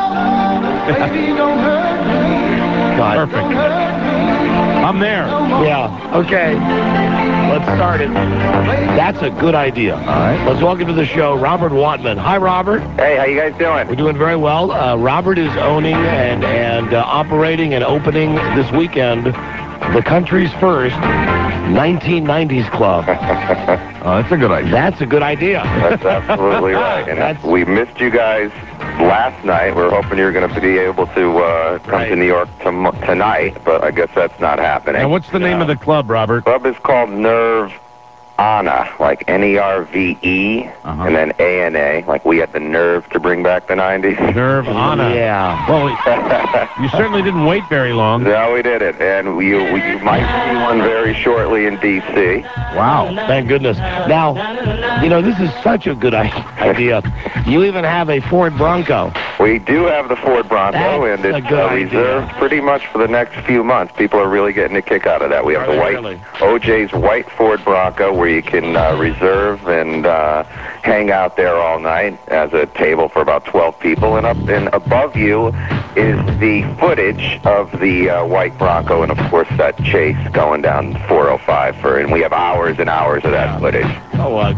love? Baby, don't hurt me. God. Perfect. Don't hurt me. I'm there. Yeah, okay. Let's start it. That's a good idea. All right. Let's welcome to the show Robert Watman. Hi, Robert. Hey, how you guys doing? We're doing very well. Uh, Robert is owning and, and uh, operating and opening this weekend the country's first nineteen nineties club. Oh, that's a good idea. That's a good idea. That's absolutely right. And That's- we missed you guys last night. We were hoping you were going to be able to uh, come Right. to New York tom- tonight, but I guess that's not happening. And what's the name of the club, Robert? club is called Nerve Ana, like N E R V E, Uh-huh. and then A N A, like we had the nerve to bring back the nineties. Nerve Ana. Yeah. Well, you certainly didn't wait very long. No, we did it, and we, we, you might see one very shortly in D C Wow. Thank goodness. Now, you know, this is such a good i- idea. You even have a Ford Bronco. We do have the Ford Bronco, That's and a it's good uh, idea. reserved pretty much for the next few months. People are really getting a kick out of that. We have Are the they white really? O J's white Ford Bronco, where you can uh, reserve and uh, hang out there all night as a table for about twelve people. And up and above you is the footage of the uh, white Bronco, and of course that chase going down four oh five for, and we have hours and hours of that footage. Oh, uh,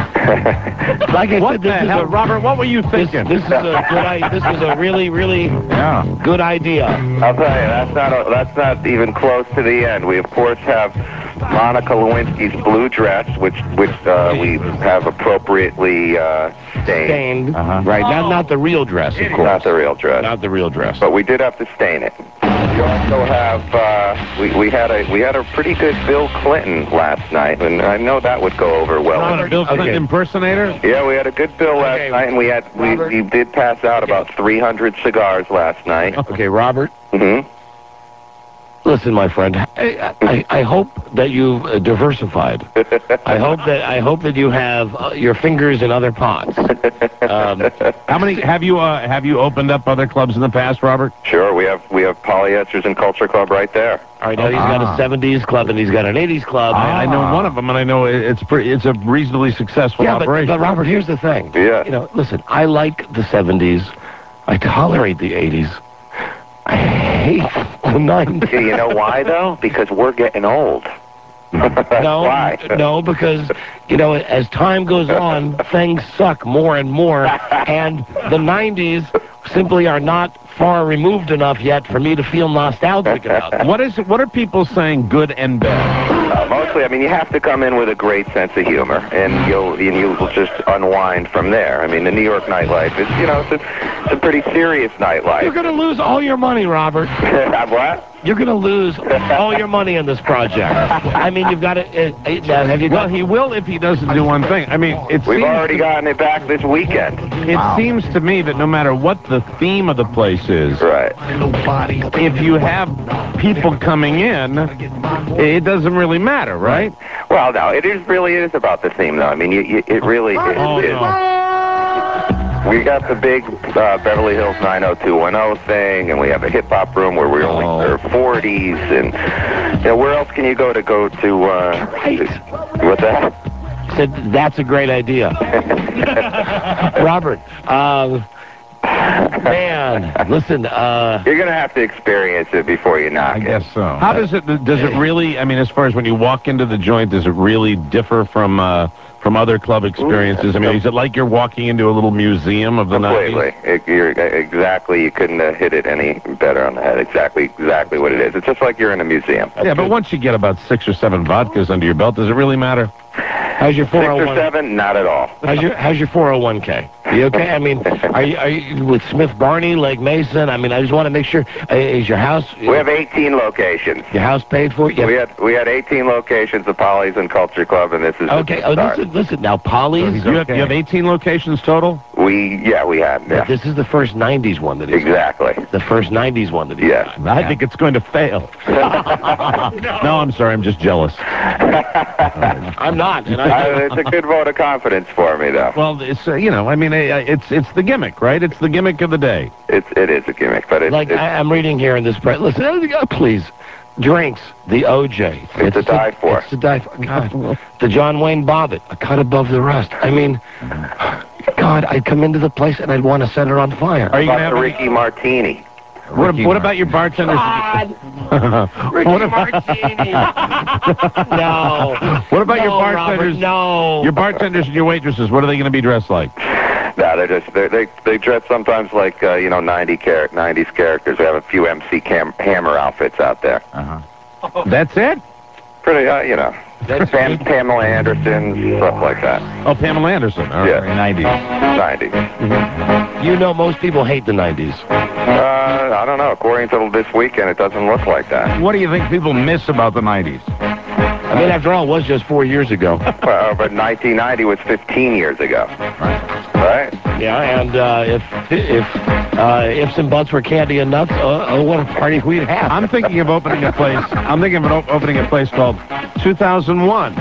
like I What said, the this is hell, a Robert? What were you this, thinking? this is a good idea. This is a really, really Yeah. good idea. I'll tell you, that's not a, that's not even close to the end. We of course have Monica Lewinsky's blue dress, which which uh, we have appropriately uh, stained. Stained, Uh-huh. right? Not not the real dress, of course. Not the real dress, Not the real dress. but we did have to stain it. We also have uh, we we had a we had a pretty good Bill Clinton last night, and I know that would go over well. Not a Bill Clinton Okay. impersonator? Yeah, we had a good Bill last Okay, night, and we had we, Robert. we did pass out about three hundred cigars last night. Okay, Robert. hmm Listen, my friend. I, I, I hope that you've uh, diversified. I hope that I hope that you have uh, your fingers in other pots. Um, How many have you uh, have you opened up other clubs in the past, Robert? Sure, we have we have Polyesters and Culture Club right there. all right, now he's got Ah. a seventies club and he's got an eighties club. I, I know one of them, and I know it- it's pretty. It's a reasonably successful Yeah, but, operation. but Robert, here's the thing. Yeah. You know, listen, I like the seventies. I tolerate the eighties. I hate the nineties. Yeah, you know why though? Because we're getting old. That's No, why. no, because, you know, as time goes on, things suck more and more, and the nineties simply are not far removed enough yet for me to feel nostalgic about them. What is? What are people saying? Good and bad. Uh, mostly, I mean, you have to come in with a great sense of humor, and you'll and you'll just unwind from there. I mean, the New York nightlife is, you know, it's a, it's a pretty serious nightlife. You're going to lose all your money, Robert. What? You're going to lose all your money in this project. I mean, you've got to... Uh, uh, have you got... Well, he will if he doesn't do one thing. I mean, it We've seems already to, gotten it back this weekend. It wow. seems to me that no matter what the theme of the place is, right. if you have people coming in, it doesn't really matter, right? Well, no, it is really is about the theme, though. I mean, you, you, it really is. Oh, is. no. We got the big uh, Beverly Hills nine oh two one oh thing, and we have a hip-hop room where we only Oh. serve forties, and you know, where else can you go to go to, uh, to what's that? Said, that's a great idea. Robert, uh, man, listen, uh... You're going to have to experience it before you knock I it. guess so. How does it, does it really, I mean, as far as when you walk into the joint, does it really differ from, uh, from other club experiences? I mean, is it like you're walking into a little museum of the nineties? Completely. It, you're, exactly. You couldn't have hit it any better on the head. Exactly, exactly what it is. It's just like you're in a museum. Yeah, but once you get about six or seven vodkas under your belt, does it really matter? How's your four oh one? Six or seven? Not at all. How's your How's your four oh one k? You okay? I mean, are you, are you with Smith Barney, Lake Mason? I mean, I just want to make sure. Uh, is your house? We have eighteen locations. Your house paid for? Yeah. We had we had eighteen locations of Polly's and Culture Club, and this is okay. Oh, listen, listen now, Polly's. So you, have, you have eighteen locations total? We yeah, we had. Yeah. But this is the first nineties one that he's exactly got. The first nineties one that he's yes. got. I think it's going to fail. no. no, I'm sorry. I'm just jealous. I'm not. And I, uh, it's a good vote of confidence for me, though. Well, it's uh, you know, I mean, uh, it's it's the gimmick, right? It's the gimmick of the day. It's it is a gimmick, but it's like it's, I, I'm reading here in this press. Listen, uh, please. Drinks, the O J. It's, it's to die for. It's to die for. God. The John Wayne Bobbitt, a cut above the rest. I mean, God, I'd come into the place and I'd want to set it on fire. Are you going to have a Ricky Martini? What, what about your bartenders? God! Ricky what about, Martini! no. What about no, your bartenders? Robert, no. Your bartenders and your waitresses, what are they going to be dressed like? No, they're just they're, they they dress sometimes like uh, you know ninety char- nineties characters. We have a few M C Cam- Hammer outfits out there. Uh-huh. That's it. Pretty, uh, you know, That's Pam- Pamela Anderson, stuff like that. Oh, Pamela Anderson. All yeah, right. nineties. nineties. Mm-hmm. You know, most people hate the nineties. Uh, I don't know. According to this weekend, it doesn't look like that. What do you think people miss about the nineties? I mean, after all, it was just four years ago. Well, but nineteen ninety was fifteen years ago. Right. Right? Yeah, and uh, if if uh, ifs and buts were candy and nuts, uh, oh, what a party we'd have. I'm thinking of opening a place. I'm thinking of op- opening a place called two thousand one.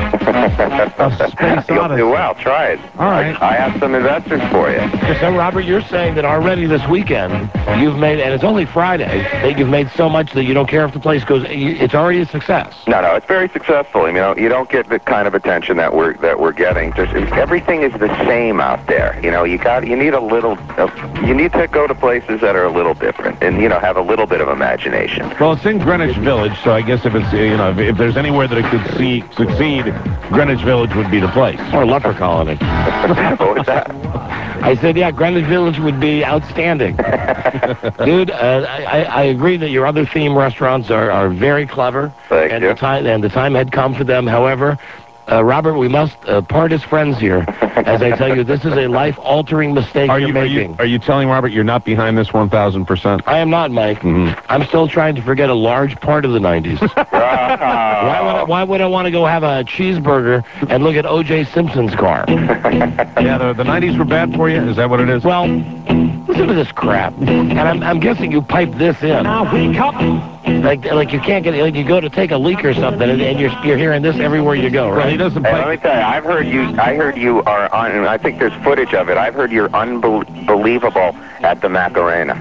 A Space You'll Odyssey. do well. Try it. All right. I, I have some investors for you. So, Robert, you're saying that already this weekend you've made, and it's only Friday, that you've made so much that you don't care if the place goes. It's already a success. No, no, it's very successful. You know, you don't get the kind of attention that we're that we're getting. Just everything is the same out there. You know, you got you need a little. Uh, you need to go to places that are a little different, and you know, have a little bit of imagination. Well, it's in Greenwich Village, so I guess if it's you know if, if there's anywhere that it could see, succeed, Greenwich Village would be the place. Or Leper Colony. What was that? I said, yeah, Greenwich Village would be outstanding. Dude, uh, I, I agree that your other theme restaurants are, are very clever. Thank and you. The time, and the time had come for them. However, uh, Robert, we must uh, part as friends here. As I tell you, this is a life-altering mistake Are you're you, are making. you are you telling Robert you're not behind this one thousand percent? I am not, Mike. Mm-hmm. I'm still trying to forget a large part of the nineties. why, would I, why would I want to go have a cheeseburger and look at O J Simpson's car? Yeah, the, the nineties were bad for you? Is that what it is? Well, listen to this crap. And I'm, I'm guessing you piped this in. Now wake up. Like, like you can't get, like you go to take a leak or something, and, and you're you're hearing this everywhere you go, right? Well, he doesn't Hey, pipe. let me tell you, I've heard you. I heard you are on. I think there's footage of it. I've heard you're unbelievable at the Macarena.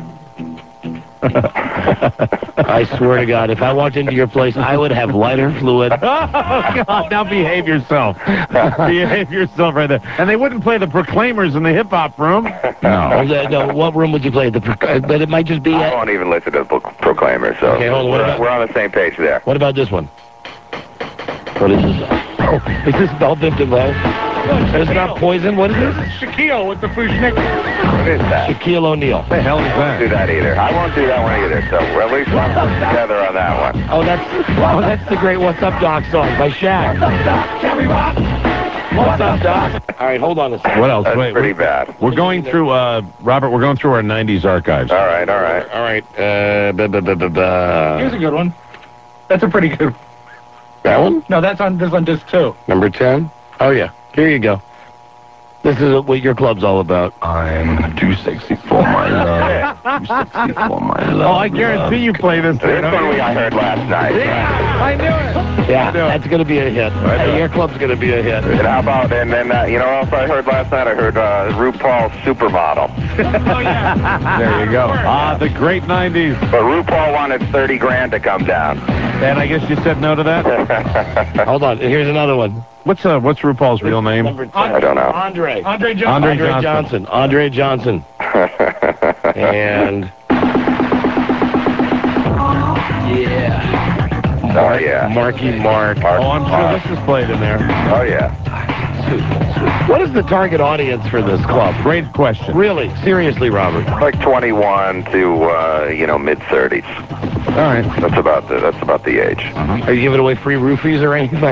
I swear to God, if I walked into your place, I would have lighter fluid. Oh, God, now behave yourself. Behave yourself right there. And they wouldn't play the Proclaimers in the hip-hop room. No. no, no. What room would you play? The, but it might just be... I won't even listen to the Proclaimers, so Okay, hold on, what we're, about- we're on the same page there. What about this one? What is this? Oh, is this Bell-Vivdemel? It's not poison. What is this? Shaquille with the Fushnik. What is that? Shaquille O'Neal. What the hell is I won't do that? that either. I won't do that one either. So at least we're together on that one. Oh, that's oh, that's the great "What's Up, Doc" song by Shaq. Can we rock? What's up, Doc? All right, hold on a second. What else? That's Wait, pretty we're, bad. we're going through, uh, Robert, we're going through our nineties archives. All right, all right. All right. Uh, ba, ba, ba, ba, ba. Here's a good one. That's a pretty good one. That one? No, that's on this on disc two. Number ten? Oh, yeah. Here you go. This is what your club's all about. I'm too sexy for my love. Too sexy for my love. Oh, I guarantee you play this. This one we I heard last night. I knew it. Yeah, that's going to be a hit. Hey, your club's going to be a hit. And how about, and then, uh, you know what else I heard last night? I heard uh, RuPaul's Supermodel. Oh, yeah. There you go. Ah, the great nineties. But RuPaul wanted thirty grand to come down. And I guess you said no to that? Hold on. Here's another one. What's uh, what's RuPaul's real name? Number ten. I don't know. Andre. Andre Johnson. Andre Andre Johnson. Johnson. Andre Johnson. And Oh, yeah. Marky Mark. Mark, Oh, I'm sure Mark. this is played in there. Oh, yeah. What is the target audience for this club? Great question. Really? Seriously, Robert? Like twenty-one to, uh, you know, mid-thirties. All right. That's about the, that's about the age. Are you giving away free roofies or anything?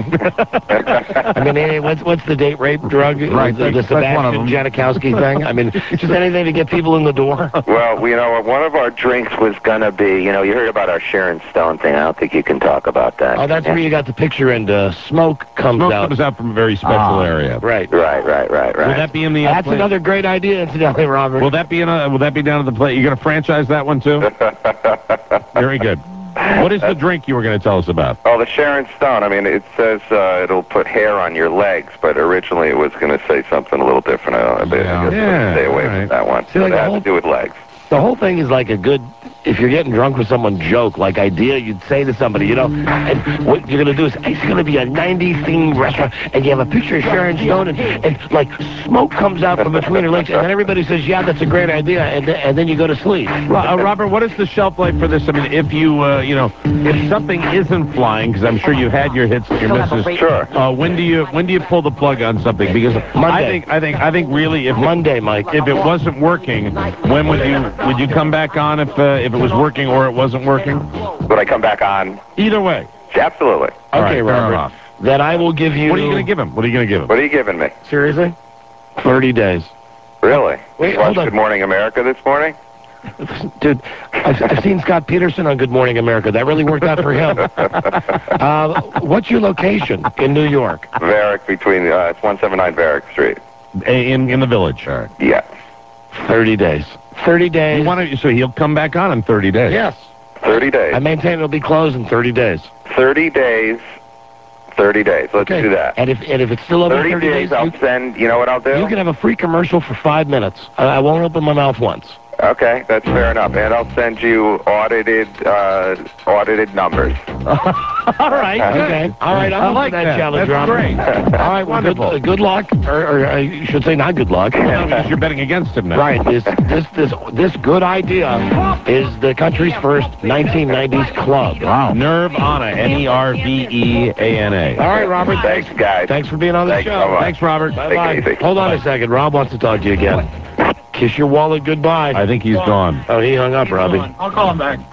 I mean, eh, what's what's the date rape drug? Right, The, the that's one of Sebastian them. Janikowski thing? I mean, just anything to get people in the door? Well, you know, one of our drinks was going to be, you know, you heard about our Sharon Stone thing. I don't think you can talk about that. Oh, that's where you got the picture and uh, smoke comes Smoke out. comes out from a very special Ah. area. Right. Right, right, right, right. Will that be in the? Uh, That's play- another great idea, incidentally, Robert. Will that be in? A, will that be down at the plate? You going to franchise that one too? Very good. What is the drink you were going to tell us about? Oh, the Sharon Stone. I mean, it says uh, it'll put hair on your legs, but originally it was going to say something a little different. I, don't, I Yeah. guess Yeah, I'll stay away all right. from that one. See, So like it the has whole- to do with legs. The whole thing is like a good, if you're getting drunk with someone, joke, like idea you'd say to somebody, you know, and what you're going to do is, it's going to be a nineties themed restaurant, and you have a picture of Sharon Stone, and, and like smoke comes out from between her legs, and then everybody says, yeah, that's a great idea, and, th- and then you go to sleep. Ro- uh, Robert, what is the shelf life for this? I mean, if you, uh, you know, if something isn't flying, because I'm sure you've had your hits and your misses. Sure. Uh, when do you when do you pull the plug on something? Because I Monday. think I think I think really if Monday, Mike. if it wasn't working, when would you would you come back on if uh, if it was working or it wasn't working? Would I come back on? Either way. Absolutely. All right, Okay, fair Robert. enough. Then I will give you... What are you going to give him? What are you going to give him? What are you giving me? Seriously? thirty days. Really? Wait, you watched hold on. Good Morning America this morning? Dude, I've, I've seen Scott Peterson on Good Morning America. That really worked out for him. uh, what's your location in New York? Varick between, uh, it's one seventy-nine Varick Street. A- In in the village. Yeah. thirty days. thirty days. You want to? So he'll come back on in thirty days. Yes. thirty days. I maintain it'll be closed in thirty days. thirty days. thirty days. Let's Okay. do that. And if and if it's still open thirty, thirty days, days, I'll you, send, you know what I'll do? you can have a free commercial for five minutes. I, I won't open my mouth once. Okay, that's fair enough. And I'll send you audited, uh, audited numbers. All right. Okay. All right. I'm I up like for that, that. challenge, That's Robert. great. All right. Well, good, Wonderful. uh, good luck, or, or uh, you should say not good luck. No, because you're betting against him now. Right. This this this this good idea is the country's first nineteen nineties club. Wow. Nirvana. N E R V E A N A. All right, Robert. Thanks, guys. Thanks for being on the Thanks show. so much. Thanks, Robert. Bye Take bye. it easy. Hold on a second. Rob wants to talk to you again. Kiss your wallet goodbye. I think he's gone. Oh, he hung up, Robbie. I'll call him back.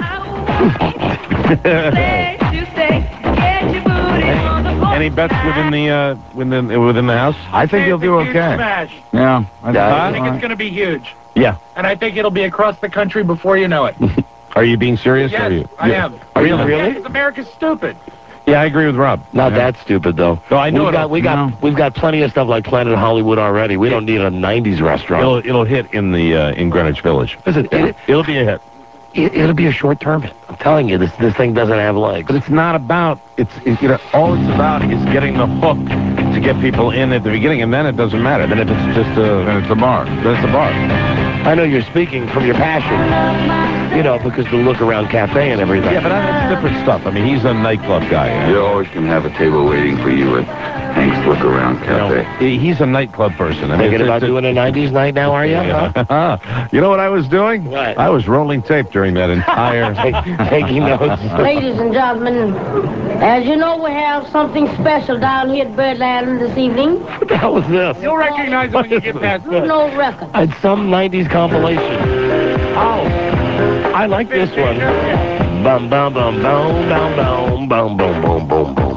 Any bets within the uh, within within the house? I think he'll do It's a huge okay. Smash. Yeah. I Yeah, I think think so. it's going to be huge. Yeah. And I think it'll be across the country before you know it. Are you being serious? Yes, or are you? I you- am. Are you Really? really? Because America's stupid. Yeah, I agree with Rob. Not Yeah. that stupid though. No, I know We've it'll- got we got no. we've got plenty of stuff like Planet Hollywood already. We don't need a nineties restaurant. It'll it'll hit in the uh, in Greenwich Village. Listen, it, It'll be a hit. it, it'll be a short term hit. I'm telling you, this this thing doesn't have legs. But it's not about it's it, you know all it's about is getting the hook to get people in at the beginning, and then it doesn't matter. Then if it's just a Then it's a bar. then it's a bar. I know you're speaking from your passion, you know, because the Look Around Cafe and everything. Yeah, but that's different stuff. I mean, he's a nightclub guy. You always can have a table waiting for you at Thanks, Look Around Cafe. He- He's a nightclub person. I mean, Thinking it's- about it's- doing a nineties night now, are you? Huh? You know what I was doing? What? I was rolling tape during that entire... Taking notes. Ladies and gentlemen, as you know, we have something special down here at Birdland this evening. What the hell is this? You'll recognize it when you get past Blue this. Note Records. It's some nineties compilation. Oh, I like this one. Bum bum bum bum bum bum bum bum bum bum bum.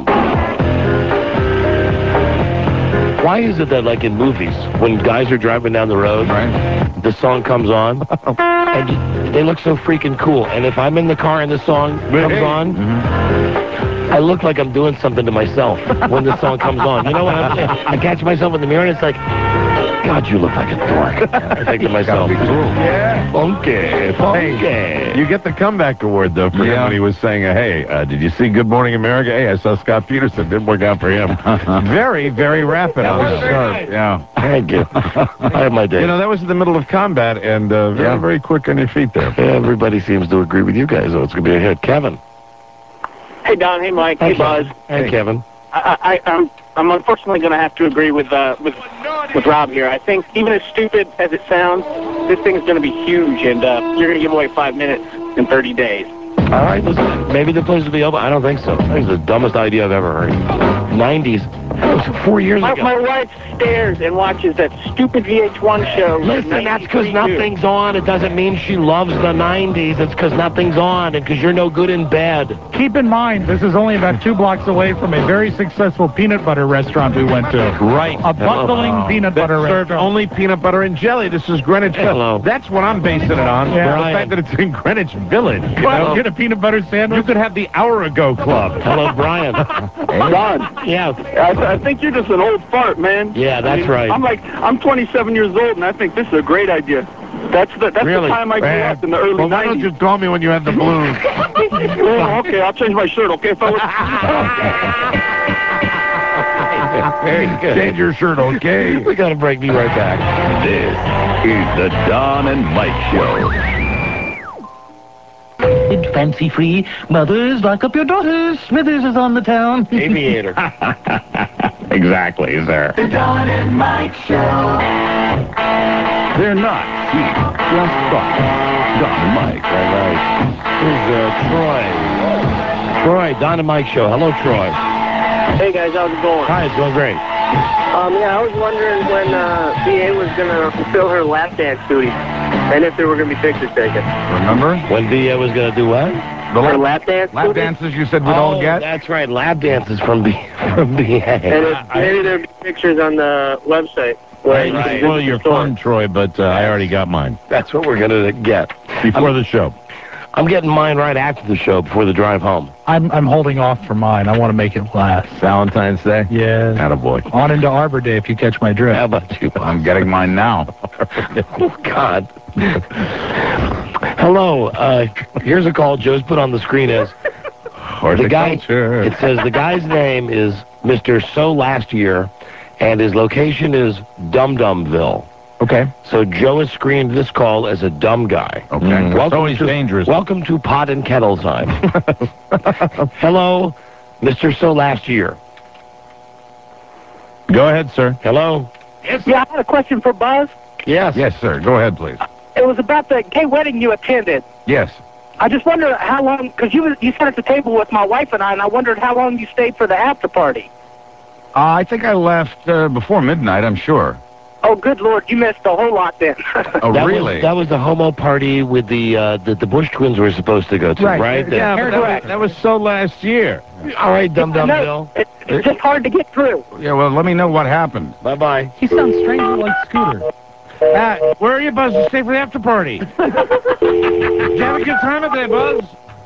Why is it that, like in movies, when guys are driving down the road, Right. the song comes on, and they look so freaking cool. And if I'm in the car and the song comes on, I look like I'm doing something to myself when the song comes on. You know what? I'm, I catch myself in the mirror, and it's like, God, you look like a dork. I think to myself, Yeah. funky, funky. Hey, you get the comeback award, though, for him Yeah. when he was saying, uh, hey, uh, did you see Good Morning America? Hey, I saw Scott Peterson. Didn't work out for him. Very, very rapid on was that. sharp, yeah. Thank you. I have my day. You know, that was in the middle of combat, and uh, very, Yeah. very quick on your feet there. Everybody seems to agree with you guys, though. It's going to be a hit. Kevin. Hey, Don. Hey, Mike. Hey, Buzz. Hey, Kevin. I, I, I'm, I'm unfortunately going to have to agree with, uh, with, with Rob here. I think even as stupid as it sounds, this thing's going to be huge, and uh, you're going to give away five minutes in thirty days. All right, listen, maybe the place will be open. I don't think so. I think it's the dumbest idea I've ever heard. nineties. That was four years My, ago. my wife stares and watches that stupid V H one show. Listen, that's because nothing's on. It doesn't mean she loves the nineties. It's because nothing's on and because you're no good in bed. Keep in mind, this is only about two blocks away from a very successful peanut butter restaurant we went to. Right. A bustling Hello. peanut That butter served restaurant. only peanut butter and jelly. This is Greenwich Village. Hello. That's what I'm basing it on. Yeah. The fact that it's in Greenwich Village. You Well, know? get a peanut butter sandwich. You could have the Hour Ago Club. Hello, Brian. Don, Yeah. I, th- I think you're just an old fart, man. Yeah, that's I mean, right. I'm like, I'm twenty-seven years old, and I think this is a great idea. That's the that's Really? the time I grew Man. up in the early Well, why don't nineties. you call me when you have the blues? Oh, okay, I'll change my shirt, okay, fellas? Very good. Change your shirt, okay? We got to break. Be right back. This is the Don and Mike Show. Fancy-free. Mothers, lock up your daughters. Smithers is on the town. Aviator. Exactly, sir. The Don and Mike Show. They're not cheap, just fun. Don and Mike. Right, right. Here's uh, Troy. Troy, Don and Mike Show. Hello, Troy. Hey guys, how's it going? Hi, it's going great. Um, yeah, I was wondering when uh, B A was gonna fulfill her lap dance duty, and if there were gonna be pictures taken. Remember? When V A was going to do what? The Her lap, lap dance lap duty? dances you said we'd oh, all get? that's right. Lab dances from B from B A. And if, maybe there'd be pictures on the website. Where I you right. can spoil visit your the store. fun, Troy, but uh, I already got mine That's what we're going to get. before the show. I'm getting mine right after the show, before the drive home. I'm I'm holding off for mine. I want to make it last. Valentine's Day? Yeah. Attaboy. On into Arbor Day, if you catch my drift. How about you? I'm getting mine now. Oh, God. Hello. Uh, here's a call Joe's put on the screen as the guy. Horticulture. It says the guy's name is Mister So Last Year, and his location is Dum Dumville. Okay. So Joe has screened this call as a dumb guy. Okay. Mm, It's Welcome always to, dangerous. Welcome to Pot and Kettle Time. Hello, Mister So Last Year. Go ahead, sir. Hello. Yeah, I had a question for Buzz. Yes. Yes, sir. Go ahead, please. It was about the gay wedding you attended. Yes. I just wonder how long, because you was- you sat at the table with my wife and I, and I wondered how long you stayed for the after party. Uh, I think I left uh, before midnight, I'm sure. Oh, good Lord, you missed a whole lot then. Oh, that really? Was, that was the homo party with the uh, that the Bush twins were supposed to go to, right? Right. The- Yeah, but that was, that was so last year. All right, Dum Dum No, Bill. it, it's just hard to get through. Yeah, well, let me know what happened. Bye bye. He sounds strangely like Scooter. Uh, where are you, Buzz? To stay for the after party. Did you have a good time up there, Buzz?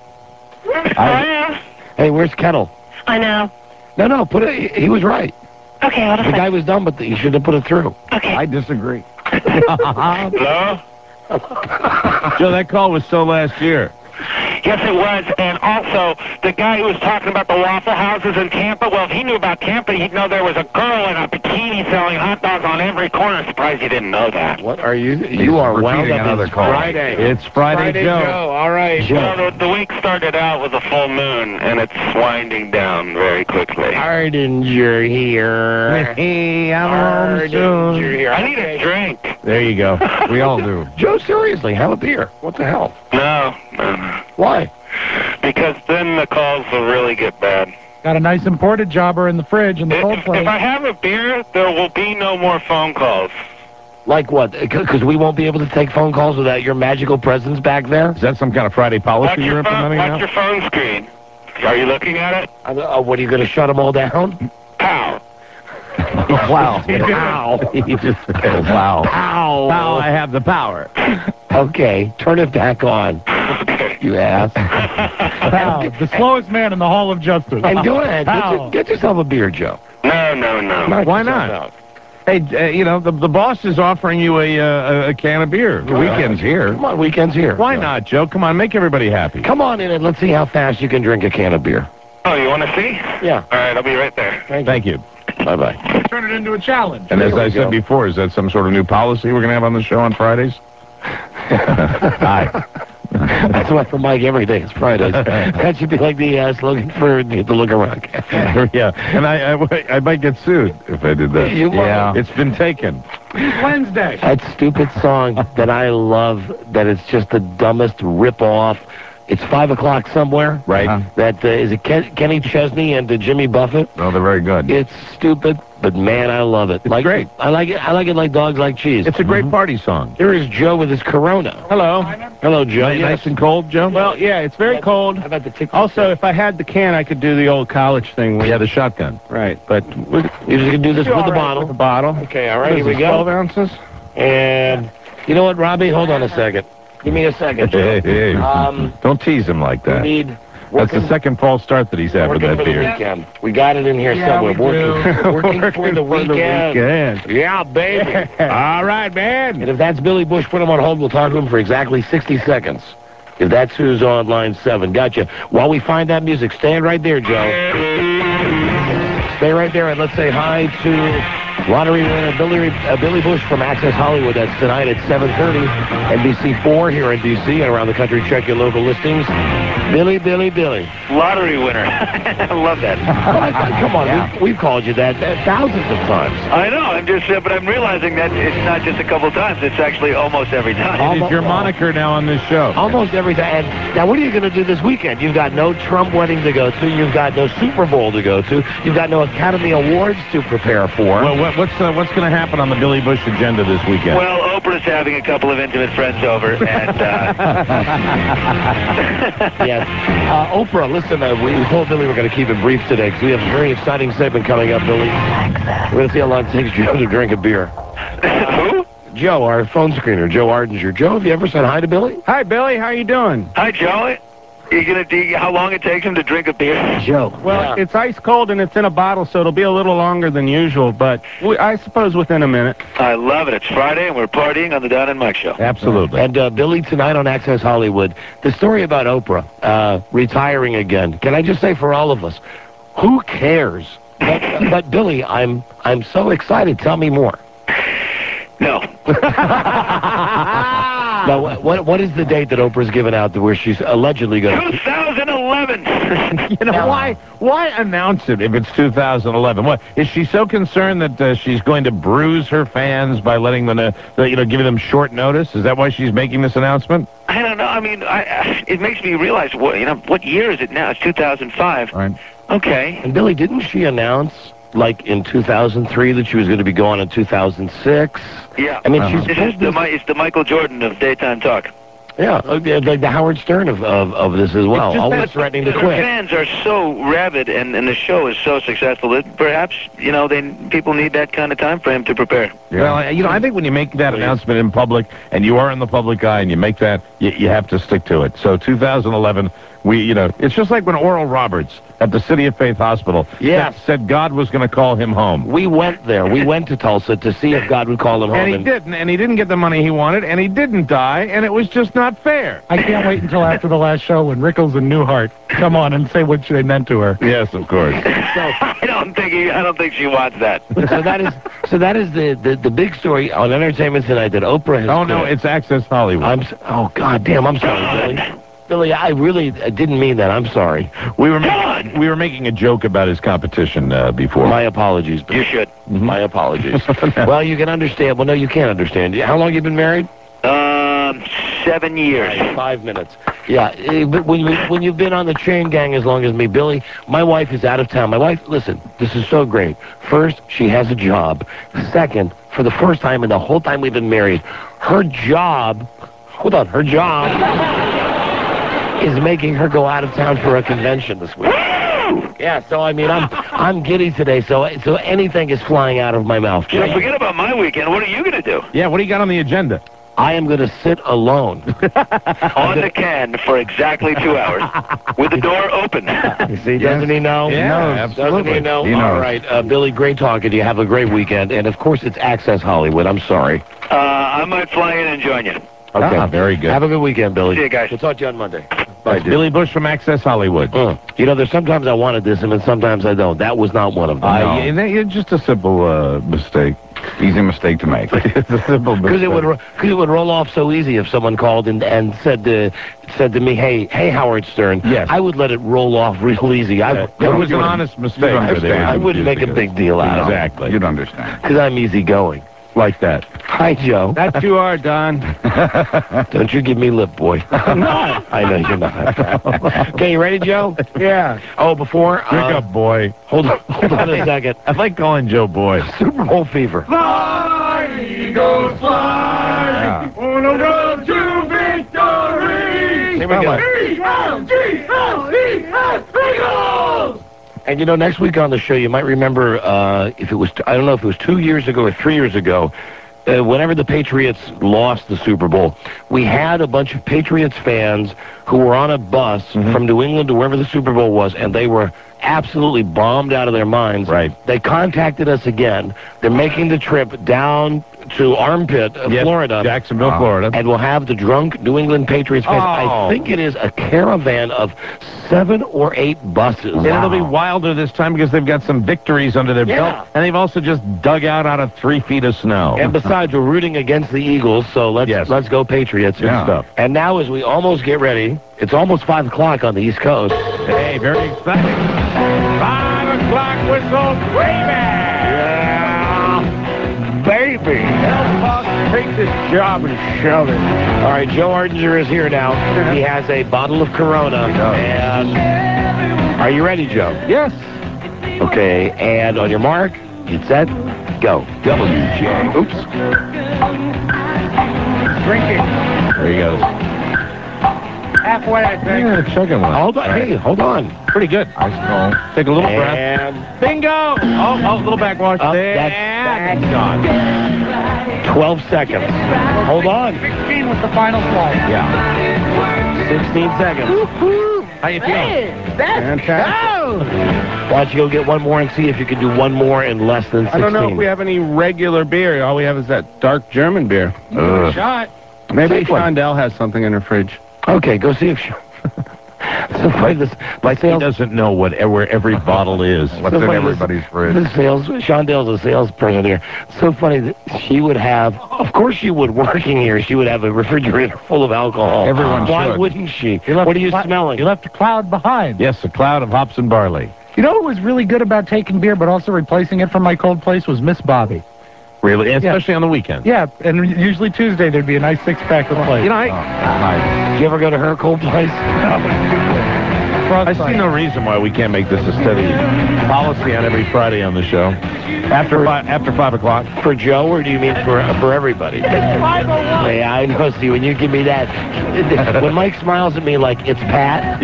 I, hey, where's Kettle? I know. No, no, put it. He was right. Okay, what The guy was dumb, but he should have put it through. Okay. I disagree. Hello? Joe, that call was so last year. Yes, it was. And also, the guy who was talking about the Waffle Houses in Tampa, well, if he knew about Tampa, he'd know there was a girl in a bikini selling hot dogs on every corner. Surprised you didn't know that. What are you? You are wound up. Another It's call. Friday. It's Friday, Friday Joe. Joe. All right. Well, the, the week started out with a full moon, and it's winding down very quickly. Hardinger here. Hey, I'm Hardinger here. I need a drink. There you go. We all do. Joe, seriously, have a beer. What the hell? No, no, no. Why? Because then the calls will really get bad. Got a nice imported jobber in the fridge in the cold If, plate. if I have a beer, there will be no more phone calls. Like what? Because we won't be able to take phone calls without your magical presence back there? Is that some kind of Friday policy Watch you're your phone, implementing watch now? your phone screen. Are you looking at it? Uh, uh, what, are you going to shut them all down? Pow. Wow. Ow. He just, oh, wow. Ow. Now I have the power. Okay, turn it back on. You ass. Pow, the slowest man in the Hall of Justice. And go ahead. Get, Pow. your- get yourself a beer, Joe. No, no, no. Knock Why yourself not? out. Hey, uh, you know, the, the boss is offering you a, uh, a, a can of beer. The weekend's here. Come on, weekend's here. Why not, Joe? Come on, make everybody happy. Come on in and let's see how fast you can drink a can of beer. Oh, you want to see? Yeah. All right, I'll be right there. Thank, Thank you. Bye-bye. Turn it into a challenge. And as Here we I go. said before, is that some sort of new policy we're going to have on the show on Fridays? Hi. That's why for Mike every day is Fridays. That should be like the uh, slogan for the, the Look Around. Yeah, and I, I, I might get sued if I did that. You might. Yeah. It's been taken. Wednesday. That stupid song that I love, that it's just the dumbest rip-off. It's five o'clock somewhere. Right. Uh-huh. That uh, is it Ken, Kenny Chesney and uh, Jimmy Buffett? No, they're very good. It's stupid, but man, I love it. It's like, great. I like it. I like it like dogs like cheese. It's a great party song. Here is Joe with his Corona. Hello. Hello, Joe. Nice, Yes. nice and cold, Joe? Well, yeah, it's very cold. How about the tick? Also, if I had the can, I could do the old college thing. With, Yeah, the shotgun. right, but You're just gonna do this with the bottle. with the bottle. Okay, all right, What here is we this, go. twelve ounces? And you know what, Robbie? Hold on a second. Give me a second, Joe. Hey, hey. Um, Don't tease him like we that. need That's working, the second false start that he's had with working that for the beer. weekend. We got it in here Yeah, somewhere. we do. Working, working for the weekend. weekend. Yeah, baby. All right, man. And if that's Billy Bush, put him on hold. We'll talk to him for exactly sixty seconds. If that's who's on line seven. Gotcha. While we find that music, stand right there, Joe. Stay right there and let's say hi to lottery winner Billy, uh, Billy Bush from Access Hollywood. That's tonight at seven thirty. N B C four here in D C and around the country. Check your local listings. Billy, Billy, Billy. Lottery winner. I love that. Come on, we've, we've called you that uh, thousands of times. I know. I'm just, uh, but I'm realizing that it's not just a couple times. It's actually almost every time. It is your moniker now on this show. Almost every day. And now, what are you going to do this weekend? You've got no Trump wedding to go to. You've got no Super Bowl to go to. You've got no Academy Awards to prepare for. Well, what, what's uh, what's going to happen on the Billy Bush agenda this weekend? Well, Oprah's having a couple of intimate friends over, and uh, Yes. Uh, Oprah, listen, uh, we told Billy we're going to keep it brief today because we have a very exciting segment coming up, Billy. We're going to see how long it takes Joe to drink a beer. who? Joe, our phone screener, Joe Ardinger. Joe, have you ever said hi to Billy? Hi, Billy. How you doing? Hi, Joe. You gonna do how long it takes him to drink a beer? Joe. Well, Yeah. it's ice cold and it's in a bottle, so it'll be a little longer than usual, but we, I suppose within a minute. I love it. It's Friday, and we're partying on the Don and Mike Show. Absolutely. And uh, Billy, tonight on Access Hollywood, the story about Oprah uh, retiring again. Can I just say for all of us, who cares? But, but Billy, I'm I'm so excited. Tell me more. No. Now, what, what what is the date that Oprah's given out to where she's allegedly going to... twenty eleven. You know, why why announce it if it's two thousand eleven? What, is she so concerned that uh, she's going to bruise her fans by letting them, uh, you know, giving them short notice? Is that why she's making this announcement? I don't know. I mean, I, I, it makes me realize what you know. What year is it now? It's two thousand five. Right. Okay. And Billy, didn't she announce, like, in two thousand three that she was going to be gone in two thousand six? Yeah. I mean, Uh-huh. she's... This is the, Mi- it's the Michael Jordan of daytime talk. Yeah, uh, like the Howard Stern of, of, of this as well. It's just Always that threatening to the quit. fans are so rabid, and, and the show is so successful that perhaps you know they people need that kind of time frame to prepare. Well, uh, you know, I think when you make that announcement in public, and you are in the public eye, and you make that, you, you have to stick to it. So two thousand eleven, We, you know, it's just like when Oral Roberts at the City of Faith Hospital Yes. said, said God was going to call him home. We went there. We went to Tulsa to see if God would call him home. And he didn't, and he didn't get the money he wanted, and he didn't die, and it was just not fair. I can't wait until after the last show when Rickles and Newhart come on and say what they meant to her. Yes, of course. I don't think he, I don't think she wants that. So that is so that is the, the, the big story on Entertainment Tonight that Oprah has Oh, no, quit. it's Access Hollywood. I'm s- oh God damn, I'm sorry, Billy. Billy, I really I didn't mean that. I'm sorry. We were making, we were making a joke about his competition uh, before. My apologies, Billy. You should. My apologies. Well, you can understand. Well, no, you can't understand. How long you been married? Um, seven years. Right, five minutes. Yeah, eh, but when, you, when you've been on the chain gang as long as me, Billy, my wife is out of town. My wife, listen, this is so great. First, she has a job. Second, for the first time in the whole time we've been married, her job, hold on, her job is making her go out of town for a convention this week. Yeah, so I mean, I'm I'm giddy today, so so anything is flying out of my mouth. So forget about my weekend. What are you going to do? Yeah, what do you got on the agenda? I am going to sit alone. On the can for exactly two hours. With the door open. You see, doesn't he know? Yeah, Doesn't absolutely. he know? He All knows. right, uh, Billy, great talking to you. Have a great weekend. And, of course, it's Access Hollywood. I'm sorry. Uh, I might fly in and join you. Okay. Ah, very good. Have a good weekend, Billy. See you guys. We'll talk to you on Monday. Bye, Billy Bush from Access Hollywood. Uh, you know, there's sometimes I want to diss him, and sometimes I don't. That was not one of them. Uh, No. yeah, it's just a simple uh, mistake. Easy mistake to make. It's a simple Because mistake. it would, because it would roll off so easy if someone called and, and said to said to me, "Hey, hey, Howard Stern." Yes. I would let it roll off real easy. I, Uh, it was an honest mistake. You'd understand. I wouldn't make a big deal out of it Exactly. You'd understand. because I'm easygoing. Like that. Hi, Joe. That's you are, Don. Don't you give me lip, boy. I'm not. I know you're not. Okay, you ready, Joe? Yeah. Oh, before Drink uh, up, boy. hold on, hold on a second. I like calling Joe boy. Super Bowl fever. Fly, Eagles, fly on a road to victory. Here we go. E L G L E S, Eagles! And you know, next week on the show, you might remember uh, if it was, I don't know if it was two years ago or three years ago, uh, whenever the Patriots lost the Super Bowl, we had a bunch of Patriots fans who were on a bus Mm-hmm. from New England to wherever the Super Bowl was, and they were absolutely bombed out of their minds. Right. They contacted us again. They're making the trip down to Armpit, uh, Yes, Florida. Jacksonville, Florida. And we'll have the drunk New England Patriots fans. Oh. I think it is a caravan of seven or eight buses. And it'll be wilder this time because they've got some victories under their Yeah. belt, and they've also just dug out out of three feet of snow. And besides, we're rooting against the Eagles, so let's Yes. let's go Patriots. Good Yeah. stuff. And now, as we almost get ready, it's almost five o'clock on the East Coast. Hey, very exciting. Five o'clock whistle, Yeah, baby. Help us take this job and shove it. All right, Joe Ardinger is here now. He has a bottle of Corona. And are you ready, Joe? Yes. Okay, and on your mark, get set, go. W J. Oops. Drinking. There he goes. Halfway, I think. Yeah, chugging one. Hold on. Hey, hold on. Pretty good. Ice cold. Take a little breath. And Bingo! Oh, oh, little backwash. Up, there. that's- And gone. twelve seconds. Hold on. sixteen was the final slide. Yeah. sixteen seconds. How you feeling? Fantastic. Why don't you go get one more and see if you can do one more in less than I sixteen. don't know if we have any regular beer. All we have is that dark German beer. Ugh. Shot. Maybe Take one. Shondell has something in her fridge. Okay, go see if she... So by this, by He sales, doesn't know what where every bottle is. What's So in funny, everybody's fridge? the sales, Shondell's a salesperson here. So funny that she would have, of course she would, working here, she would have a refrigerator full of alcohol. Everyone Why should. wouldn't she? You left What are you a clou- smelling? You left a cloud behind. Yes, a cloud of hops and barley. You know what was really good about taking beer but also replacing it from my cold place was Miss Bobby. Really? Especially on the weekend. Yeah, and usually Tuesday there'd be a nice six-pack of place. You know, I, Oh, nice. Did you ever go to her cold place? I see no reason why we can't make this a steady policy on every Friday on the show. After five, after five o'clock. For Joe, or do you mean for for everybody? Yeah, I know. See, when you give me that, when Mike smiles at me like it's Pat.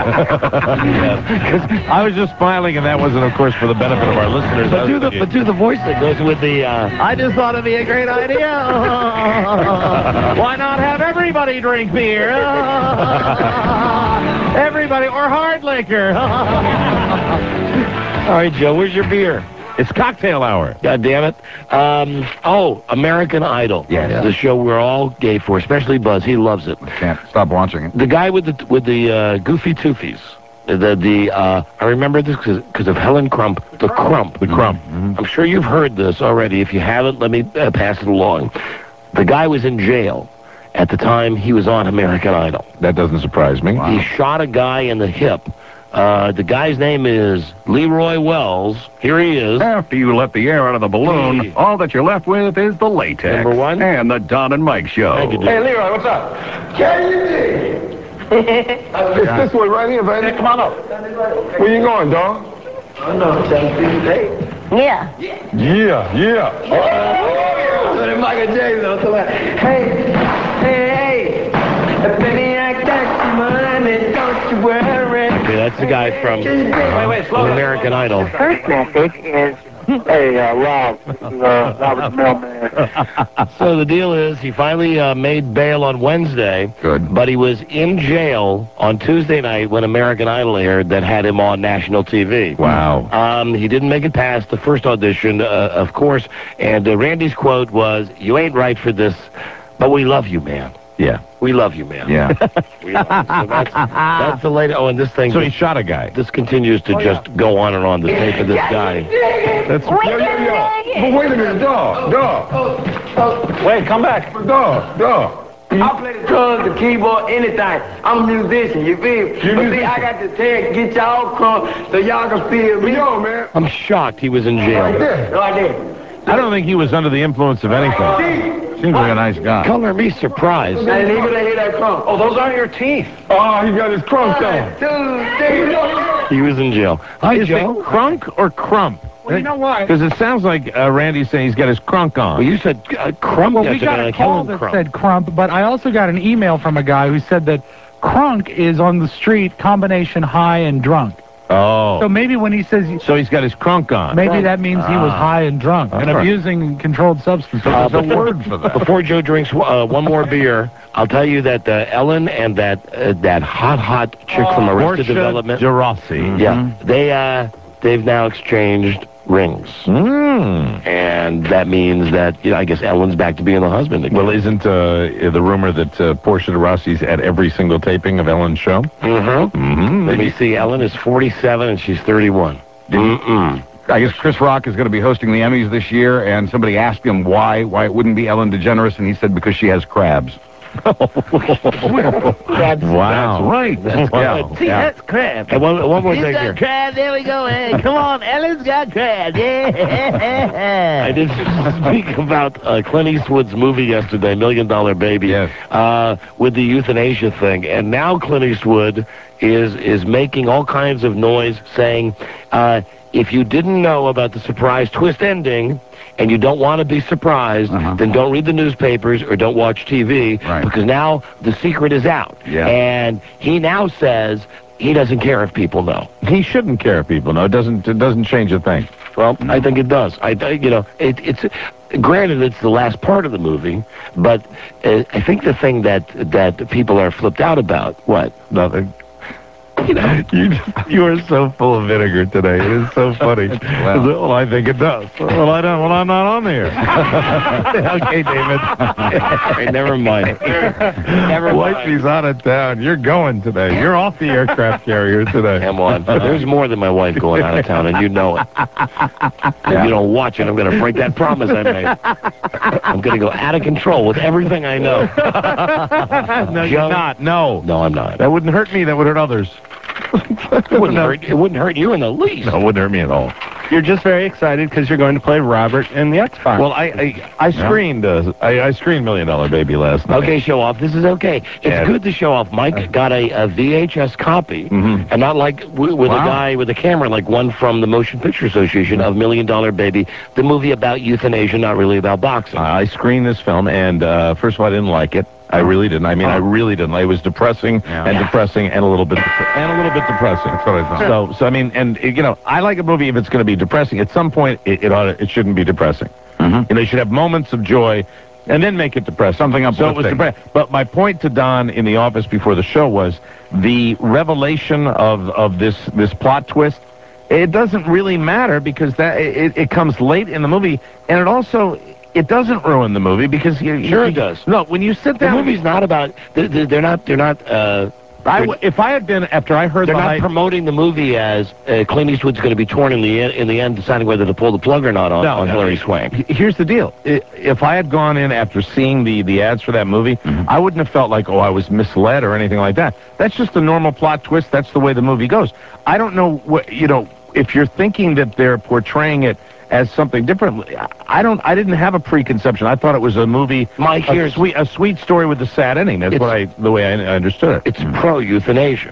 Yeah. I was just smiling, and that wasn't, of course, for the benefit of our listeners. But do the but do the voice that goes with the. Uh, I just thought it'd be a great idea. Why not have everybody drink beer? Everybody, or hard liquor. All right, Joe, where's your beer? It's cocktail hour. God damn it. Um, oh, American Idol. Yes. The show we're all gay for, especially Buzz. He loves it. Can't stop watching it. The guy with the with the uh, goofy toofies. The, the uh, I remember this because of Helen Crump. The Crump. The Crump. Mm-hmm. I'm sure you've heard this already. If you haven't, let me uh, pass it along. The guy was in jail at the time he was on American Idol. That doesn't surprise me. He shot a guy in the hip. Uh, the guy's name is Leroy Wells. Here he is. After you let the air out of the balloon, Hey. all that you're left with is the latex. Number one. And the Don and Mike Show. Thank you, dude. Hey, Leroy, what's up? Can you dig? It's this way right here, baby. Come on up. Where you going, dog? I know, Yeah. Yeah, yeah. Oh, Michael Jackson. Hey, hey, hey. Penny, I got your money, don't you worry. Okay, that's the guy from Wait, wait, slow down. American Idol. First message is, hey, uh, Rob, this is, uh, Robert the Mailman. So the deal is he finally uh, made bail on Wednesday. Good. But he was in jail on Tuesday night when American Idol aired that had him on national T V. Wow. Um, he didn't make it past the first audition, uh, of course. And uh, Randy's quote was, "You ain't right for this, but we love you, man. Yeah. We love you, man." Yeah. We love you. So that's, that's the latest. Oh, and this thing. So he just- shot a guy. This continues to just go on and on. The tape of this guy. That's Yo, yo, yo. But wait a minute, dog, dog. Wait, come back. Dog, dog. I play the drums, the keyboard, anything. I'm a musician, you feel? You But see, musician. I got to tell, get y'all crunk so y'all can feel me. Yo, man. I'm shocked he was in jail. Right there, right there. I don't think he was under the influence of anything. Seems like a nice guy. Color me surprised. I didn't even hear that crunk. Oh, those aren't your teeth. Oh, he got his crunk on. Dude, dude. He was in jail. Hi, Is Joe. it crunk or crump? Well, you know what? Because it sounds like uh, Randy's saying he's got his crunk on. Well, you said uh, crump Well, we yesterday, got a like call Helen that Crump. said crump, but I also got an email from a guy who said that crunk is on the street combination high and drunk. Oh. So maybe when he says, So he's got his crunk on. maybe that means he was Ah. high and drunk and All right. abusing controlled substances. Uh, There's a before- word for that. Before Joe drinks uh, one more beer, I'll tell you that uh, Ellen and that uh, that hot, hot chick from Arrested Portia Development, Gerossi. yeah, they uh, they've now exchanged rings, Mm. and that means that you know, I guess Ellen's back to being the husband again. Well, isn't uh, the rumor that uh, Portia de Rossi's at every single taping of Ellen's show? Mm-hmm. Mm-hmm. Let me see. Ellen is forty-seven and she's thirty-one. Mm-mm. I guess Chris Rock is going to be hosting the Emmys this year, and somebody asked him why, why it wouldn't be Ellen DeGeneres, and he said because she has crabs. That's, Wow. That's right. That's Wow. good. See, Yeah. that's crab. And one, one more He's thing got here. crab. There we go. Hey, come on, Ellen's got crab. Yeah. I did speak about uh, Clint Eastwood's movie yesterday, Million Dollar Baby, Yes. uh, with the euthanasia thing. And now Clint Eastwood is is making all kinds of noise saying, uh, if you didn't know about the surprise twist ending and you don't want to be surprised, Uh-huh. then don't read the newspapers or don't watch T V Right. because now the secret is out. Yeah. And he now says he doesn't care if people know. He shouldn't care if people know. It doesn't, it doesn't change a thing. Well, I think it does. I, I you know, it, it's granted it's the last part of the movie, but uh, I think the thing that that people are flipped out about. What? Nothing. You know, you, just, you are so full of vinegar today. It is so funny. Well. well, I think it does. Well, I don't. Well, I'm not on there. Okay, David. Hey, never mind. Never mind. Wifey's out of town. You're going today. You're off the aircraft carrier today. Come on. There's more than my wife going out of town, and you know it. If you don't watch it, I'm going to break that promise I made. I'm going to go out of control with everything I know. No, Joe? you're not. No. No, I'm not. That wouldn't hurt me. That would hurt others. It wouldn't hurt. It wouldn't hurt you in the least. No, it wouldn't hurt me at all. You're just very excited because you're going to play Robert in the X Files. Well, I I, I screened uh, I, I screened Million Dollar Baby last night. Okay, show off. This is okay. It's Yeah. good to show off. Mike got a, a V H S copy, Mhm. and not like w- with Wow. a guy with a camera, like one from the Motion Picture Association of Million Dollar Baby, the movie about euthanasia, not really about boxing. I screened this film, and uh, first of all, I didn't like it. I really didn't. I mean, I really didn't. It was depressing and Yeah. depressing and a little bit and a little bit depressing. That's what I thought. So, so I mean, and you know, I like a movie if it's going to be depressing. At some point, it it, ought to, it shouldn't be depressing. Mhm. You know, you should have moments of joy. and then make it depressing. Something So it was uplifting. depressing. But my point to Don in the office before the show was the revelation of of this this plot twist. It doesn't really matter because that it, it comes late in the movie, and it also it doesn't ruin the movie because you Sure you, it does. No, when you sit The down, movie's not about. They're, they're not. They're not. Uh, I w- if I had been after I heard they're the not hype, promoting the movie as uh, Clint Eastwood's going to be torn in the en- in the end, deciding whether to pull the plug or not on, No, on no. Hilary Swank. Here's the deal. I- If I had gone in after seeing the, the ads for that movie, Mm-hmm. I wouldn't have felt like, oh, I was misled or anything like that. That's just a normal plot twist. That's the way the movie goes. I don't know what, you know, if you're thinking that they're portraying it as something different, I don't, I didn't have a preconception. I thought it was a movie, Mike, a here's- sweet, a sweet story with a sad ending. That's It's- what I, the way I understood it. It's pro-euthanasia.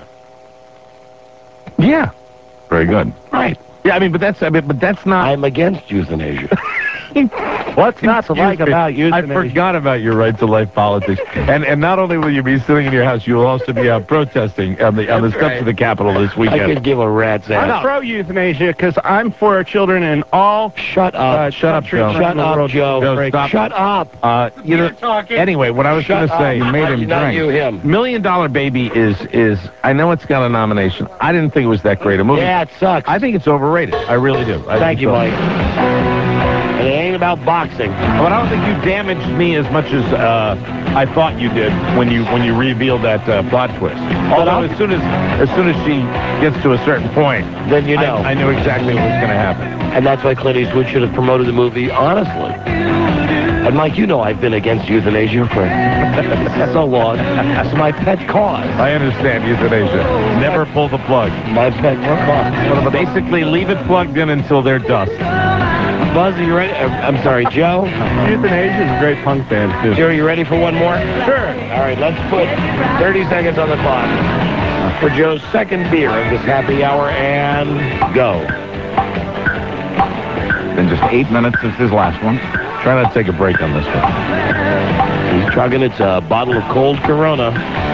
Yeah. Very good. Right. Yeah, I mean, but that's, I mean, but that's not. I'm against euthanasia. What's not to like about euthanasia? I forgot about your right to life politics. And and not only will you be sitting in your house, you will also be out protesting on the on the That's steps right. of the Capitol this I weekend. could give a rat's I'm ass. pro-euthanasia because I'm for children in all Shut up. uh, Shut up, countries Joe. around Shut the up, world. Joe. Joe, stop. Shut up. Uh, you know, anyway, what I was going Shut to up. say, You made him Not drink. you, him. Million Dollar Baby is is I know it's got a nomination. I didn't think it was that great a movie. Yeah, it sucks. I think it's overrated. I really do. I Thank think you, so. Mike. And it ain't about boxing. But I don't think you damaged me as much as uh, I thought you did when you when you revealed that uh, plot twist. Although as soon as as soon as she gets to a certain point, Then you know. I, I knew exactly what was going to happen. And that's why Clint Eastwood should have promoted the movie honestly. And Mike, you know I've been against euthanasia for so long. It's my pet cause. I understand euthanasia. Never pull the plug. My pet cause. Basically, leave it plugged in until they're dust. Buzz, are you ready? Uh, I'm sorry, Joe? Euthanasia is a great punk band, too. Joe, are you ready for one more? Sure. All right, let's put thirty seconds on the clock for Joe's second beer of this happy hour, and go. Been just eight minutes since his last one. Try not to take a break on this one. He's chugging. It's a bottle of cold Corona.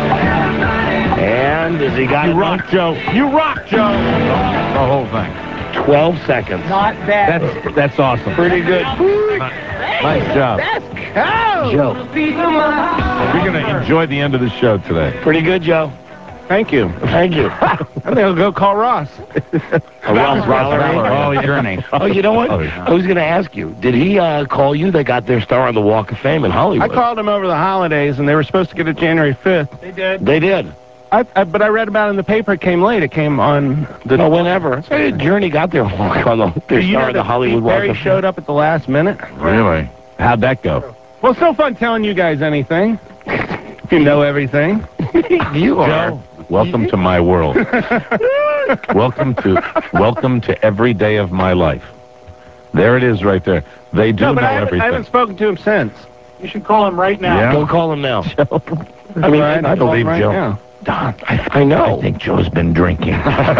And has he got You it? rock, Joe. You rock, Joe. The whole thing. twelve seconds. Not bad. That's that's awesome. Pretty good. Nice job. Joe. You're going to enjoy the end of the show today. Pretty good, Joe. Thank you. Thank you. I think I'll go call Ross. Ross Valerie. Oh, Journey. Oh, you know what? Oh, yeah. I was going to ask you. Did he uh, call you? They got their star on the Walk of Fame in I Hollywood. called him over the holidays, and they were supposed to get it January fifth. They did. They did. I, I, but I read about it in the paper. It came late. It came on the... No, whenever. Hey, Journey got their walk on the their you star know on the that Hollywood Steve Walk Perry of Fame. showed up at the last minute? Really? How'd that go? Well, it's no fun telling you guys anything. If you know everything. You are. Joe, welcome to my world. welcome to welcome to every day of my life. There it is right there. They do No, but know I haven't, everything. I haven't spoken to him since. You should call him right now. Yeah. Go call him now. I mean, I I believe right Joe. now. Don, I, I know. I think Joe's been drinking.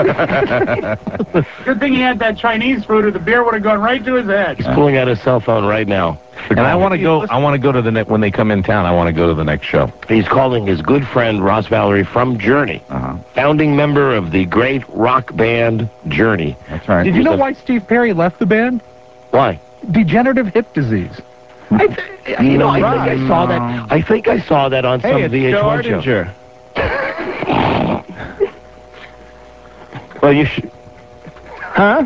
Good thing he had that Chinese food, or the beer would have gone right to his head. He's pulling out his cell phone right now. And I want to go. I want to go to the ne- when they come in town. I want to go to the next show. He's calling his good friend Ross Valerie from Journey, Uh-huh. founding member of the great rock band Journey. That's right. Did you know why Steve Perry left the band? Why? Degenerative hip disease. I th- you know, I think I saw that. I think I saw that on some Hey, of the it's H Joe one shows. Ardinger. Well, you should... Huh?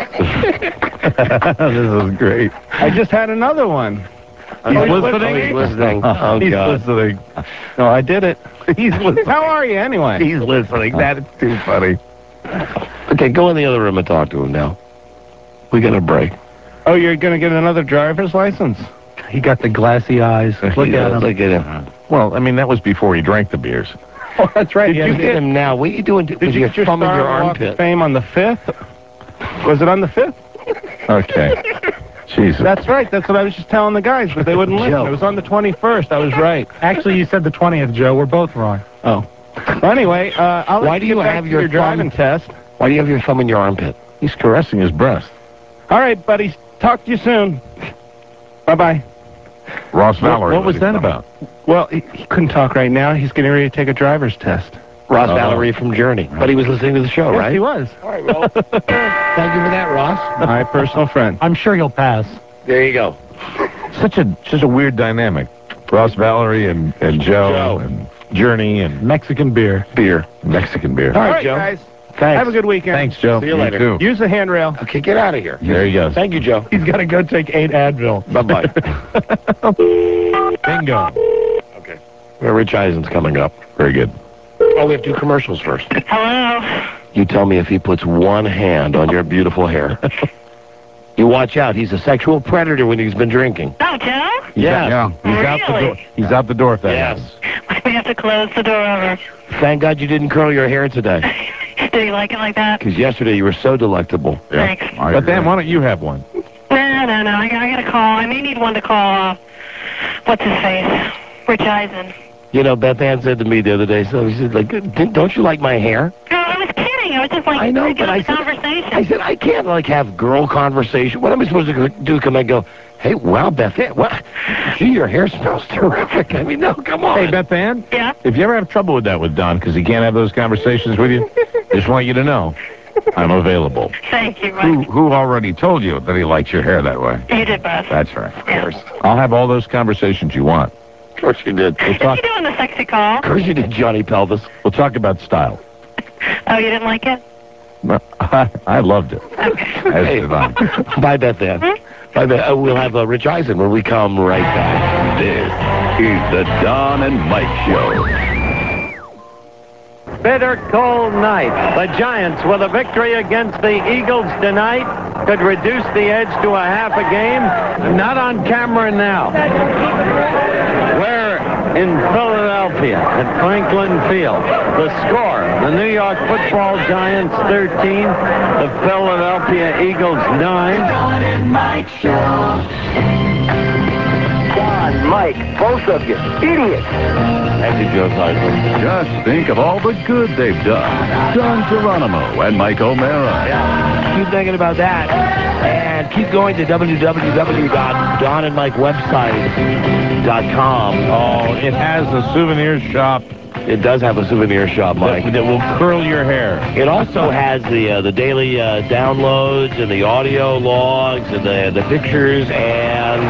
This is great. I just had another one. He's Oh, he's listening. listening. He's listening. Oh, He's God. listening. No, I did it. He's listening. How are you, anyway? He's listening. That is too funny. Okay, go in the other room and talk to him now. We got a break. Oh, you're going to get another driver's license? He got the glassy eyes. Look Yeah, at him. Look at him. Well, I mean, that was before he drank the beers. Oh, that's right. Did yeah, you did get him now? What are you doing Did with you your get your thumb in star your on the Walk of armpit? Fame on the fifth? Was it on the fifth? Okay. Jesus. That's right. That's what I was just telling the guys, but they wouldn't listen. Joe. It was on the twenty-first. I was right. Actually, you said the twentieth, Joe. We're both wrong. Oh. Well, anyway, uh, I'll let Why do you you get back have to your your driving thumb- test. Why do you have your thumb in your armpit? He's caressing his breast. All right, buddy. Talk to you soon. Bye-bye. Ross What, Valerie. what was that about? Well, he, he couldn't talk right now. He's getting ready to take a driver's test. Ross Oh. Valerie from Journey. But he was listening to the show, Yes, right? he was. All right, well, thank you for that, Ross. My personal friend. I'm sure he'll pass. There you go. Such a such a weird dynamic. Ross Valerie and, and Joe, Joe. and Journey and Mexican beer. beer. Mexican beer. All right, guys. Thanks. Have a good weekend. Thanks, Joe. See you later. too. Use the handrail. Okay, get out of here. There he goes. Thank you, Joe. He's got to go take eight Advil. Bye-bye. Bingo. Okay. Well, Rich Eisen's coming up. Very good. Oh, we have two commercials first. Hello? You tell me if he puts one hand on your beautiful hair. You watch out. He's a sexual predator when he's been drinking. Oh, Joe? Yes. Yeah, he's out the Really? door. He's out the door if that Yes. happens. We have to close the door over. Thank God you didn't curl your hair today. Did you like it like that? Because yesterday you were so delectable. Thanks. I But agree. then, why don't you have one? No, no, no. I, got- I got to call. I may need one to call, uh, what's his face? Rich Eisen. You know, Beth Ann said to me the other day, so she said, like, "Didn't- don't you like my hair? No, I was kidding. I was just like, I know, breaking but up I the said- conversation. I said, I can't, like, have girl conversation. What am I supposed to go- do? Come and go, hey, wow, Beth Ann, what? Gee, your hair smells terrific. I mean, no, come on. Hey, Beth Ann? Yeah? If you ever have trouble with that with Don because he can't have those conversations with you, just want you to know I'm available. Thank you, Who, Mike. who already told you that he likes your hair that way? You did both. That's right. Of course. I'll have all those conversations you want. Of course you did. We'll Is talk, he doing the sexy call? Of course you did, Johnny Pelvis. we'll talk about style. Oh, you didn't like it? I, I loved it. Okay. As Hey. did I. Bye, Beth Ann. Bye, Beth. Uh, we'll have uh, Rich Eisen when we come right back. This is the Don and Mike Show. Bitter cold night. The Giants, with a victory against the Eagles tonight, could reduce the edge to a half a game. Not on camera now. We're in Philadelphia at Franklin Field. The score, the New York Football Giants thirteen, the Philadelphia Eagles nine. Don and Mike Show. Don, Mike, both of you, idiots. Thank you, Joe Theismann. Just think of all the good they've done. Don Geronimo and Mike O'Mara. Yeah. Keep thinking about that. And keep going to w w w dot don and mike website dot com. Oh, it has a souvenir shop It does have a souvenir shop, Mike. that, that will curl your hair. It also has the uh, the daily uh, downloads and the audio logs and the the pictures, and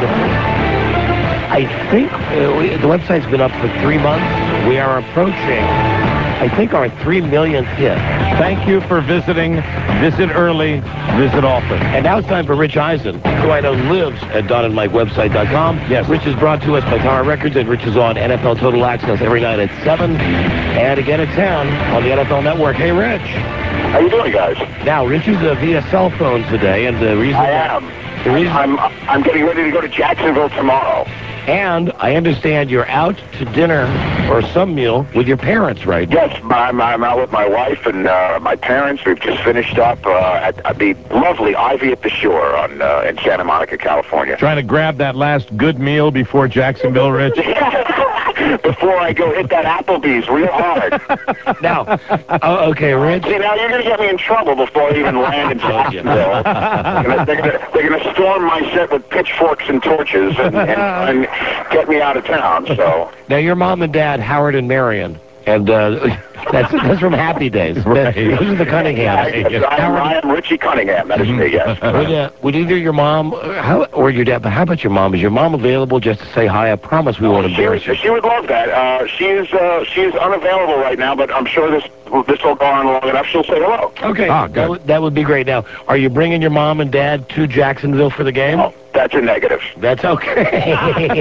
I think uh, we, the website's been up for three months. We are approaching, I think, our three millionth hit. Thank you for visiting. Visit early. Visit often. And now it's time for Rich Eisen, who I know lives at don and mike website dot com. Yes. Rich is brought to us by Tower Records, and Rich is on N F L Total Access every night at seven, and again at ten on the N F L Network. Hey, Rich. How you doing, guys? Now, Rich is uh, via cell phone today, and the reason... I am. The reason... I'm I'm getting ready to go to Jacksonville tomorrow. And I understand you're out to dinner or some meal with your parents, right? Yes, I'm, I'm out with my wife and uh, my parents. We've just finished up uh, at, at the lovely Ivy at the Shore on uh, in Santa Monica, California. Trying to grab that last good meal before Jacksonville, Rich. Before I go hit that Applebee's real hard. Now, oh, okay, Rich. See, now you're going to get me in trouble before I even land in Jacksonville. They're gonna- They're going to they're gonna storm my set with pitchforks and torches and, and, and get me out of town. So Now, your mom and dad, Howard and Marion, and uh, that's that's from Happy Days. Right. Those are the Cunninghams. I, I, am, I am Richie Cunningham. That is me, yes. Would, uh, would either your mom uh, how, or your dad, but how about your mom? Is your mom available just to say hi? I promise we won't She, embarrass you. she would love that. Uh, she is uh, she is unavailable right now, but I'm sure this this will go on long enough. She'll say hello. Okay, Ah, that, good. would, that would be great. Now, are you bringing your mom and dad to Jacksonville for the game? Oh, that's a negative. That's okay.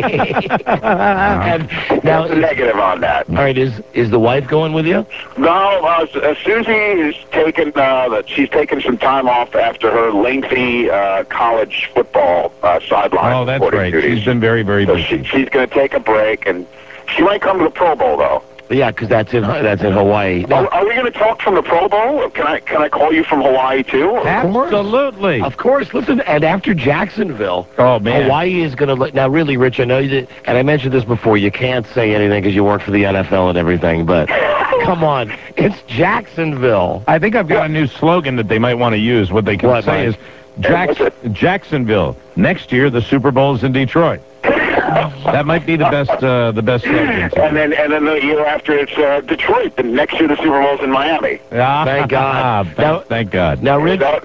and now, That's a negative on that. all right, is is the wife going with you? No, uh, uh, Susie is taken. Uh, that she's taken some time off after her lengthy uh, college football uh, sideline. Oh, that's reporting right. duties. She's been very, very So busy. she, she's going to take a break, and she might come to the Pro Bowl though. Yeah, because that's in that's in Hawaii. Now, Are, are we going to talk from the Pro Bowl? Can I can I call you from Hawaii too? Absolutely. Of course, listen, and after Jacksonville, Oh, man. Hawaii is going to... Now, really, Rich, I know you did, and I mentioned this before, you can't say anything because you work for the N F L and everything, but come on, it's Jacksonville. I think I've got a new slogan that they might want to use. What they can What, say Mike? is, Jacks- Jacksonville. Next year, the Super Bowl is in Detroit. That might be the best, uh, the best slogan. And then and then the year after it's uh, Detroit. The next year the Super Bowl's in Miami. Ah, Thank God. thank, Now- thank God. Now, Rich, That,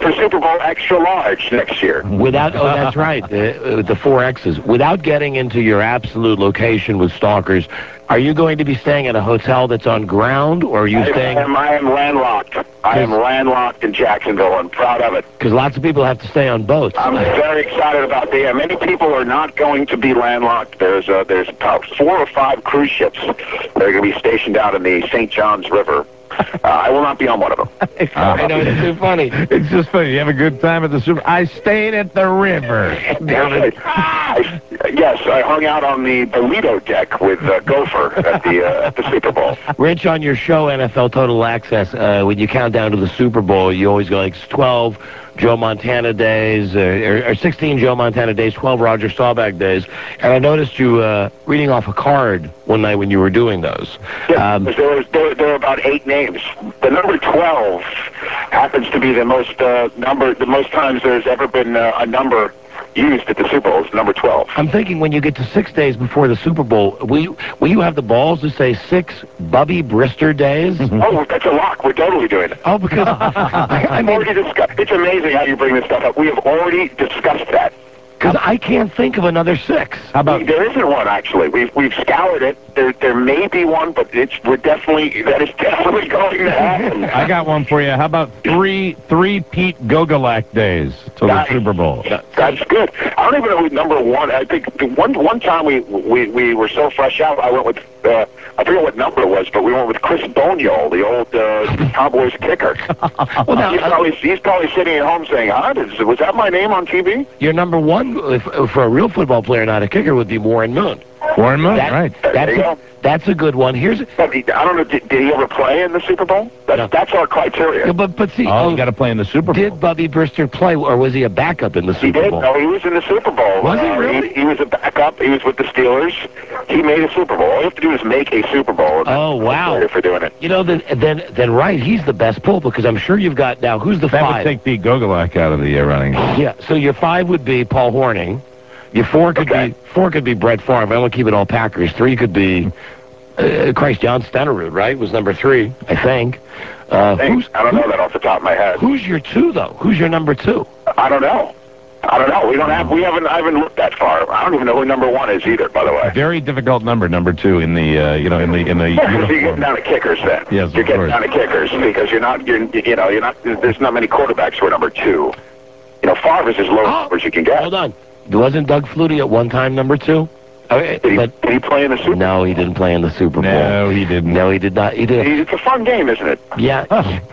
for Super Bowl extra large next year. Without, oh, that's right, the, the four X's. Without getting into your absolute location with stalkers, are you going to be staying at a hotel that's on ground, or are you I staying? am, I am landlocked. I am landlocked in Jacksonville. I'm proud of it. Because lots of people have to stay on boats. I'm very excited about that. Many people are not going to be landlocked. There's uh, there's about four or five cruise ships that are going to be stationed out in the Saint Johns River. Uh, I will not be on one of them. I know, it's too funny. It's just funny. You have a good time at the Super. I stayed at the river. Down at, I, yes, I hung out on the, the Lido deck with uh, Gopher at the uh, at the Super Bowl. Rich, on your show, N F L Total Access, uh, when you count down to the Super Bowl, you always go like twelve Joe Montana days, uh, or, or sixteen Joe Montana days, twelve Roger Staubach days. And I noticed you uh, reading off a card one night when you were doing those. Yeah, Um, there, was, there, there were about eight names. The number twelve happens to be the most uh, number, the most times there's ever been uh, a number used at the Super Bowl. It's number twelve. I'm thinking when you get to six days before the Super Bowl, will you, will you have the balls to say six Bubby Brister days? Oh, that's a lock. We're totally doing it. Oh, because I, I I've mean, already discussed. It's amazing how you bring this stuff up. We have already discussed that. because I can't think of another six. How about There isn't one actually. We've we've scoured it. There there may be one, but it's we're definitely that is definitely going to happen. I got one for you. How about three three Pete Gogolak days till the Nice. Super Bowl? That's good. I don't even know who number one. I think the one one time we we we were so fresh out. I went with uh, I forget what number it was, but we went with Chris Boniol, the old uh, Cowboys kicker. Well, now, he's uh, probably he's probably sitting at home saying, "Huh? Is- Was that my name on T V?" your number one, if, for a real football player, not a kicker, would be Warren Moon. Warren Moon, That- right. There That's you a, go. that's a good one. Here's, But he, I don't know. Did, did he ever play in the Super Bowl? That's No. that's our criteria. yeah, but but see, Oh, oh, you got to play in the Super Bowl. did Bubby Brister play, or was he a backup in the He Super did. Bowl? No, he was in the Super Bowl. Was he Uh, really? He, he was a backup. He was with the Steelers. He made a Super Bowl. All you have to do is make a Super Bowl. and Oh, that's wow. criteria for doing it. You know, then then then right, he's the best pull because I'm sure you've got now. Who's the That would five? take Pete Gogolak out of the uh, running. Yeah, so your five would be Paul Horning. Your four could Okay. be four could be Brett Favre. I want to keep it all Packers. Three could be uh, Christ John Stenerud, right? Was number three, I think. Uh, Hey, who's I don't know that off the top of my head. who's your two though? Who's your number two? I don't know. I don't know. We don't have. We haven't. I haven't looked that far. I don't even know who number one is either. By the way. Very difficult number, number two in the uh, you know in the in the Because you're getting uniform. down to kickers then. Yes, you're of getting course. down to kickers because you're not. You're you know you're not. There's not many quarterbacks who are number two. You know, Favre is as low Oh. as you can get. Hold on, wasn't Doug Flutie at one time number two? Okay, Did he, but did he play in the Super Bowl? no, he didn't play in the Super Bowl. No, he didn't. No, he did not. He did. It's a fun game, isn't it? Yeah.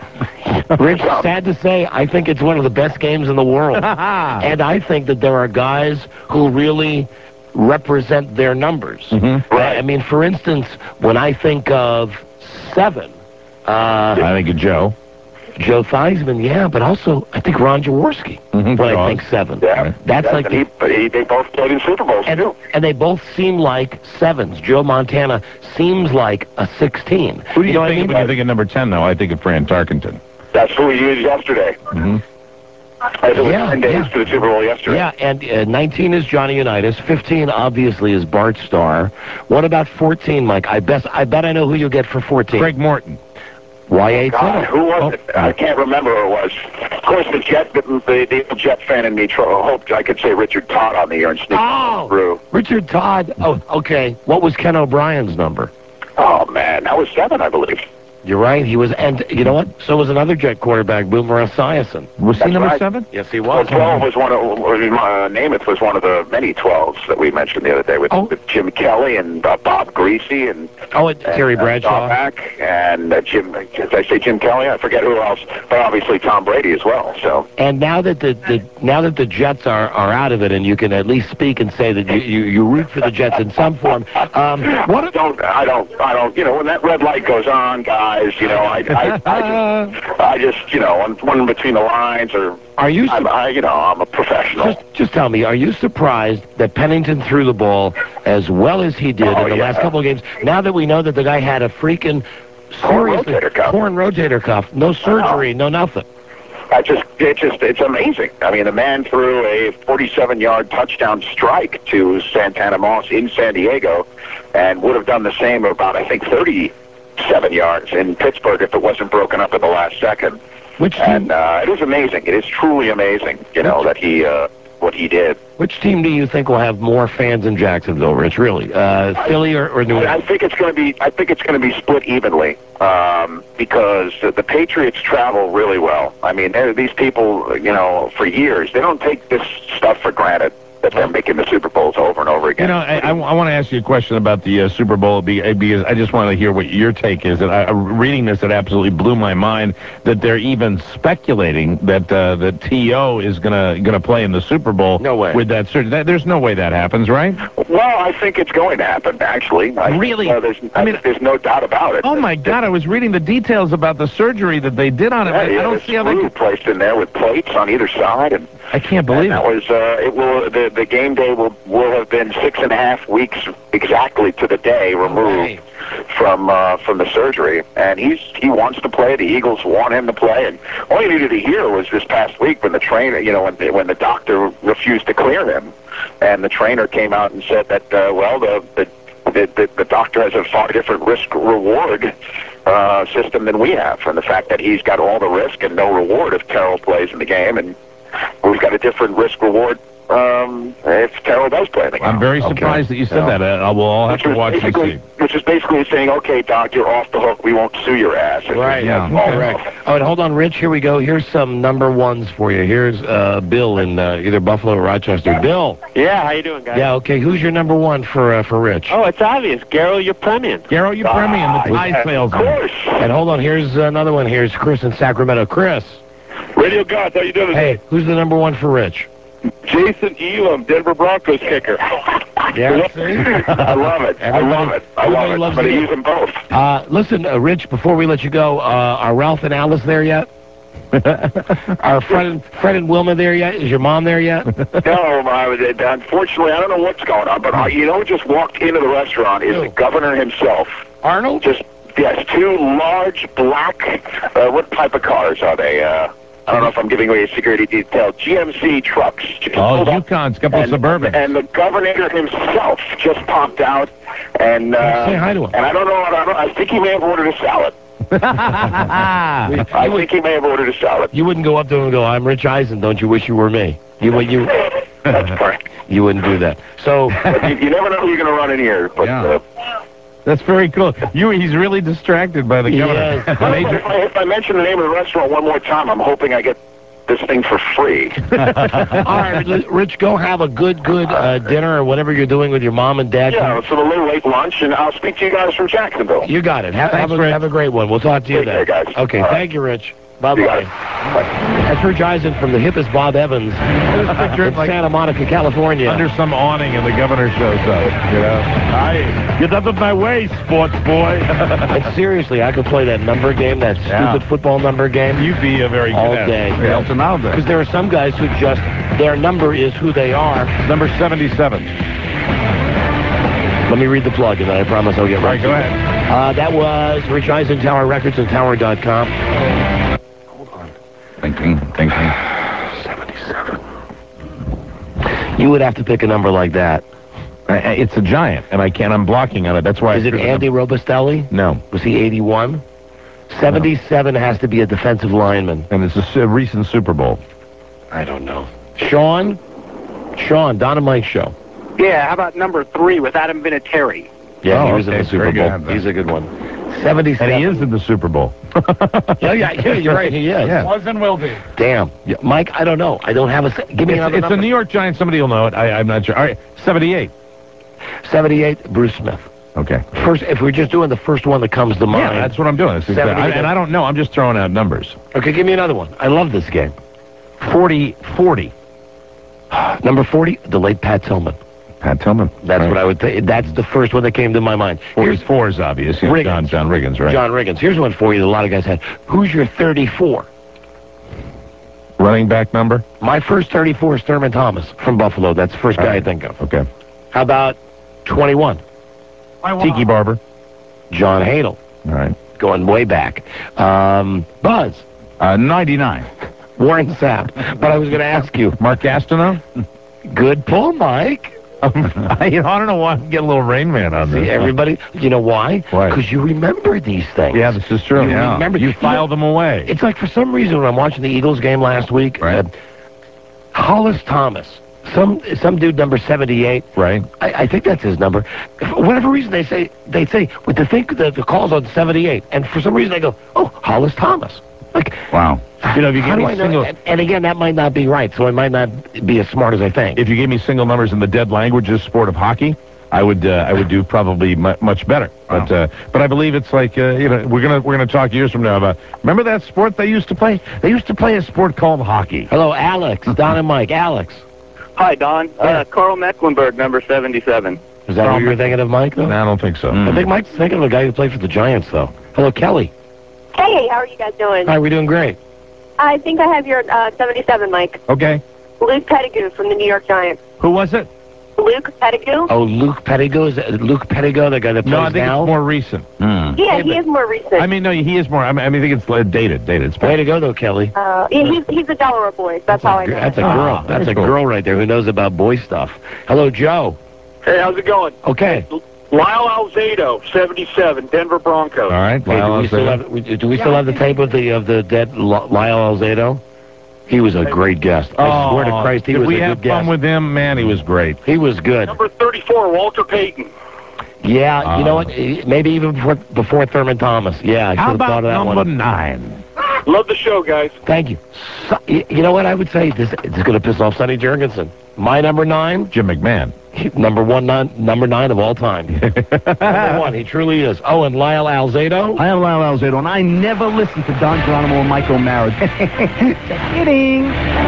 Rich, sad to say, I think it's one of the best games in the world. And I think that there are guys who really represent their numbers. Mhm. Right. I mean, for instance, when I think of seven, uh, I think of Joe. Joe Theismann, yeah, but also I think Ron Jaworski Mhm, when I Jaws. think seven. Yeah. That's Yes, like and he, he, they both played in Super Bowls and, too. and they both seem like sevens. Joe Montana seems like a sixteen. Who do you, know what I think mean? when you think of number ten, though? I think of Fran Tarkenton. That's who we used yesterday. Mm-hmm. As it was Yeah, ten days yeah. to the Super Bowl yesterday. Yeah, and uh, nineteen is Johnny Unitas. fifteen obviously is Bart Starr. What about fourteen, Mike? I bet I bet I know who you'll get for fourteen. Craig Morton. Y A God, who was it? I can't remember who it was. Of course, the Jet, the, the, the Jet fan in me tro- hoped I could say Richard Todd on the air and sneak Oh, through. Richard Todd. Oh, okay. What was Ken O'Brien's number? Oh man, that was seven, I believe. You're right. He was, and you know what? So was another Jet quarterback, Boomer Esiason. Was he That's number right. seven? Yes, he Well, was. twelve was one of or, uh, Namath was one of the many twelves that we mentioned the other day with, Oh. with Jim Kelly and uh, Bob Greasy and Oh, and Terry and, uh, Bradshaw. Staubach and uh, Jim. Did I say Jim Kelly? I forget who else, but obviously Tom Brady as well. So And now that the, the now that the Jets are, are out of it, and you can at least speak and say that you, you, you root for the Jets in some form. Um, what I don't, I don't, I don't. You know, when that red light goes on, guys, you know, I, I, I, just, I just, you know, one, one between the lines, or are you? I'm, I, you know, I'm a professional. Just, just tell me, are you surprised that Pennington threw the ball as well as he did Oh, in the yeah. last couple of games? Now that we know that the guy had a freaking Corn seriously rotator cuff. corn rotator cuff, no surgery, no nothing. I just, it just, it's amazing. I mean, the man threw a forty-seven-yard touchdown strike to Santana Moss in San Diego, and would have done the same about, I think, thirty-seven yards in Pittsburgh if it wasn't broken up at the last second. Which team? And uh, it is amazing. It is truly amazing, you know, that he, uh, what he did. Which team do you think will have more fans in Jacksonville, Rich, really? Uh, Philly or, or New England? I think it's going to be, I think it's going to be split evenly, um, because the Patriots travel really well. I mean, they're- these people, you know, for years, they don't take this stuff for granted, that they're making the Super Bowls over and over again. You know, I, I, I want to ask you a question about the uh, Super Bowl be- because I just want to hear what your take is. And I, uh, reading this, it absolutely blew my mind that they're even speculating that uh, that T O is gonna gonna play in the Super Bowl. No way. With that, sur- that, there's no way that happens, right? Well, I think it's going to happen, actually. I Really? Think, uh, there's, I mean, there's no doubt about it. Oh my God! I was reading the details about the surgery that they did on it. Yeah, I, yeah, I don't there's see how they. screw placed in there with plates on either side, and I can't believe and that it. was uh, it. Will the the game day will will have been six and a half weeks exactly to the day removed from uh, from the surgery, and he's he wants to play. The Eagles want him to play, and all you needed to hear was this past week when the trainer, you know, when the, when the doctor refused to clear him, and the trainer came out and said that uh, well the the the, the the doctor has a far different risk reward uh, system than we have, and the fact that he's got all the risk and no reward if Terrell plays in the game, and we've got a different risk reward um, if Terrell does play in the game. I'm very surprised that you said that. Uh, we'll all have Which to was watch and basically- see. Which is basically saying, okay, Doc, you're off the hook. We won't sue your ass. Right, Yeah. yeah, correct. Oh, and hold on, Rich, here we go. Here's some number ones for you. Here's uh, Bill in uh, either Buffalo or Rochester. Bill. Yeah, how you doing, guys? Yeah, okay, who's your number one for uh, for Rich? Oh, it's obvious. Garrow Yepremian. Garrow Yepremian, the tie salesman. And hold on, here's another one. Here's Chris in Sacramento. Chris. Radio Gods, how you doing Hey, who's the number one for Rich? Jason Elam, Denver Broncos kicker. Yeah, see? I love it. I love it. I love everybody it. loves But the I game. use them both. Uh, listen, uh, Rich, before we let you go, uh, are Ralph and Alice there yet? Are Fred and, Fred and Wilma there yet? Is your mom there yet? No, my, unfortunately, I don't know what's going on, but uh, you know who just walked into the restaurant is the governor himself. Arnold? Just, yes, two large black, uh, what type of cars are they? Uh, I don't know if I'm giving away a security detail. G M C trucks. Just Oh, pulled up, Yukons, couple of and, Suburbans. and the governor himself just popped out, and uh, Say hi to him. and I don't know. I, don't, I think he may have ordered a salad. I think he may have ordered a salad. You wouldn't go up to him and go, I'm Rich Eisen, don't you wish you were me? You you That's correct. you wouldn't do that. So But you, you never know who you're going to run in here. But Yeah. uh, That's very cool. You, he's really distracted by the He governor. is. well, if, I, if I mention the name of the restaurant one more time, I'm hoping I get this thing for free. all right, li- Rich, go have a good, good uh, dinner or whatever you're doing with your mom and dad. Yeah, it's a little late lunch, and I'll speak to you guys from Jacksonville. You got it. Have, have, Thanks, a, Rich. have a great one. We'll talk to you Take then. care, guys. Okay, All right. thank you, Rich. You Bye-bye. got it. Bye. That's Rich Eisen from the hippest Bob Evans in Santa Monica, California. Under some awning and the governor shows up, you know. I, get out of my way, sports boy. And seriously, I could play that number game, that stupid Yeah. football number game. You'd be a very good all at it. day. Yeah, helps him out there. Because there are some guys who just, their number is who they are. Number seventy-seven. Let me read the plug, and then I promise I'll get All right right, to go it. ahead. Uh, that was Rich Eisen, Tower Records, and Tower dot com. Thinking, thinking. seventy-seven. You would have to pick a number like that. Uh, It's a giant, and I can't. I'm blocking on it. That's why. Is I it threw the Andy Robustelli? number. No. Was he eighty-one? seventy-seven has to be a defensive lineman. And it's a su- recent Super Bowl. I don't know. Sean? Sean, Don and Mike show. Yeah, how about number three with Adam Vinatieri? Yeah, Oh, he was okay, in the Super very Bowl. good. He's a good one. seventy-seven. And he is in the Super Bowl. Yeah, yeah, yeah, you're right. He is. Yeah. Was and will be. Damn. Yeah, Mike, I don't know. I don't have a... se- Give me It's, another it's the number. New York Giants. Somebody will know it. I, I'm not sure. All right, seventy-eight. seventy-eight, Bruce Smith. Okay. First, if we're just doing the first one that comes to mind. Yeah, that's what I'm doing. It's exactly, I, seventy-eight. and I don't know. I'm just throwing out numbers. Okay, give me another one. I love this game. forty, forty. Number forty, the late Pat Tillman. Pat Tillman. That's Right. what I would think. That's the first one that came to my mind. Here's forty-four is obvious. You know, Riggins. John, John Riggins, right? John Riggins. Here's one for you that a lot of guys had. Who's your thirty-four? Running back number? My first thirty-four is Thurman Thomas from Buffalo. That's the first guy I think of. Okay. How about twenty-one? Tiki Barber. John Hadel. All right. Going way back. Um, Buzz. Uh, ninety-nine. Warren Sapp. But I was going to ask you. Mark Gastineau? Good pull, Mike. you know, I don't know why I get a little Rain Man on this. See, everybody, you know why? Why? Because you remember these things. Yeah, this is true. You yeah. remember. You filed them away. It's like for some reason when I'm watching the Eagles game last week, Right. uh, Hollis Thomas, some some dude number seventy-eight. Right. I, I think that's his number. For whatever reason, they say they say with the think that the call's on seventy-eight, and for some reason I go, oh, Hollis Thomas. Like, wow. You know, if you how give do me I know? single, And, and again, that might not be right, so I might not be as smart as I think. if you gave me single numbers in the dead languages sport of hockey, I would uh, I would do probably mu- much better. But uh, but I believe it's like uh, you know we're gonna we're gonna talk years from now about remember that sport they used to play? They used to play a sport called hockey. Hello, Alex, Don and Mike. Alex, Hi, Don. Uh, Carl Mecklenburg, number seventy-seven. is that what you were thinking of, Mike? Though? No, I don't think so. I think Mike's thinking of a guy who played for the Giants, though. Hello, Kelly. Hey, how are you guys doing? Hi, we're doing great. I think I have your uh, seventy-seven, Mike. Okay. Luke Pettigrew from the New York Giants. Who was it? Luke Pettigrew? Oh, Luke Pettigrew? Is that Luke Pettigrew, the guy that plays No, I think now? it's more recent. Yeah, he is more recent. I mean, no, he is more. I mean, I mean, I think it's uh, dated. Dated. It's Way to go, though, Kelly. uh, yeah, he's, he's a Delaware boy. That's how I know. That's a it. girl. Ah, That's very a cool. girl right there who knows about boy stuff. Hello, Joe. Hey, how's it going? Okay. Lyle Alzado, seventy-seven, Denver Broncos. All right. Hey, do Lyle we still Alzado. have we- do we still have the tape of the of the dead L- Lyle Alzado? He was a great guest. I swear to Christ, he did was we a have good fun guest. with him? Man, he was great. He was good. Number thirty-four, Walter Payton. Yeah, you Uh, know what? Eh, Maybe even before, before Thurman Thomas. Yeah, I should How have about thought of that number one. nine? Love the show, guys. Thank you. So, y- you know what I would say? This, this is going to piss off Sonny Jurgensen. My number nine, Jim McMahon. number one, nine, number nine of all time. Number one, he truly is. Oh, and Lyle Alzado. I am Lyle Alzado, and I never listened to Don Geronimo and Mike O'Mara. Just kidding.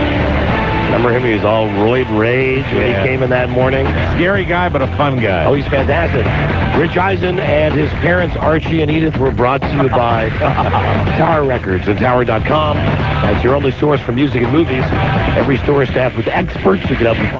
Remember him? He was all roid rage when Yeah. he came in that morning. Scary guy, but a fun guy. Oh, he's fantastic. Rich Eisen and his parents, Archie and Edith, were brought to you by Tower Records and Tower dot com. That's your only source for music and movies. Every store is staffed with experts who can help you find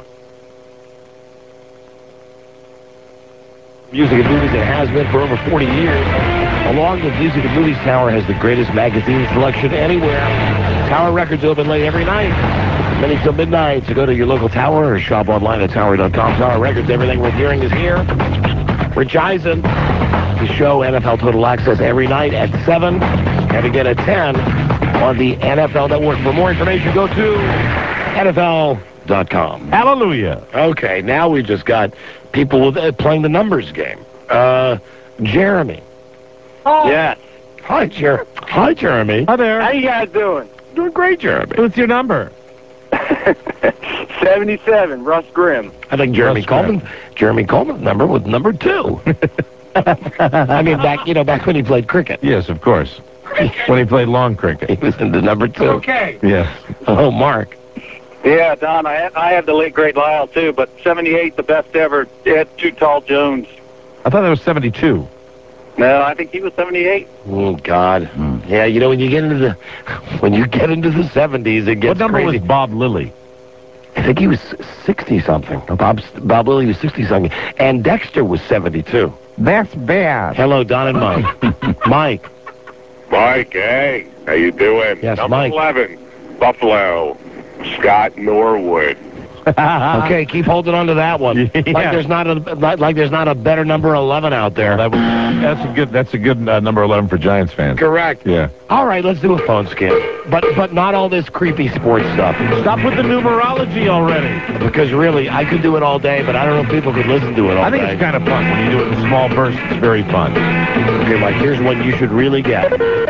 music and movies. It has been for over forty years. Along with Music and Movies, Tower has the greatest magazine selection anywhere. Tower Records open late every night, many till midnight. So go to your local Tower or shop online at Tower dot com. Tower Records, everything worth hearing is here. Rich Eisen, the show N F L Total Access every night at seven and again at ten on the N F L Network. For more information, go to N F L dot com. Hallelujah. Okay, now we just got people with, uh, playing the numbers game. Uh, Jeremy. Oh. Yes. Hi, Jer- Hi, Jeremy. Hi there. How you guys doing? Doing great, Jeremy. What's your number? seventy-seven, Russ Grimm. I think Jeremy Russ Coleman. Jeremy Coleman's number was number two. I mean, back you know, back when he played cricket. Yes, of course. When he played long cricket. He was into number two. Okay. Yes. Oh, Mark. Yeah, Don, I I have the late great Lyle too, but seventy-eight, the best ever. Ed Too Tall Jones. I thought that was seventy-two. No, I think he was seventy-eight. Oh God. Yeah, you know when you get into the when you get into the seventies, it gets What number crazy. was Bob Lilly? I think he was sixty something. Bob Bob Lilly was sixty something, and Dexter was seventy-two. That's bad. Hello, Don and Mike. Mike. Mike, hey, how you doing? Yes, Number Mike. eleven, Buffalo, Scott Norwood. Okay, keep holding on to that one. Like Yeah. there's not a like, like there's not a better number eleven out there. That was, that's a good. That's a good uh, number eleven for Giants fans. Correct. Yeah. All right, let's do a phone scan, but but not all this creepy sports stuff. Stop with the numerology already. Because really, I could do it all day, but I don't know if people could listen to it all I think day. it's kind of fun when you do it in small bursts. It's very fun. Okay, Mike, here's one you should really get.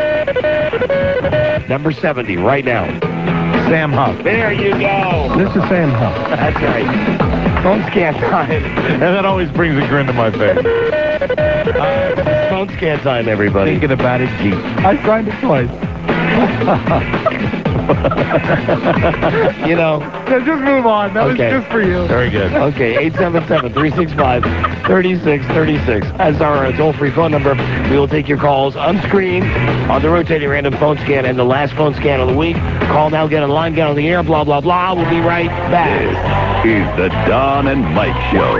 Number seventy, right now. Sam Huff. There you go. This is Sam Huff. That's right. Phone scan time. And that always brings a grin to my face. Uh, phone scan time, everybody. Thinking about it deep. I signed it twice. You know. Yeah, just move on. That Okay. was just for you. Very good. Okay, eight seven seven, three six five, three six three six. That's our toll-free phone number. We will take your calls unscreened on the rotating random phone scan and the last phone scan of the week. Call now, get on the line, get on the air, blah, blah, blah. We'll be right back. This is the Don and Mike Show.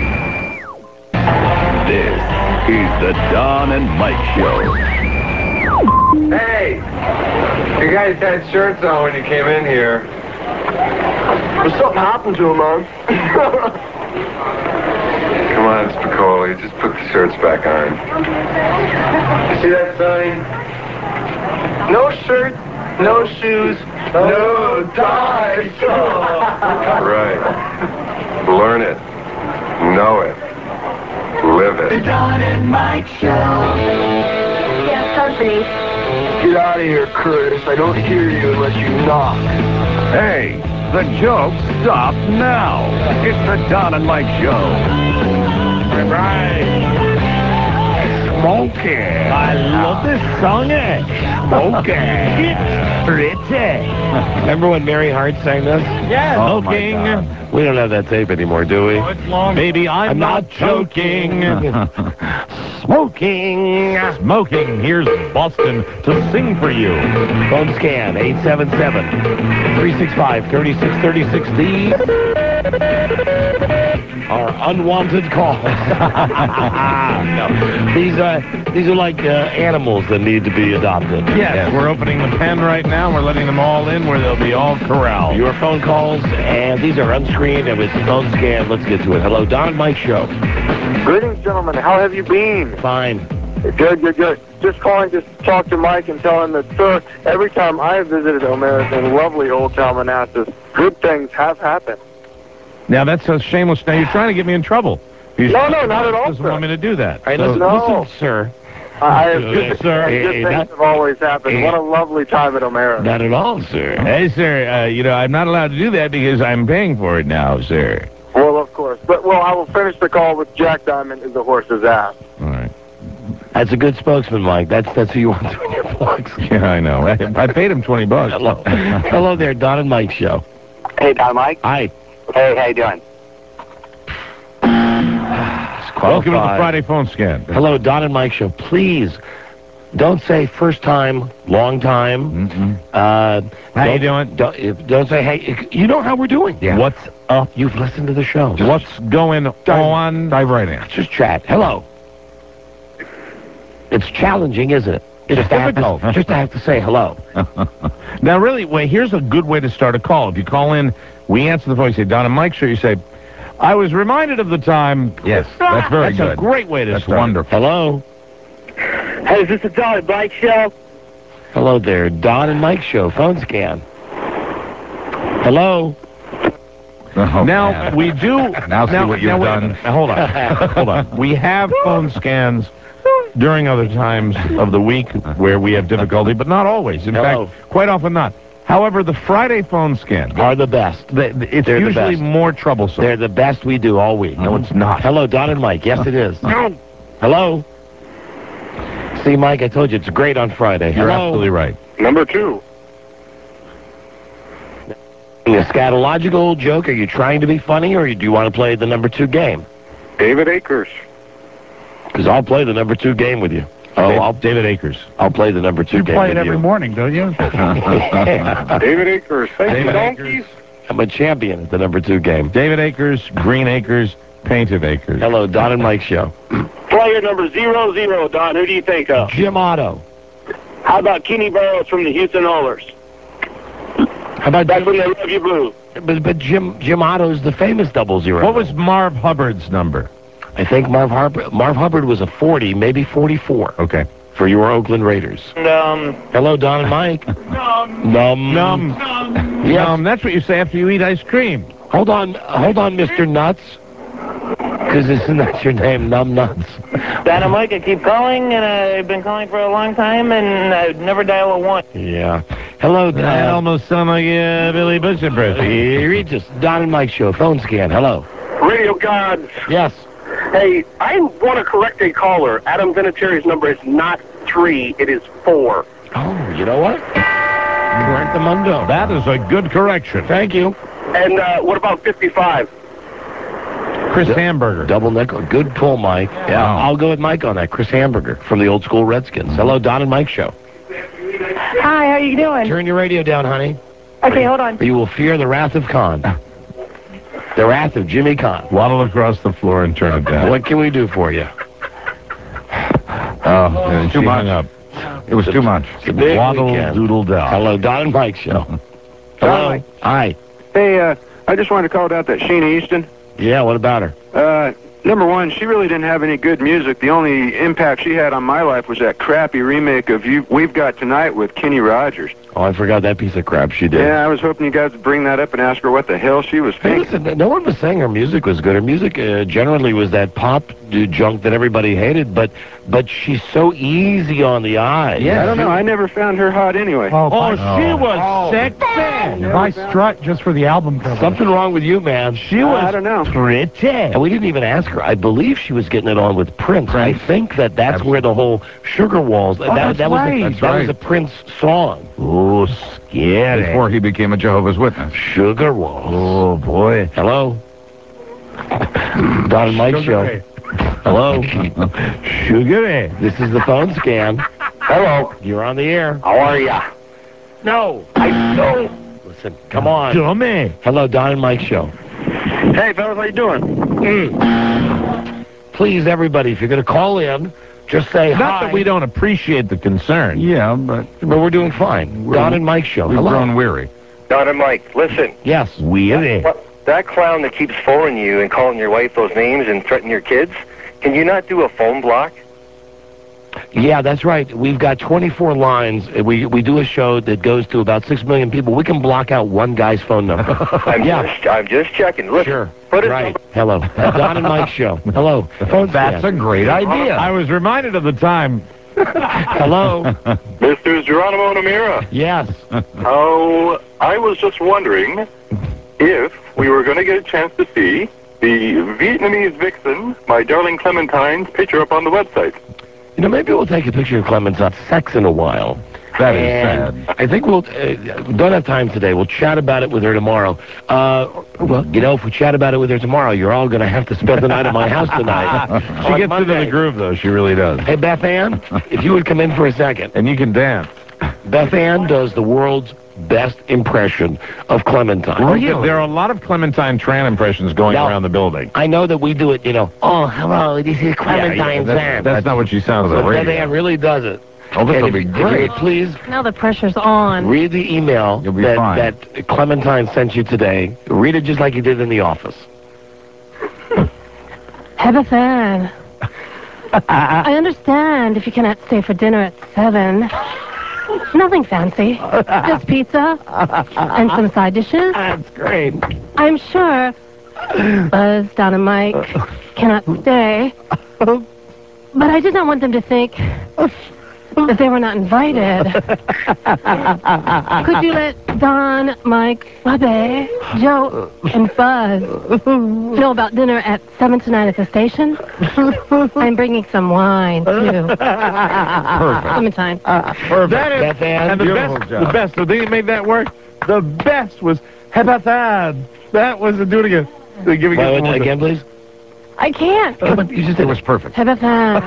This is the Don and Mike Show. Hey, you guys had shirts on when you came in here. Well, something happened to him, man. Come on, Spicoli, just put the shirts back on. You see that sign? No shirt, no shoes, no ties. Right. Learn it. Know it. Live it. The Don and Mike Show. Yes, Country. Get out of here, Curtis. I don't hear you unless you knock. Hey, the joke stops now. It's the Don and Mike Show. Right. Smokey. I love this song. Eh? Smokey. Pretty. Remember when Mary Hart sang this? Yes. Oh, Smoking. my God. We don't have that tape anymore, do we? Oh, it's long. Baby, I'm, I'm not, not joking. Smoking. Smoking. Here's Boston to sing for you. Phone scan, eight seven seven, three six five, three six three six. These are unwanted calls. No. These, are, these are like uh, animals that need to be adopted. Yes, we're opening the pen right now. We're letting them all in where they'll be all corralled. Your phone calls, and these are unscreened, and with phone scan, let's get to it. Hello, Don and Mike Show. Greetings, gentlemen. How have you been? Fine. Good, good, good. Just calling just to talk to Mike and tell him that, sir, every time I have visited O'Mara's in lovely Old Town Manassas, good things have happened. Now, that's so shameless. Now, you're trying to get me in trouble. You No, no, not at all, doesn't sir. want me to do that. All right, So- listen, No. listen, sir. I have Uh, good, sir. good Hey, things not- have always happened. Hey. What a lovely time at O'Mara's. Not at all, sir. Hey, sir, uh, you know, I'm not allowed to do that because I'm paying for it now, sir. Well, of course. But, well, I will finish the call with Jack Diamond is a horse's ass. All right. That's a good spokesman, Mike. That's that's who you want doing your plugs. Yeah, I know. I, I paid him twenty bucks. Hello. Hello there, Don and Mike Show. Hey, Don Mike. Hi. Hey, how you doing? Welcome to the Friday phone scan. Hello, Don and Mike Show. Please, don't say first time, long time. Mm-mm. Uh, How you don't- doing? Don't, if- don't say, hey, you know how we're doing. Yeah. What's up? You've listened to the show. What's going on? Dive right in. Just chat. Hello. It's challenging, isn't it? It's just to have to- difficult. just to have to say hello. Now, really, wait, here's a good way to start a call. If you call in, we answer the phone. You say, Don and Mike Show. You say, I was reminded of the time. Yes, that's very That's good. a great way to That's start. wonderful. Hello. Hey, is this the Don and Mike Show? Hello there, Don and Mike Show. Phone scan. Hello. Oh, Now, man. we do... Now see now, what you've now, wait a done. minute. Now, hold on. Hold on. We have phone scans during other times of the week where we have difficulty, but not always. In Hello. fact, quite often not. However, the Friday phone scan, Are the best. the, the- it's They're the usually best. more troublesome. They're the best we do all week. No, it's not. Hello, Don and Mike. Yes, it is. Hello. See, Mike, I told you it's great on Friday. You're Hello. absolutely right. Number two. A scatological joke. Are you trying to be funny, or do you want to play the number two game? David Akers. Because I'll play the number two game with you. Oh, Dave- I'll David Akers. I'll play the number two You game play with it every you. morning, don't you? David Akers. Thank you, David donkeys. Akers. I'm a champion at the number two game. David Akers, Green Acres, Painted Acres. Hello, Don and Mike Show. Player number zero zero, Don. Who do you think of? Jim Otto. How about Kenny Burrows from the Houston Oilers? How about That's when they love you blue. But, but Jim Jim Otto's the famous double zero. What was Marv Hubbard's number? I think Marv Hubbard, Marv Hubbard was a forty, maybe forty-four Okay. for your Oakland Raiders. Um, Hello, Don and Mike. Num. Num. Num. Yes. Num. That's what you say after you eat ice cream. Hold on, hold on, Mister Nuts. Because isn't that your name, Num Nuts? Don and Mike, I keep calling, and I've been calling for a long time, and I'd never dial a one. Yeah. Hello, That uh, almost sound like a Billy Bush impression. Regis. Don and Mike Show. Phone scan. Hello. Radio gods. Yes. Hey, I want to correct a caller. Adam Vinatieri's number is not three, it is four. Oh, you know what? Correct the mundo. That is a good correction. Thank you. And uh, what about fifty-five? Chris Hamburger. Double nickel. Good pull, Mike. Yeah, Wow. I'll go with Mike on that. Chris Hamburger from the old school Redskins. Hello, Don and Mike Show. Hi, how you doing? Turn your radio down, honey. Okay, hold on. Or you will fear the wrath of Khan. The wrath of Jimmy Khan. Waddle across the floor and turn it down. What can we do for you? Oh, and Too she much. hung up. It was too much. It's a big Waddle weekend. doodle down. Hello, Don and Mike Show. Hello. Hi. Hey, uh, I just wanted to call about that Sheena Easton. Yeah, what about her? Uh, number one, she really didn't have any good music. The only impact she had on my life was that crappy remake of you, We've Got Tonight with Kenny Rogers. Oh, I forgot that piece of crap she did. Yeah, I was hoping you guys would bring that up and ask her what the hell she was Hey, thinking. listen, no one was saying her music was good. Her music uh, generally was that pop uh, junk that everybody hated, but but she's so easy on the eye. Yeah, I don't know. I never found her hot anyway. Oh, Oh, by- she was Oh. sexy. By strut just for the album cover. Something wrong with you, man. She Uh, was I don't know. pretty. And we didn't even ask her. I believe she was getting it on with Prince. I think that that's where the whole Sugar Walls. that that's that was right. a, That's that right. was a Prince song. Oh, scary. Before he became a Jehovah's Witness. Sugar Walls. Oh, boy. Hello. Don and Mike Sugar show. Hello. Sugar. This is the phone scan. Hello. You're on the air. How are ya? No. I don't. Listen, come on. Dummy. Hello, Don and Mike show. Hey, fellas, how you doing? Mm. Please, everybody, if you're going to call in, just say Not hi. that we don't appreciate the concern. Yeah, but But we're doing fine. Don and Mike show. we've Hello. grown weary. Don and Mike, listen. Yes. Weird. What, that clown that keeps phoning you and calling your wife those names and threatening your kids, can you not do a phone block? Yeah, that's right. We've got twenty-four lines. We we do a show that goes to about six million people. We can block out one guy's phone number. I'm yeah. just, I'm just checking. Listen, Sure. put his Right. number- Hello. Don and Mike show. Hello. Phone That's a scan. great idea. I was reminded of the time. Hello. This is Geronimo Namira. Yes. Oh, I was just wondering if we were going to get a chance to see the Vietnamese vixen, My Darling Clementine's picture up on the website. You know, maybe we'll take a picture of Clementine's sex in a while. That is And sad. I think we'll uh, don't have time today. We'll chat about it with her tomorrow. Uh, well, you know, if we chat about it with her tomorrow, you're all going to have to spend the night at my house tonight. She On gets Monday. into the groove, though. She really does. Hey, Beth Ann, if you would come in for a second. And you can dance. Beth Ann does the world's best impression of Clementine. Well, there are a lot of Clementine Tran impressions going Now, around the building. I know that we do it, you know. Oh, hello, this is Clementine Yeah, yeah, Tran. that's, that's not what she sounds But like. Beth Ann really does it. Oh, this And will if, be if you great. would please Now the pressure's on. read the email You'll be that, fine. that Clementine sent you today. Read it just like you did in the office. Have a fan. I understand if you cannot stay for dinner at seven. Nothing fancy. Just pizza and some side dishes. That's great. I'm sure Buzz, Don, and Mike cannot stay. But I did not want them to think that they were not invited. Could you let Don, Mike, Bubby, Joe, and Buzz know about dinner at seven tonight at the station? I'm bringing some wine, too. Perfect. Clementine. Perfect. That is, Beth Ann, and the beautiful best, job. the best, the thing that made that work, the best was Hepatad. That was, do it again. Give it Wait, wait, one more again, please. I can't. You just did it was perfect. Have a fan.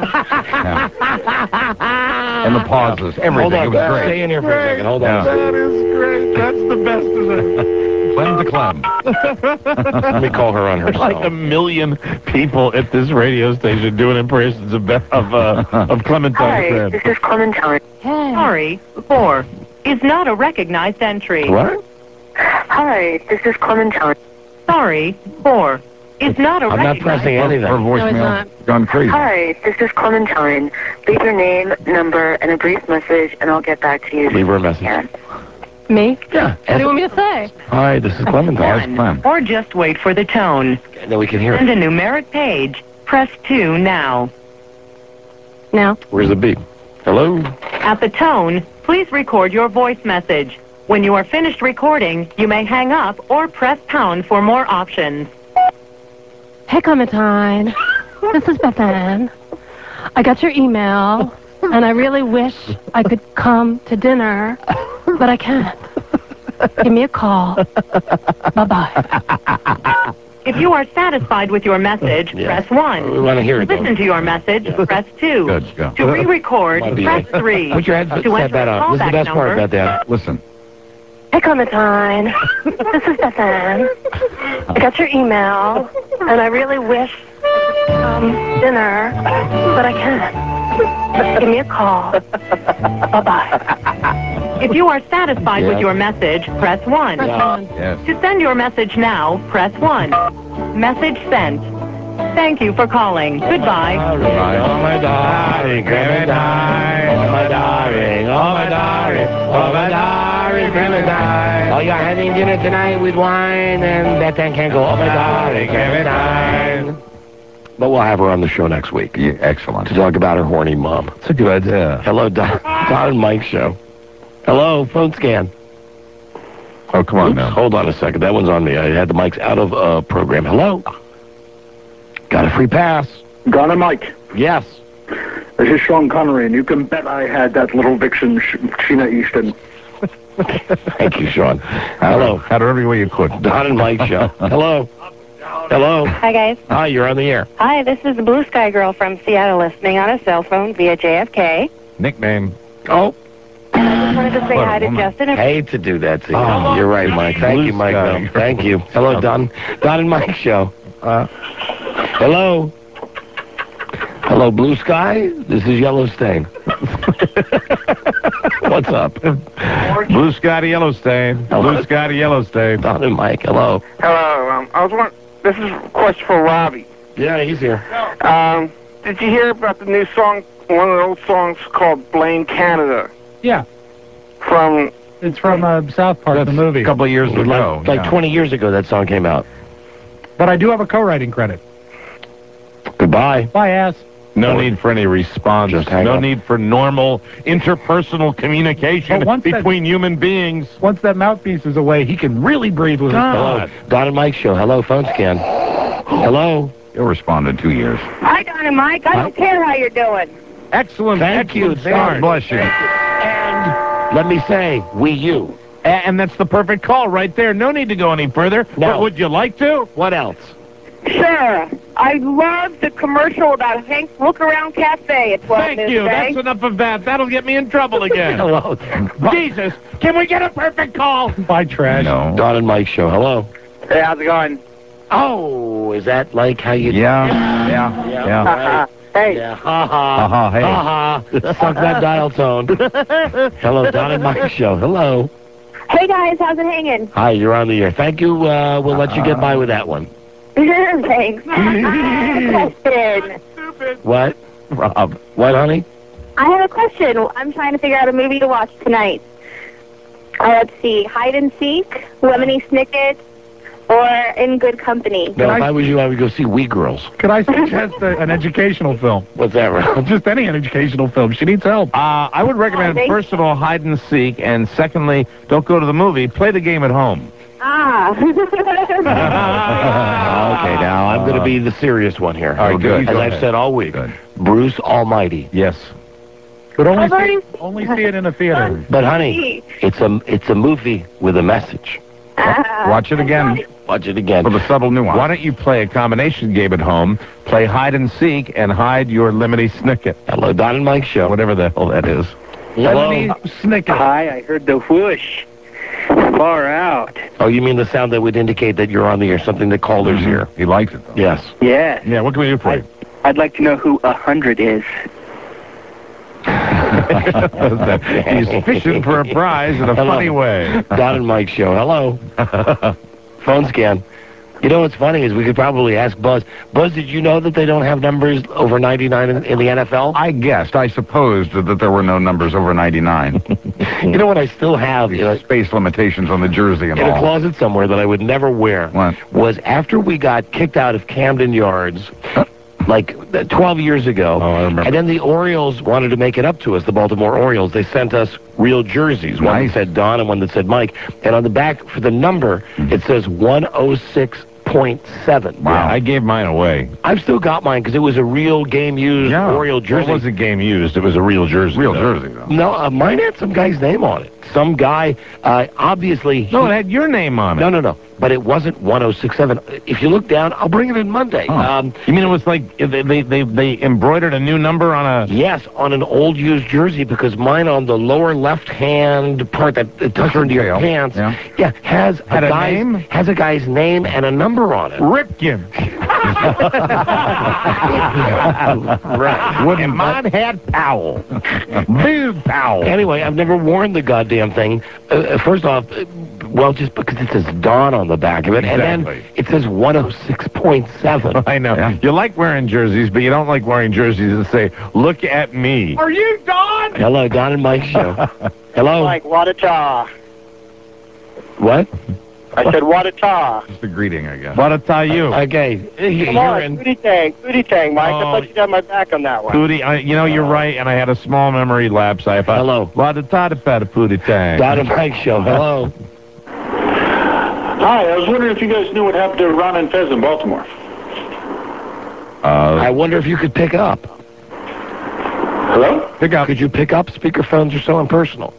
And the pauses, everything. Hold on, it was great. stay in here for a second. Hold on. That is great. That's the best of it. Clem to Clem. Let me call her on her There's like cell. a million people at this radio station doing impressions of Beth, of uh, of Clementine Hi, Tran. this is Clementine. Hey. Sorry, four is not a recognized entry. What? Hi, this is Clementine. Sorry, four is not a I'm not recognized. pressing anything. Her No, it's voicemail not. gone crazy. Hi, this is Clementine. Leave your name, number, and a brief message, and I'll get back to you. Leave her a message. Yeah. Me? Yeah. What do you want me to say? Hi, this is Clementine. As Clem. Or just wait for the tone. And then we can hear Send it. a numeric page. Press two now. Now? Where's the beep? Hello? At the tone, please record your voice message. When you are finished recording, you may hang up or press pound for more options. Hey, Clementine. This is Beth Ann. I got your email, and I really wish I could come to dinner, but I can't. Give me a call. Bye-bye. If you are satisfied with your message, Yeah. press one. We want to hear it, though. Listen to your message, press two. Good, go. To re-record, Might be press it. three. Put your headset To enter that a on. This is the callback best part number, about that. Listen. Hey, Clementine. This is Beth Ann. I got your email, and I really wish I could come to dinner, but I can't. Give me a call. Bye-bye. If you are satisfied Yeah. with your message, press one. Press one. Yes. To send your message now, press one. Message sent. Thank you for calling. Goodbye. Oh, my darling, Grenadine. Oh, my darling, oh, my darling, oh, my darling, Grenadine. Oh, you're having dinner tonight with wine, and Beth Ann can't go, oh, my darling, Grenadine. But we'll have her on the show next week. Yeah, excellent. To talk about her horny mom. It's a good idea. Hello, Don, Don and Mike show. Hello, phone scan. Oh, come on Oops, now. hold on a second. That one's on me. I had the mics out of uh, program. Hello? Got a free pass. Got a mic. Yes. This is Sean Connery, and you can bet I had that little vixen, Sh- Sheena Easton. Thank you, Sean. Hello. Had her every way you could. Don and Mike show. Hello. Hello. Hi, guys. Hi, you're on the air. Hi, this is the Blue Sky Girl from Seattle listening on a cell phone via J F K. Nickname. Oh. And I just wanted to say What a hi to woman. Justin. And Hate to do that to you. Oh. You're right, Mike. Thank Blue you, Mike. sky. Though. Thank you. Hello, Don. Don and Mike show. Uh, hello. Hello, Blue Sky. This is Yellow Stain. What's up? Blue sky to Yellowstone. Hello. Blue sky to Yellowstone. Don and Mike. Hello. Hello. Um, I was wondering, this is a question for Robbie. Yeah, he's here. Um, did you hear about the new song, one of the old songs called Blame Canada? Yeah. From... It's from uh, South Park, That's the movie. a couple of years Like, ago. like yeah. twenty years ago, that song came out. But I do have a co-writing credit. Goodbye. Bye, ass. No need for any response. Just hang No up. need for normal interpersonal communication But once that- between human beings. Once that mouthpiece is away, he can really breathe with his God. tongue. Hello. Don and Mike show. Hello, phone scan. Hello. He'll respond in two years. Hi, Don and Mike. I don't care how you're doing. Excellent. Thank you. excellent start. God bless you. And let me say, we you. A- And that's the perfect call right there. No need to go any further. No. But would you like to? What else? Sure. I love the commercial about Hank's Look Around Cafe at twelve Thank you. midday. That's enough of that. That'll get me in trouble again. Hello there. Jesus. Can we get a perfect call? Bye, trash. No. Don and Mike show. Hello. Hey, how's it going? Oh, is that like how you... Yeah. Yeah. Yeah. Yeah. Right. Hey. Yeah. Ha ha. Ha ha, hey. Ha ha. Suck that dial tone. Hello, Don and Mike show. Hello. Hey, guys. How's it hanging? Hi, you're on the air. Thank you. Uh, we'll let you get by with that one. Thanks. Question. What? Rob. What, honey? I have a question. I'm trying to figure out a movie to watch tonight. Uh, let's see. Hide and Seek, Lemony Snicket, or In Good Company. No, if I was you, I would go see We Girls. Could I suggest a, an educational film? What's that, Rob? Just any educational film. She needs help. Uh, I would recommend, Thank- first of all, hide and seek, and secondly, don't go to the movie. Play the game at home. Ah. Okay, now I'm going to be the serious one here. All right, good. As Go I've ahead. said all week. Good. Bruce Almighty. Yes. But only I've already see, only see it in a theater. But honey, it's a it's a movie with a message. Watch it again Watch it again. for the subtle nuance. Why don't you play a combination game at home? Play hide and seek and hide your Lemony Snicket. Hello, Don and Mike show. Whatever the hell that is. Hello. Snicket. Hi, I heard the whoosh. Far out. Oh, you mean the sound that would indicate that you're on the air, something that callers hear? He likes it, though. Yes. Yeah. Yeah, what can we do for you? I'd like to know who a hundred is. He's fishing for a prize in a Hello. funny way. Don and Mike show. Hello. Phone scan. You know what's funny is we could probably ask Buzz. Buzz, did you know that they don't have numbers over ninety-nine in, in the N F L? I guessed. I supposed that there were no numbers over ninety-nine. You know what I still have you know, Space limitations on the jersey and in a all. closet somewhere that I would never wear What? was after we got kicked out of Camden Yards like uh, twelve years ago. Oh, I remember. And then the Orioles wanted to make it up to us, the Baltimore Orioles. They sent us real jerseys, one Nice. that said Don and one that said Mike. And on the back for the number, it says one oh six point seven. Wow. I gave mine away. I've still got mine because it was a real game-used Yeah. Oriole jersey. It wasn't game used. It was a real jersey. Real though. jersey, though. No, uh, mine had some guy's name on it. Some guy, uh, obviously... No, he- it had your name on it. No, no, no. But it wasn't one oh six seven. If you look down, I'll bring it in Monday. Huh. Um, You mean it was like they, they they they embroidered a new number on a... yes, on an old used jersey, because mine on the lower left-hand part that it tucks into your tail. pants, Yeah. yeah, has Had a guy's, name? has a guy's name and a number on it. Ripken. Right. And mine had Powell. Boo Powell. Anyway, I've never worn the goddamn thing. Uh, uh, first off, uh, Well, just because it says Dawn on the back of it, and Exactly. then it says one oh six point seven. I know. You like wearing jerseys, but you don't like wearing jerseys that say, look at me. Are you Don? Hello, Don and Mike show. Hello? Like, Wadata. What? I said Wadata. Just a greeting, I guess. What to you? Okay. Come You're on, in. Booty Tang, Booty Tang, Mike. I Oh. thought you'd have my back on that one. Pootie, I, you know, you're right, and I had a small memory lapse. I thought, Hello. What a ta da Pootie Tang. Don and Mike show. Hello. Hi, I was wondering if you guys knew what happened to Ron and Fez in Baltimore. Uh, I wonder if you could pick up. Hello? Pick up. Could you pick up? Speakerphones are so impersonal.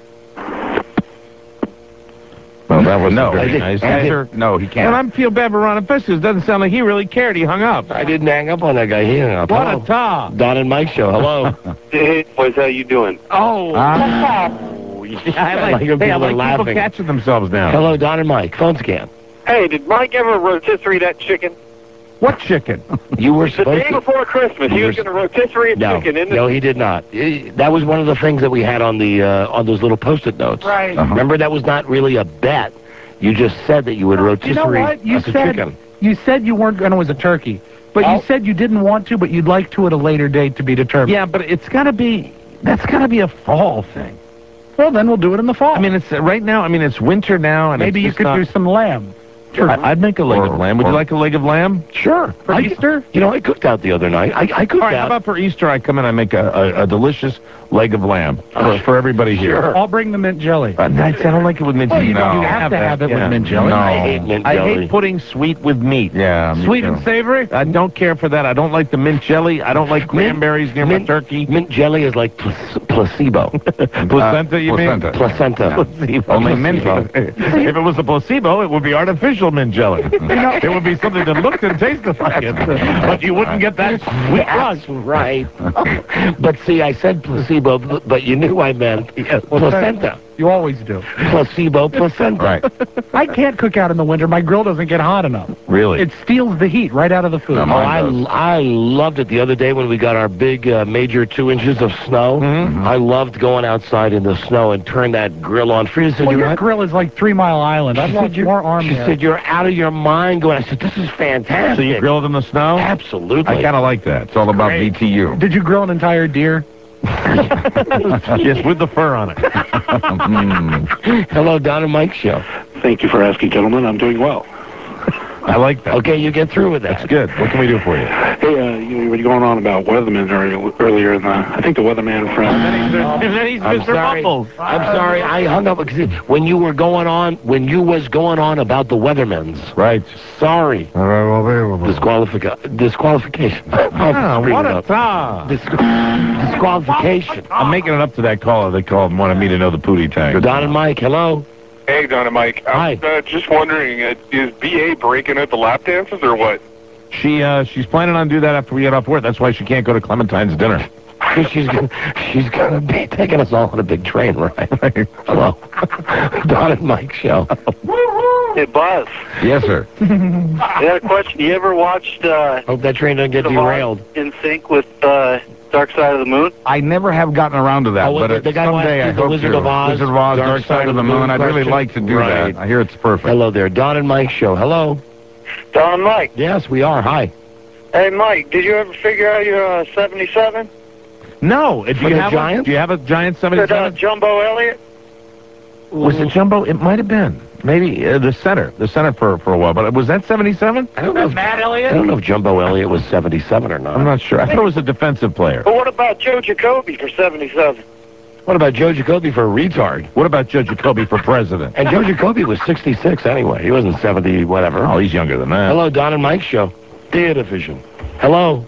Well, that was No. very I did- nice. I did- Answer. No, he And can't. I feel bad for Ron Festus. It doesn't sound like he really cared. He hung up. I didn't hang up on that guy. He hung up. What Hello. a ta. Don and Mike show. Hello. Hey, boys, how you doing? Oh. Huh? Yeah, I like, Like hey, I people like are people laughing. catching themselves now. Hello, Don and Mike. Phone scan. Hey, did Mike ever rotisserie that chicken? What chicken? You were The supposed day to. before Christmas, he You was were- going to rotisserie a No, chicken in the... no, he did not. Eh, That was one of the things that we had on the uh, on those little post-it notes. Right. Uh-huh. Remember, that was not really a bet. You just said that you would rotisserie You know what? You us a said chicken. you said you weren't going to as a turkey, but Oh. you said you didn't want to, but you'd like to at a later date to be determined. Yeah, but it's got to be, that's got to be a fall thing. Well, then we'll do it in the fall. I mean, it's uh, right now, I mean, it's winter now. and maybe it's you just could not, do some lamb I, I'd make a leg Or- of lamb. Would you or- like a leg of lamb? Sure. for I, Easter. You know, I cooked out the other night. I, I cooked All right, how out. about for Easter, I come in, I make a, a, a delicious leg of lamb for, for everybody here. Sure. I'll bring the mint jelly. Uh, that's, I don't like it with mint Well, jelly. you don't No. have to that. have it Yeah. with mint jelly. No. I hate mint I jelly. hate putting sweet with meat. Yeah, me Sweet too. and savory? I don't care for that. I don't like the mint jelly. I don't like cranberries near mint, my turkey. Mint jelly is like pl- placebo. Placenta, you placenta. mean? Placenta. Placebo. Only minty. If it was a placebo, it would be artificial mint jelly. It would be something that looked and tasted like it, but you wouldn't get that sweet rush. That's right. But see, I said placebo, b- but you knew I meant placenta. You always do. Placebo, placenta. Right. I can't cook out in the winter. My grill doesn't get hot enough. Really? It steals the heat right out of the food. No, Oh, mine does. I, I loved it the other day when we got our big uh, major two inches of snow. Mm-hmm. I loved going outside in the snow and turn that grill on. Frida said, Well, you're your out- grill is like Three Mile Island. I've she got said, you're, more arm she there. said, you're out of your mind going. I said, this is fantastic. So you grilled in the snow? Absolutely. I kind of like that. It's all about Great. B T U. Did you grill an entire deer? Yes, with the fur on it. Mm. Hello, Don and Mike show. Thank you for asking, gentlemen. I'm doing well. I like that. Okay, you get through with that. That's good. What can we do for you? Hey, uh, you were going on about weathermen earlier, earlier in the, I think the weatherman from... And then he's I'm Mister sorry. Bumbles. I'm sorry. I hung up because when you were going on, when you was going on about the Weathermans. Right. Sorry. Disqualifica- disqualification. Ah, Screwed what it a up. ta. Dis- disqualification. I'm making it up to that caller. They called and wanted me to know the Pootie Tang. Don and Mike, hello. Hey, Don and Mike. I was uh, just wondering, uh, is B A breaking out the lap dances or what? She uh, she's planning on doing that after we get off work. That's why she can't go to Clementine's dinner. She's gonna, she's gonna be taking us all on a big train ride. Hello. Don and Mike show. Hey, Buzz. Yes, sir. I got a question. You ever watched uh, Hope that train doesn't get derailed. In Sync with uh, Dark Side of the Moon? I never have gotten around to that, Oh, but the- uh, the guy who someday asked I you the hope Wizard to. of Oz, Wizard of Oz, Dark Side of the Moon. I'd really question? like to do Right. that. I hear it's perfect. Hello there, Don and Mike show. Hello. Don and Mike. Yes, we are. Hi. Hey, Mike, did you ever figure out your uh, seventy-seven? No. Do For you the have Giants? one? Do you have a Giant Is it uh, seventy-seven? Jumbo Elliott? Was it Jumbo? It might have been. Maybe uh, the center. The center for, for a while. But was that seventy-seven? I don't know. If, Matt I Elliott? don't know if Jumbo Elliott was seventy-seven or not. I'm not sure. I thought it was a defensive player. But what about Joe Jacoby for seventy-seven? What about Joe Jacoby for a retard? What about Joe Jacoby for president? And Joe Jacoby was sixty-six anyway. He wasn't seventy, whatever. Oh, he's younger than that. Hello, Don and Mike show. Theater Vision. Hello.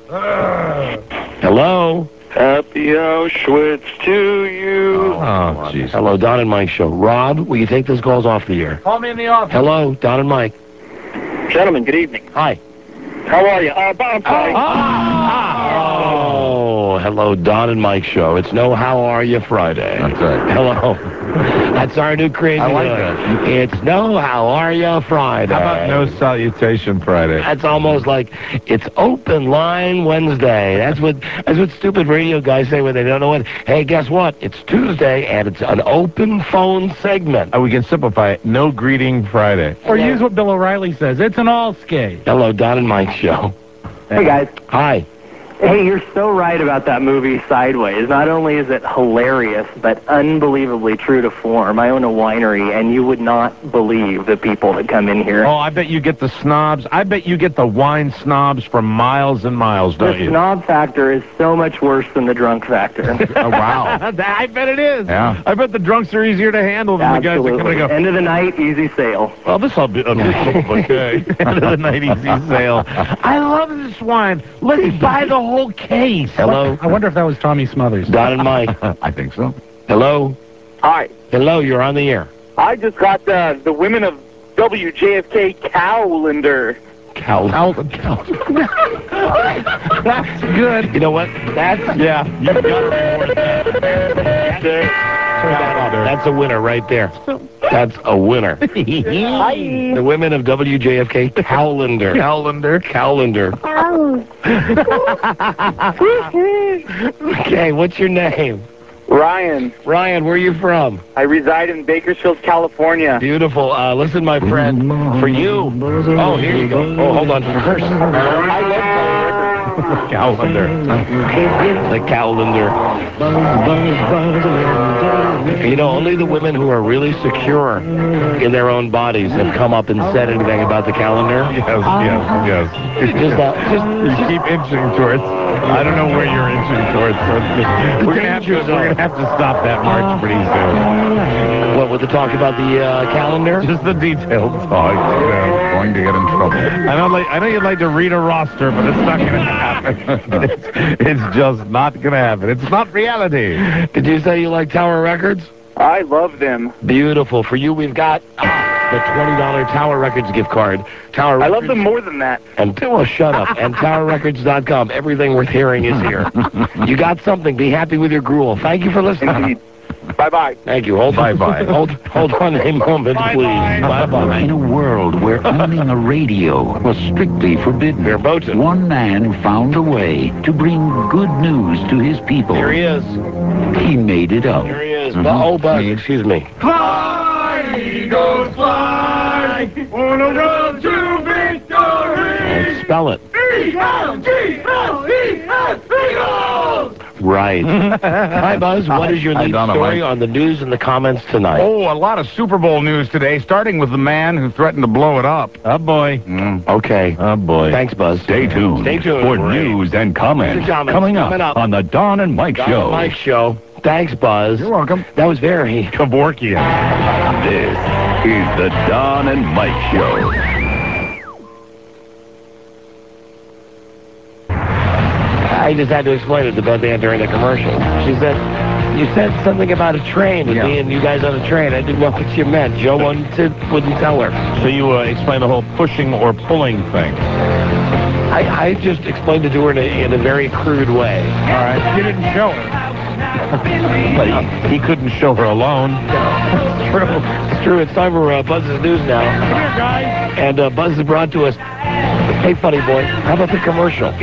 Hello. Happy Auschwitz to you. Oh, jeez. Hello, Don and Mike show. Rob, will you take this call's off the air? Call me in the office. Hello, Don and Mike. Gentlemen, good evening. Hi. How are you? Uh, I'm sorry. Oh, hello. Hello, Don and Mike show. It's No How Are You Friday. That's right. Hello. That's our new crazy I like line. that. It's No How Are You Friday. How about No Salutation Friday? That's almost like it's Open Line Wednesday. That's what that's what stupid radio guys say when they don't know what. Hey, guess what? It's Tuesday and it's an open phone segment. Oh, we can simplify it. No Greeting Friday. Or use what Bill O'Reilly says. It's an all skate. Hello, Don and Mike show. Hey, guys. Hi. Hey, you're so right about that movie Sideways. Not only is it hilarious, but unbelievably true to form. I own a winery, and you would not believe the people that come in here. Oh, I bet you get the snobs. I bet you get the wine snobs for miles and miles, don't The you? snob factor is so much worse than the drunk factor. Oh, wow. I bet it is. Yeah. I bet the drunks are easier to handle than Absolutely. the guys that come and go. End of the night, easy sale. Well, this will be, uh, this will be okay. End of the night, easy sale. I love this wine. Let's buy the whole case. Hello. I wonder if that was Tommy Smothers. Don and Mike. I think so. Hello. Hi. Hello, you're on the air. I just got uh, the women of W J F K calendar. Cal. Cal. Cal. That's good. You know what? That's Yeah, you got to reward that. Turn that off. That's a winner right there. That's a winner. Hi. The women of W J F K calendar. Calendar. Calendar. Okay, what's your name? Ryan. Ryan, where are you from? I reside in Bakersfield, California. Beautiful. Uh, listen, my friend, for you. Oh, here you go. Oh, hold on first. I love Calendar. The calendar. You know, only the women who are really secure in their own bodies have come up and said anything about the calendar. Yes, yes, yes. Just that. Just, You keep inching towards. I don't know where you're inching towards. So it's just, we're gonna have to. We're gonna have to stop that march pretty soon. What, with the talk about the uh, calendar? Just the detailed talk. You know. Going to get in trouble. I know, like, I know you'd like to read a roster, but it's not going to happen. it's, it's just not going to happen. It's not reality. Did you say you like Tower Records? I love them. Beautiful. For you, we've got ah, the twenty dollar Tower Records gift card. Tower I Records. love them more than that. And, well, shut up. And tower records dot com. Everything worth hearing is here. You got something. Be happy with your gruel. Thank you for listening. Indeed. Bye-bye. Thank you. Hold Bye-bye. Hold, hold on a moment, please. Bye-bye. In a world where owning a radio was strictly forbidden, Verboten. one man found a way to bring good news to his people. Here he is. He made it up. Here he is. Bu- oh, Buzz, excuse me. Fly, Eagles, fly, on a road to victory. And spell it. E L G L E S, Eagles! Right. Hi, Buzz. What is your Hi, lead Donna, story Mike. on the news and the comments tonight? Oh, a lot of Super Bowl news today, starting with the man who threatened to blow it up. Oh, boy. Mm. Okay. Oh, boy. Thanks, Buzz. Stay tuned, Stay tuned. for Great. news and comments, Comments coming, up coming up. on the Don and Mike Don Show. and Mike Show. Thanks, Buzz. You're welcome. That was very... Kevorkian. This is the Don and Mike Show. I just had to explain it to Beth Ann during the commercial. She said, you said something about a train with Yeah. me and you guys on a train. I didn't know what you meant. Joe wouldn't, wouldn't tell her. So you uh, explain the whole pushing or pulling thing. I, I just explained it to her in a, in a very crude way. All right. You didn't show her. But he couldn't show her alone. It's true. It's true. It's time for uh, Buzz's News now. Come here, guys. And uh, Buzz is brought to us. Hey, funny boy, how about the commercial?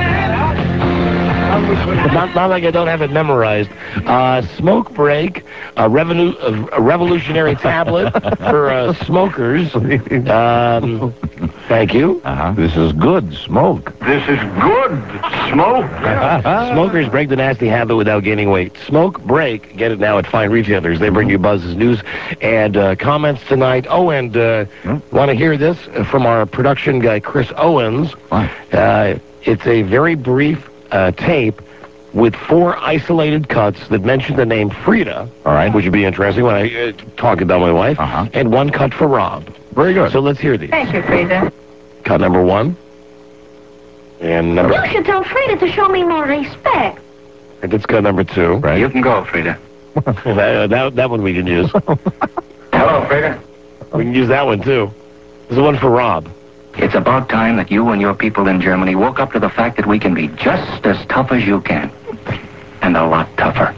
Not, not like I don't have it memorized. Uh, smoke break, a, revenu- a revolutionary tablet for uh, smokers. Um, thank you. Uh-huh. This is good smoke. This is good smoke. Smokers break the nasty habit without gaining weight. Smoke break. Get it now at fine retailers. They bring you Buzz's News and uh, comments tonight. Oh, and uh, want to hear this from our production guy, Chris Owens. Uh, it's a very brief uh, tape with four isolated cuts that mention the name Frida. All right. Which would be interesting when I uh, talk about my wife. Uh-huh. And one cut for Rob. Very good. So let's hear these. Thank you, Frida. Cut number one. And number... You should tell Frida to show me more respect. And that's cut number two. Right. You can go, Frida. that, that, that one we can use. Hello, Frida. We can use that one, too. This is one for Rob. It's about time that you and your people in Germany woke up to the fact that we can be just as tough as you can. and a lot tougher.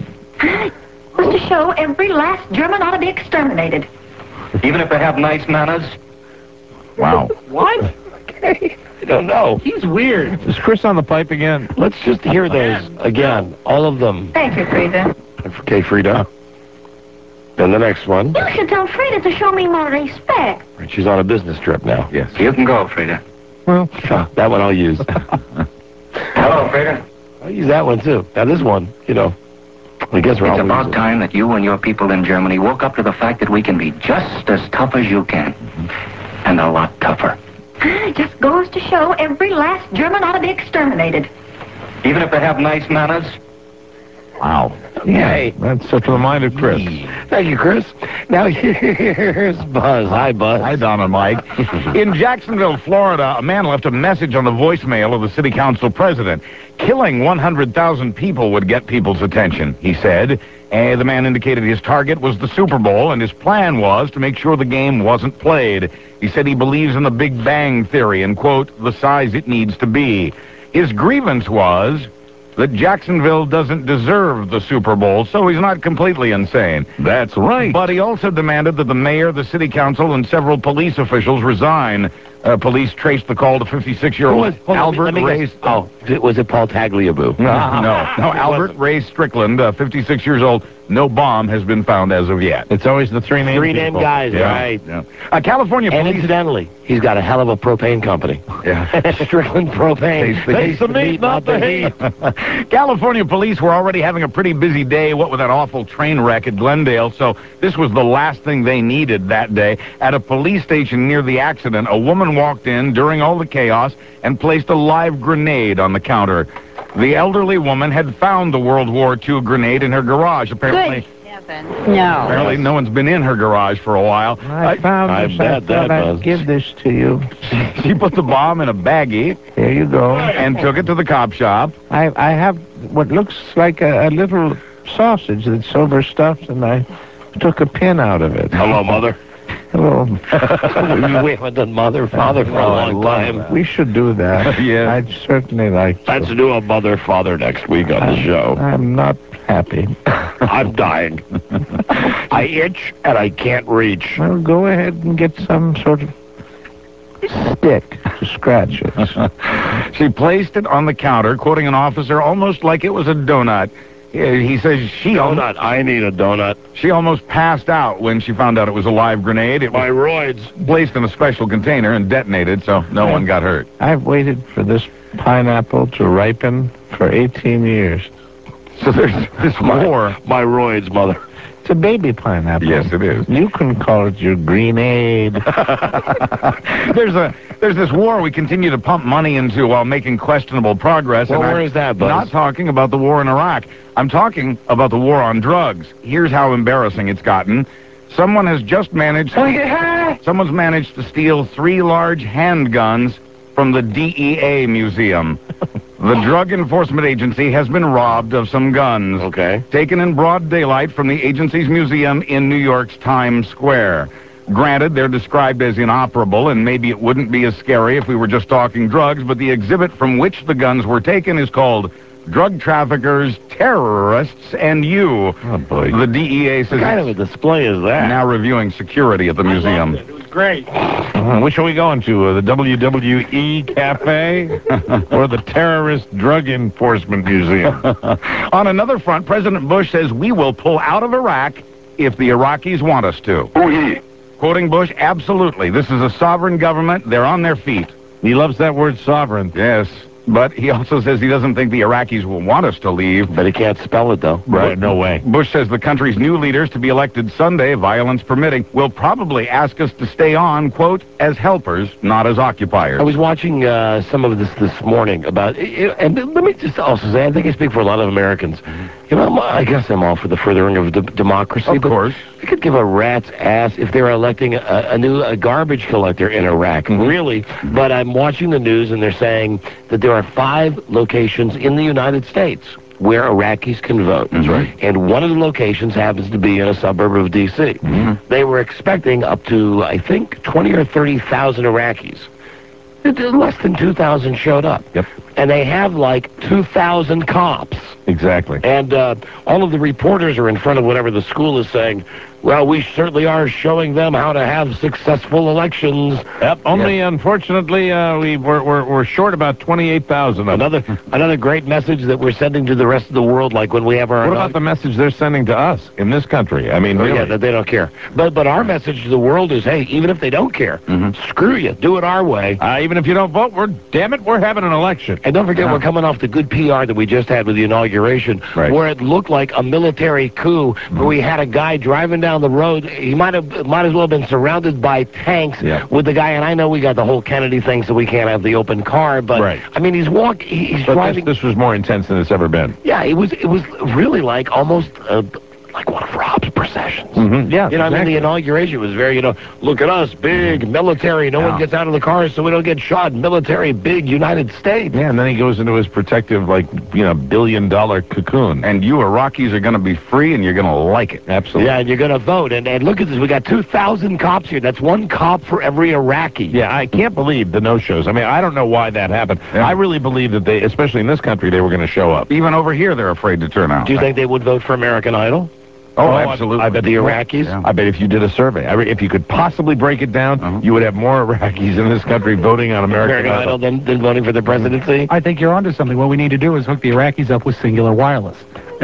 Was to show every last German ought to be exterminated. Even if they have nice manners? Wow. What? Okay. I don't know. He's weird. Is Chris on the pipe again? Let's just hear those again. All of them. Thank you, Frida. Okay, Frida. And the next one. You should tell Frida to show me more respect. She's on a business trip now. Yes. You can go, Frida. Well, Uh, that one I'll use. Hello, Frida. I'll use that one, too. Now, this one, you know, I guess we're all It's about losing. time that you and your people in Germany woke up to the fact that we can be just as tough as you can. And a lot tougher. It just goes to show every last German ought to be exterminated. Even if they have nice manners? Wow. Yeah, that's such a reminder, Chris. Thank you, Chris. Now, here's Buzz. Hi, Buzz. Hi, Don and Mike. In Jacksonville, Florida, a man left a message on the voicemail of the city council president. Killing one hundred thousand people would get people's attention, he said. And the man indicated his target was the Super Bowl, and his plan was to make sure the game wasn't played. He said he believes in the Big Bang Theory and, quote, the size it needs to be. His grievance was that Jacksonville doesn't deserve the Super Bowl, so he's not completely insane. That's right. But he also demanded that the mayor, the city council, and several police officials resign. Uh, police traced the call to fifty-six-year-old Albert let me Ray. guess. Oh, it- was it Paul Tagliabue? No, no, Albert Ray Strickland, uh, fifty-six years old. No bomb has been found as of yet. It's always the three name Three name people. guys, Yeah, right. yeah. Uh, California And police. incidentally, he's got a hell of a propane company. Yeah. Strickland Propane. Taste the- Taste the meat, not the heat. California police were already having a pretty busy day, what with that awful train wreck at Glendale, so this was the last thing they needed that day. At a police station near the accident, a woman walked in during all the chaos and placed a live grenade on the counter. The elderly woman had found the World War Two grenade in her garage. Apparently, No. apparently no one's been in her garage for a while. I found I this. bet I that thought I'd was- give this to you. She put the bomb in a baggie. Here you go. And took it to the cop shop. I I have what looks like a, a little sausage that's overstuffed, and I took a pin out of it. Hello, Mother. Hello. We haven't done Mother, Father for a Oh, I long love time. that. We should do that. Yeah. I'd certainly like to. Let's do a Mother, Father next week on the show. I'm not happy. I'm dying. I itch and I can't reach. Well, go ahead and get some sort of stick to scratch it. She placed it on the counter, quoting an officer almost like it was a donut. Yeah, he says she Donut. I need a donut. She almost passed out when she found out it was a live grenade. It My was roids. placed in a special container and detonated, so no one got hurt. I've waited for this pineapple to ripen for eighteen years. So there's this war. My roids, Mother. It's a baby pineapple. Yes, it is. You can call it your grenade. There's a there's this war we continue to pump money into while making questionable progress. What and war I'm is that, Buzz? Not talking about the war in Iraq. I'm talking about the war on drugs. Here's how embarrassing it's gotten. Someone has just managed. Someone's managed to steal three large handguns from the D E A museum. The Drug Enforcement Agency has been robbed of some guns. Okay. Taken in broad daylight from the agency's museum in New York's Times Square. Granted, they're described as inoperable, and maybe it wouldn't be as scary if we were just talking drugs, but the exhibit from which the guns were taken is called Drug Traffickers, Terrorists, and You. Oh, boy. The D E A says What kind of a display is that? now reviewing security at the museum. It was great. Uh, which are we going to? Uh, the W W E Cafe or the Terrorist Drug Enforcement Museum? On another front, President Bush says we will pull out of Iraq if the Iraqis want us to. Quoting Bush, absolutely. This is a sovereign government. They're on their feet. He loves that word sovereign. Yes. But he also says he doesn't think the Iraqis will want us to leave. But he can't spell it, though. Right, no way. Bush says the country's new leaders, to be elected Sunday, violence permitting, will probably ask us to stay on, quote, as helpers, not as occupiers. I was watching uh, some of this this morning about, and let me just also say, I think I speak for a lot of Americans. You know, I'm- I guess I'm all for the furthering of d- democracy. Of but course. I could give a rat's ass if they were electing a, a new a garbage collector in Iraq, really. But I'm watching the news, and they're saying that there are five locations in the United States where Iraqis can vote. That's right. And one of the locations happens to be in a suburb of D C Mm-hmm. They were expecting up to, I think, twenty or thirty thousand Iraqis. Less than two thousand showed up. Yep. and they have like two thousand cops. Exactly. And uh, all of the reporters are in front of whatever the school is saying, well, we certainly are showing them how to have successful elections. Yep. Only, Yeah. unfortunately, uh, we, we're, we're, we're short about twenty-eight thousand of Another, another great message that we're sending to the rest of the world, like when we have our... What about the message they're sending to us in this country? I mean, Oh, really. yeah, that they don't care. But but our message to the world is, hey, even if they don't care, screw you, do it our way. Uh, even if you don't vote, we're, damn it, we're having an election. And don't forget, Yeah. we're coming off the good P R that we just had with the inauguration, Right. where it looked like a military coup, where we had a guy driving down the road. He might have might as well have been surrounded by tanks Yeah. with the guy. And I know we got the whole Kennedy thing, so we can't have the open car. But Right. I mean, he's walking. He's But driving. this, this was more intense than it's ever been. Yeah, it was. It was really like almost uh, like one of Rob's processions. Mm-hmm. Yeah, You know, I mean, exactly. the inauguration was very, you know, look at us, big, military, no Yeah. one gets out of the car so we don't get shot, military, big, United States. Yeah, and then he goes into his protective, like, you know, billion-dollar cocoon. And you Iraqis are going to be free, and you're going to like it. Absolutely. Yeah, and you're going to vote. And, and look at this, we got two thousand cops here. That's one cop for every Iraqi. Yeah, I can't believe the no-shows. I mean, I don't know why that happened. Yeah. I really believe that they, especially in this country, they were going to show up. Even over here, they're afraid to turn out. Do you think they would vote for American Idol? Oh, I- absolutely. I, bet The Iraqis? Yeah. I bet if you did a survey, I re- if you could possibly break it down, Uh-huh. you would have more Iraqis in this country voting on American, American Idol than, than voting for the presidency? I think you're onto something. What we need to do is hook the Iraqis up with singular wireless.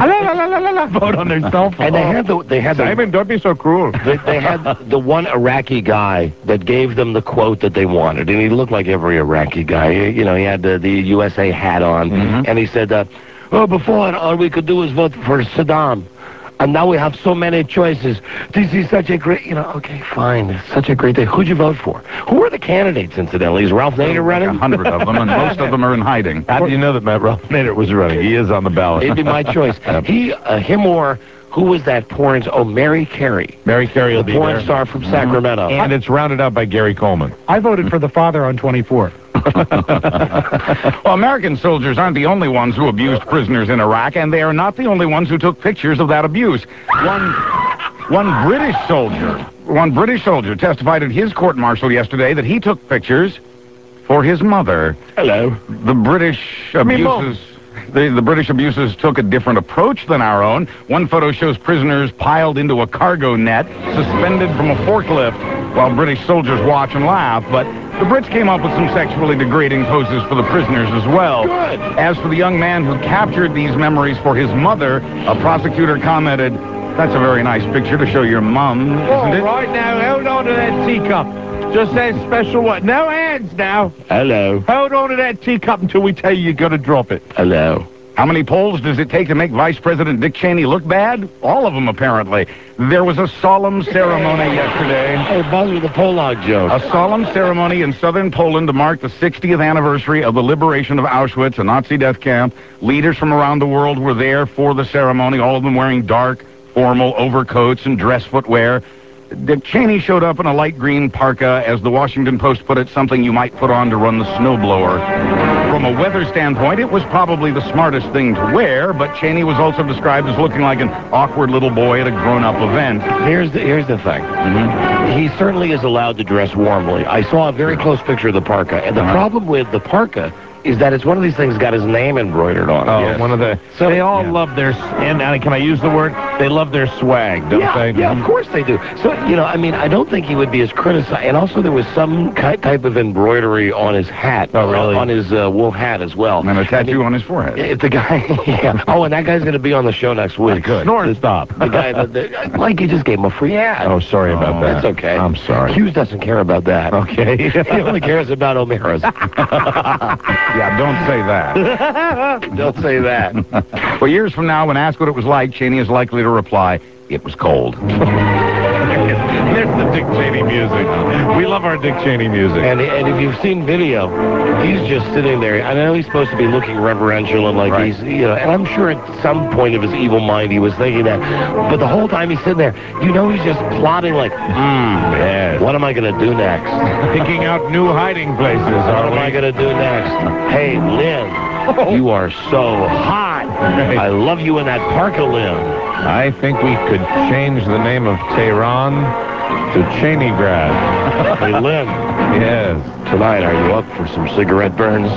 Vote on their cell phone. And they had the, they had the, Simon, don't be so cruel. They, they had the one Iraqi guy that gave them the quote that they wanted, and he looked like every Iraqi guy. You know, he had the, the U S A hat on, and he said, uh, "Oh, before all we could do was vote for Saddam, and now we have so many choices. This is such a great, you know, okay, fine, it's such a great day. Who'd you vote for? Who are the candidates, incidentally? Is Ralph Nader running? A hundred of them, and most of them are in hiding. How do you know that Matt Ralph Nader was running? He is on the ballot. It'd be my choice. He, uh, him or who was that porn? Oh, Mary Carey, Mary Carey will the be porn there. star from Sacramento. And it's rounded out by Gary Coleman. I voted for the father on twenty-fourth. Well, American soldiers aren't the only ones who abused prisoners in Iraq, and they are not the only ones who took pictures of that abuse. One, one British soldier, one British soldier testified at his court-martial yesterday that he took pictures for his mother. Hello. The British abuses... The, the British abuses took a different approach than our own. One photo shows prisoners piled into a cargo net, suspended from a forklift, while British soldiers watch and laugh. But the Brits came up with some sexually degrading poses for the prisoners as well. Good. As for the young man who captured these memories for his mother, a prosecutor commented, "That's a very nice picture to show your mum, isn't Oh, it?" right now, hold on to that teacup. Just that special one. No hands now. Hello. Hold on to that teacup until we tell you you got to drop it. Hello. How many polls does it take to make Vice President Dick Cheney look bad? All of them, apparently. There was a solemn ceremony yesterday. Hey, buzz with the Pollock joke. A solemn ceremony in southern Poland to mark the sixtieth anniversary of the liberation of Auschwitz, a Nazi death camp. Leaders from around the world were there for the ceremony, all of them wearing dark, formal overcoats and dress footwear. Dick Cheney showed up in a light green parka, as the Washington Post put it, something you might put on to run the snowblower. From a weather standpoint, it was probably the smartest thing to wear, but Cheney was also described as looking like an awkward little boy at a grown-up event. Here's the here's the thing. Mm-hmm. He certainly is allowed to dress warmly. I saw a very close picture of the parka, and the Uh-huh. problem with the parka is that it's one of these things got his name embroidered on it. Oh, Yes. one of the... So- they all yeah. love their... And uh, can I use the word? They love their swag, don't yeah, they? yeah, of course they do. So, you know, I mean, I don't think he would be as criticized. And also there was some ki- type of embroidery on his hat. Oh, really? On his uh, wool hat as well. And a tattoo on his forehead. If the guy... yeah. Oh, and that guy's going to be on the show next week. Good. Snort, stop. The guy... that the, Mike, you just gave him a free hat. Oh, sorry about Oh, that. That's okay. I'm sorry. Hughes doesn't care about that. Okay. He only cares about O'Mara's. Yeah, don't say that. Don't say that. Well, years from now, when asked what it was like, Cheney is likely to reply, "It was cold." There's the Dick Cheney music. We love our Dick Cheney music. And and if you've seen video, he's just sitting there. I know he's supposed to be looking reverential and like Right. he's, you know, and I'm sure at some point of his evil mind he was thinking that. But the whole time he's sitting there, you know he's just plotting like, hmm, Yes. what am I going to do next? Picking out new hiding places, What are am I we? going to do next? Hey, Lynn, you are so hot. I love you in that parka, Lynn. I think we could change the name of Tehran To Cheney grad. Hey, Lynn. Yes. Tonight, are you up for some cigarette burns?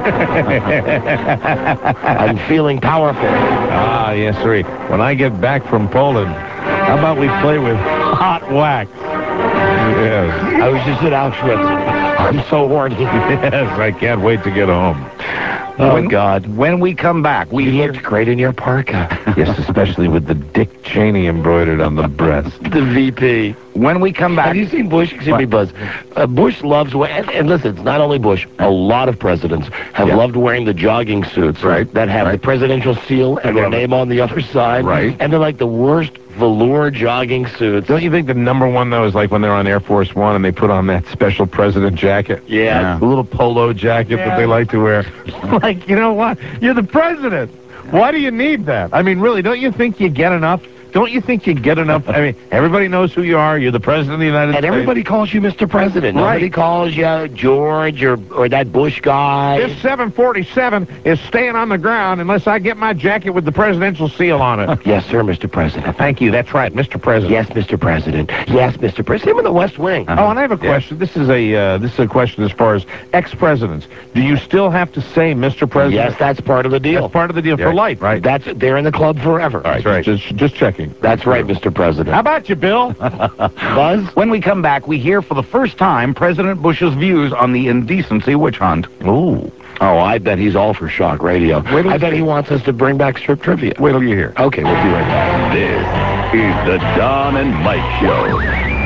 I'm feeling powerful. Ah, yes, sir. When I get back from Poland, how about we play with hot wax? Yes. I was just at Auschwitz. I'm so horny. Yes, I can't wait to get home. Oh, when, God. When we come back, we You hear... looked great in your parka. Yes, especially with the Dick Cheney embroidered on the breast. The V P. When we come back... Have you seen Bush? Excuse me, Buzz. Uh, Bush loves... we- And, and listen, it's not only Bush. A lot of presidents have Yeah. loved wearing the jogging suits Right, that have right. the presidential seal and their love it. name on the other side. Right. And they're like the worst velour jogging suits. Don't you think the number one, though, is like when they're on Air Force One and they put on that special president jacket? Yeah. The little polo jacket that they like to wear. Like, you know what? You're the president. Why do you need that? I mean, really, don't you think you get enough? Don't you think you get enough? I mean, everybody knows who you are. You're the president of the United And States. everybody calls you Mister President. Nobody Right. calls you George or, or that Bush guy. This seven forty-seven is staying on the ground unless I get my jacket with the presidential seal on it. Yes, sir, Mister President. Thank you. That's right, Mister President. Yes, Mister President. Yes, Mister President. Him in the West Wing. Oh, and I have a question. This is a uh, this is a question as far as ex-presidents. Do you still have to say Mister President? Yes, that's part of the deal. That's part of the deal for life, right? That's they're in the club forever. All right, that's right. Just, just checking. That's right, Mister President. How about you, Bill? Buzz? When we come back, we hear for the first time President Bush's views on the indecency witch hunt. Ooh. Oh, I bet he's all for shock radio. I bet he wants us to bring back strip trivia. Wait till you hear. Okay, we'll be right back. This is the Don and Mike Show.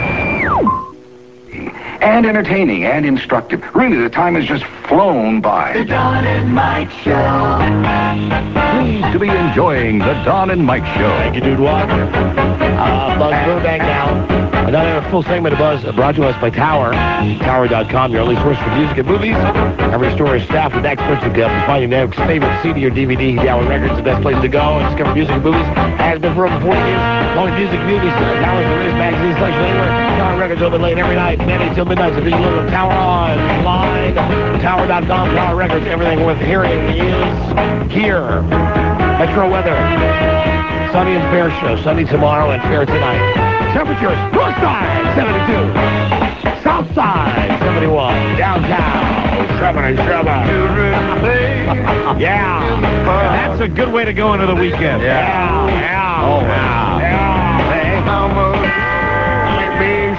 And entertaining and instructive. Really, the time has just flown by. The Don and Mike Show. Pleased to be enjoying the Don and Mike Show. Thank you, Dude Walk. Uh, Buzz Burbank now. Another full segment of Buzz brought to us by Tower. Tower dot com, your only source for music and movies. Every store is staffed with experts who can find your next favorite C D or D V D. Tower Records, the best place to go and discover music and movies. Has been for over forty years. Long music and movies. Tower's the latest magazine selection anywhere. Tower Records open late every night, midnight till midnight. So if you look at Tower online, Tower dot com, Tower Records, everything worth hearing is here. Metro weather. Sunny and fair show. Sunny tomorrow and fair tonight. Temperatures, north side, seventy-two. South side, seventy-one. Downtown, seventy-seven. Yeah. That's a good way to go into the weekend. Yeah. Yeah. Oh, wow. Yeah. Hey, how much make me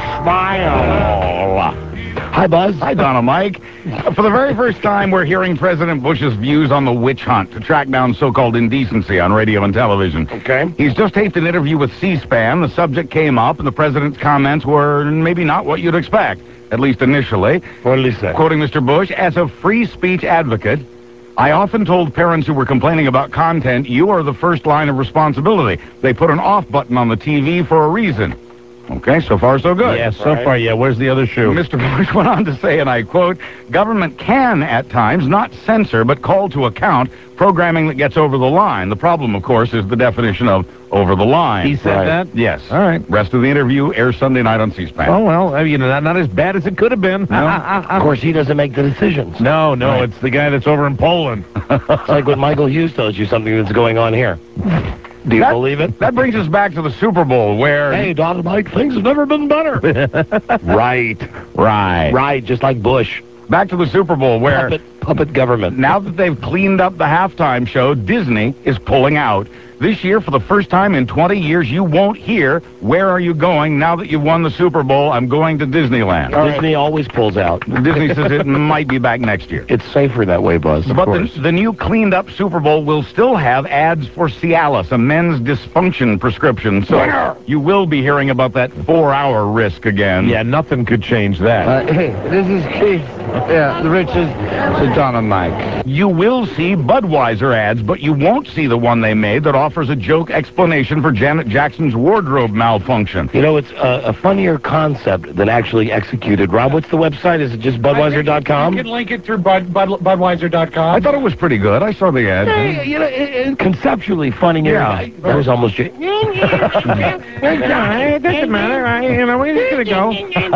smile? Hi, Buzz. Hi, Don and Mike. For the very first time, we're hearing President Bush's views on the witch hunt to track down so-called indecency on radio and television. Okay. He's just taped an interview with C-SPAN. The subject came up, and the president's comments were maybe not what you'd expect, at least initially. What did he say? Quoting Mister Bush, as a free speech advocate, I often told parents who were complaining about content, you are the first line of responsibility. They put an off button on the T V for a reason. Okay, so far so good. Yeah, so far, yeah. Where's the other shoe? Mister Bush went on to say, and I quote, government can, at times, not censor, but call to account programming that gets over the line. The problem, of course, is the definition of over the line. He said that? Yes. All right. Rest of the interview airs Sunday night on C-SPAN. Oh, well, I mean, not, not as bad as it could have been. Of course, he doesn't make the decisions. No, no, Right. it's the guy that's over in Poland. It's like when Michael Hughes tells you something that's going on here. Do you That- believe it? That brings us back to the Super Bowl, where... Hey, Don and Mike, things have never been better. Right. Right. Right, just like Bush. Back to the Super Bowl, where... Puppet, puppet government. Now that they've cleaned up the halftime show, Disney is pulling out. This year, for the first time in twenty years, you won't hear, where are you going? Now that you've won the Super Bowl, I'm going to Disneyland. Disney always pulls out. Disney says it might be back next year. It's safer that way, Buzz. Of But course. the, the new cleaned-up Super Bowl will still have ads for Cialis, a men's dysfunction prescription. So Where? you will be hearing about that four-hour risk again. Yeah, nothing could change that. hey, this is Keith. Yeah, the richest. So Don and Mike. You will see Budweiser ads, but you won't see the one they made that offers a joke explanation for Janet Jackson's wardrobe malfunction. You know, it's a, a funnier concept than actually executed. Rob, what's the website? Is it just Budweiser dot com? You can link it through Bud, Bud, Budweiser dot com. I thought it was pretty good. I saw the ad. Hey, you know, it, it, conceptually funny. Yeah. That was almost... J- It doesn't matter. I, you know, we're just going to go.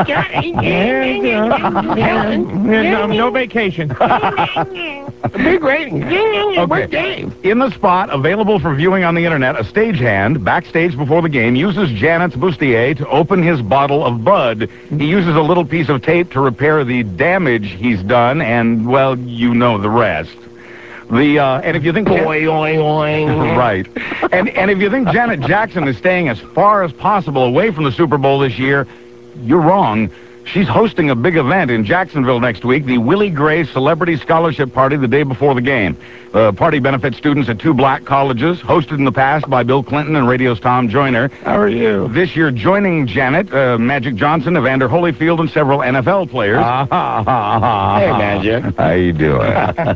Yeah, no, no vacation. Big rating. Okay. In the spot, available for viewing showing on the internet, a stagehand backstage before the game uses Janet's bustier to open his bottle of Bud. He uses a little piece of tape to repair the damage he's done, and, well, you know the rest. The uh, and if you think Oi, oi, oi. right, and and if you think Janet Jackson is staying as far as possible away from the Super Bowl this year, you're wrong. She's hosting a big event in Jacksonville next week, the Willie Gray Celebrity Scholarship Party the day before the game. The party benefits students at two black colleges, hosted in the past by Bill Clinton and radio's Tom Joyner. How are you? This year, joining Janet, uh, Magic Johnson, Evander Holyfield, and several N F L players. Hey, Magic. How you doing?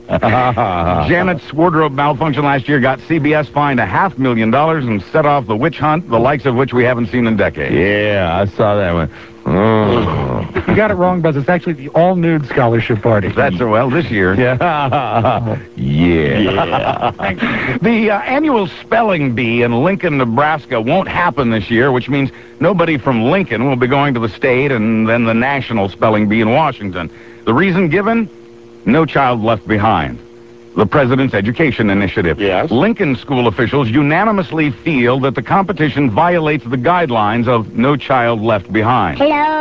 Janet's wardrobe malfunction last year got C B S fined a half million dollars and set off the witch hunt, the likes of which we haven't seen in decades. Yeah, I saw that one. Oh. You got it wrong, Buzz. It's actually the all-nude scholarship party. That's uh, well this year. Yeah. yeah. The uh, annual spelling bee in Lincoln, Nebraska won't happen this year, which means nobody from Lincoln will be going to the state and then the national spelling bee in Washington. The reason given? No Child Left Behind. The President's Education Initiative. Yes. Lincoln school officials unanimously feel that the competition violates the guidelines of No Child Left Behind.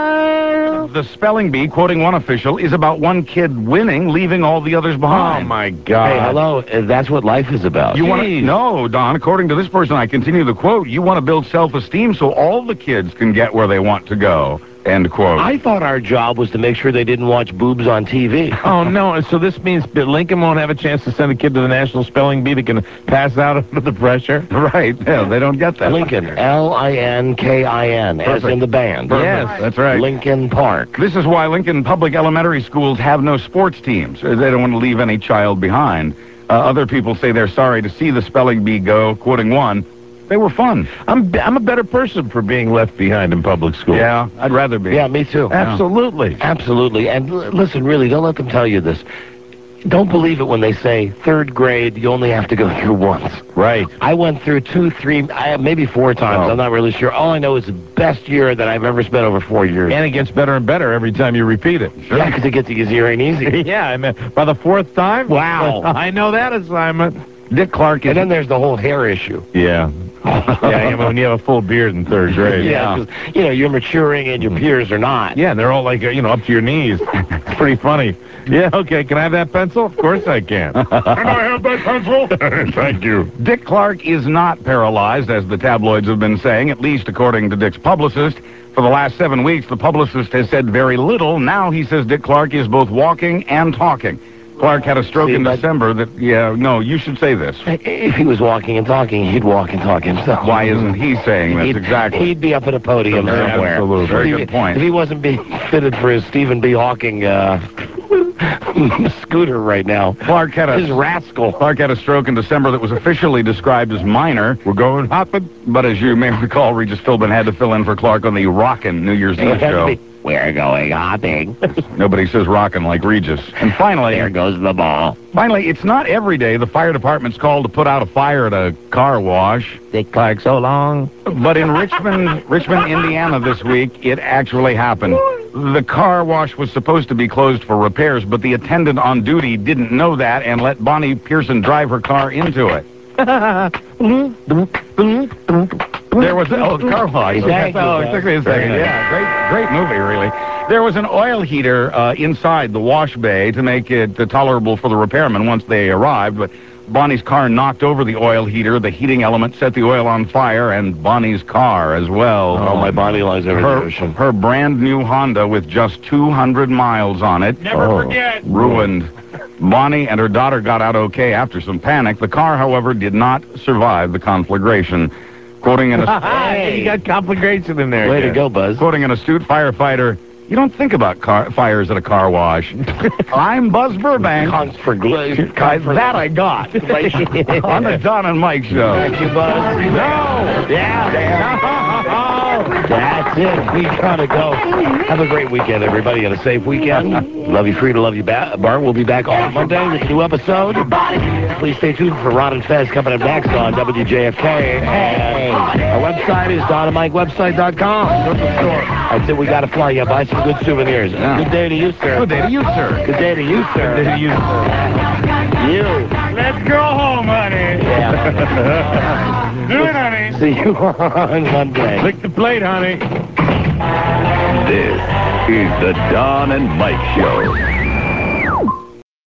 Hello. The spelling bee, quoting one official, is about one kid winning, leaving all the others behind. Oh, my God. Hey, hello. Uh, That's what life is about. You want to? No, Don. According to this person, I continue the quote. You want to build self-esteem so all the kids can get where they want to go. End quote. I thought our job was to make sure they didn't watch boobs on T V. Oh, no. So this means that Lincoln won't have a chance to send a kid to the National Spelling Bee that can pass out under the pressure? Right. Yeah, they don't get that. Lincoln, L I N K I N, as in the band. Perfect. Yes. That's right. Lincoln Park. This is why Lincoln public elementary schools have no sports teams. They don't want to leave any child behind. Uh, other people say they're sorry to see the spelling bee go, quoting one. They were fun. I'm I'm a better person for being left behind in public school. Yeah, I'd rather be. Yeah, me too. Absolutely. Absolutely. And l- listen, really, don't let them tell you this. Don't believe it when they say third grade, you only have to go through once. Right. I went through two, three, I, maybe four times. Oh. I'm not really sure. All I know is the best year that I've ever spent over four years. And it gets better and better every time you repeat it. Yeah, because it gets easier and easier. Yeah, I mean, by the fourth time? Wow. I know that assignment. Dick Clark is... And then there's the whole hair issue. Yeah. yeah, I mean, when you have a full beard in third grade. Yeah, 'cause, you know, you're maturing and your peers are not. Yeah, and they're all like, uh, you know, up to your knees. It's pretty funny. Yeah, okay, can I have that pencil? Of course I can. Can I have that pencil? Thank you. Dick Clark is not paralyzed, as the tabloids have been saying, at least according to Dick's publicist. For the last seven weeks, the publicist has said very little. Now he says Dick Clark is both walking and talking. Clark had a stroke See, in but- December that, yeah, no, you should say this. If he was walking and talking, he'd walk and talk himself. Why isn't he saying this He'd, exactly? he'd be up at a podium Yeah, somewhere. absolutely. Very If good he- point. If he wasn't being fitted for his Stephen B. Hawking uh, scooter right now. Clark had a His rascal. Clark had a stroke in December that was officially described as minor. We're going hopping. But as you may recall, Regis Philbin had to fill in for Clark on the Rockin' New Year's Eve show. We're going hopping. Nobody says rockin' like Regis. And finally, There goes the ball. finally, it's not every day the fire department's called to put out a fire at a car wash. Dick Clark so long. But in Richmond, Richmond, Indiana this week, it actually happened. The car wash was supposed to be closed for repairs, but the attendant on duty didn't know that and let Bonnie Pearson drive her car into it. There was oh, the car wash. Thank you, Oh, it Buzz. took me a second. Yeah, great, great movie, really. There was an oil heater uh, inside the wash bay to make it uh, tolerable for the repairmen once they arrived, but Bonnie's car knocked over the oil heater. The heating element set the oil on fire, and Bonnie's car as well. Oh, my body lies over the Her, ocean. her brand new Honda with just two hundred miles on it. Never Oh, forget. Ruined. Bonnie and her daughter got out okay after some panic. The car, however, did not survive the conflagration. Quoting an, Hey, you got conflagration in there. Way again. to go, Buzz. quoting an astute firefighter, you don't think about car, fires at a car wash. I'm Buzz Burbank. Conflagration. I- that I got. On the Don and Mike show. Thank you, Buzz. No! Yeah. That's it. We gotta go. Have a great weekend, everybody, and a safe weekend. Love you, Frida. Love you, ba- Bart. We'll be back on Monday with a new episode. Please stay tuned for Ron and Fez coming up next on W J F K. And our website is don and mike website dot com. That's it. We gotta fly. You buy some good souvenirs. Yeah. Good day to you, sir. Good day to you, sir. Good day to you, sir. Good day to you, sir. You. Let's go home, honey. Yeah. Do it, honey. See you on Monday. Lick the plate, honey. This is the Don and Mike Show.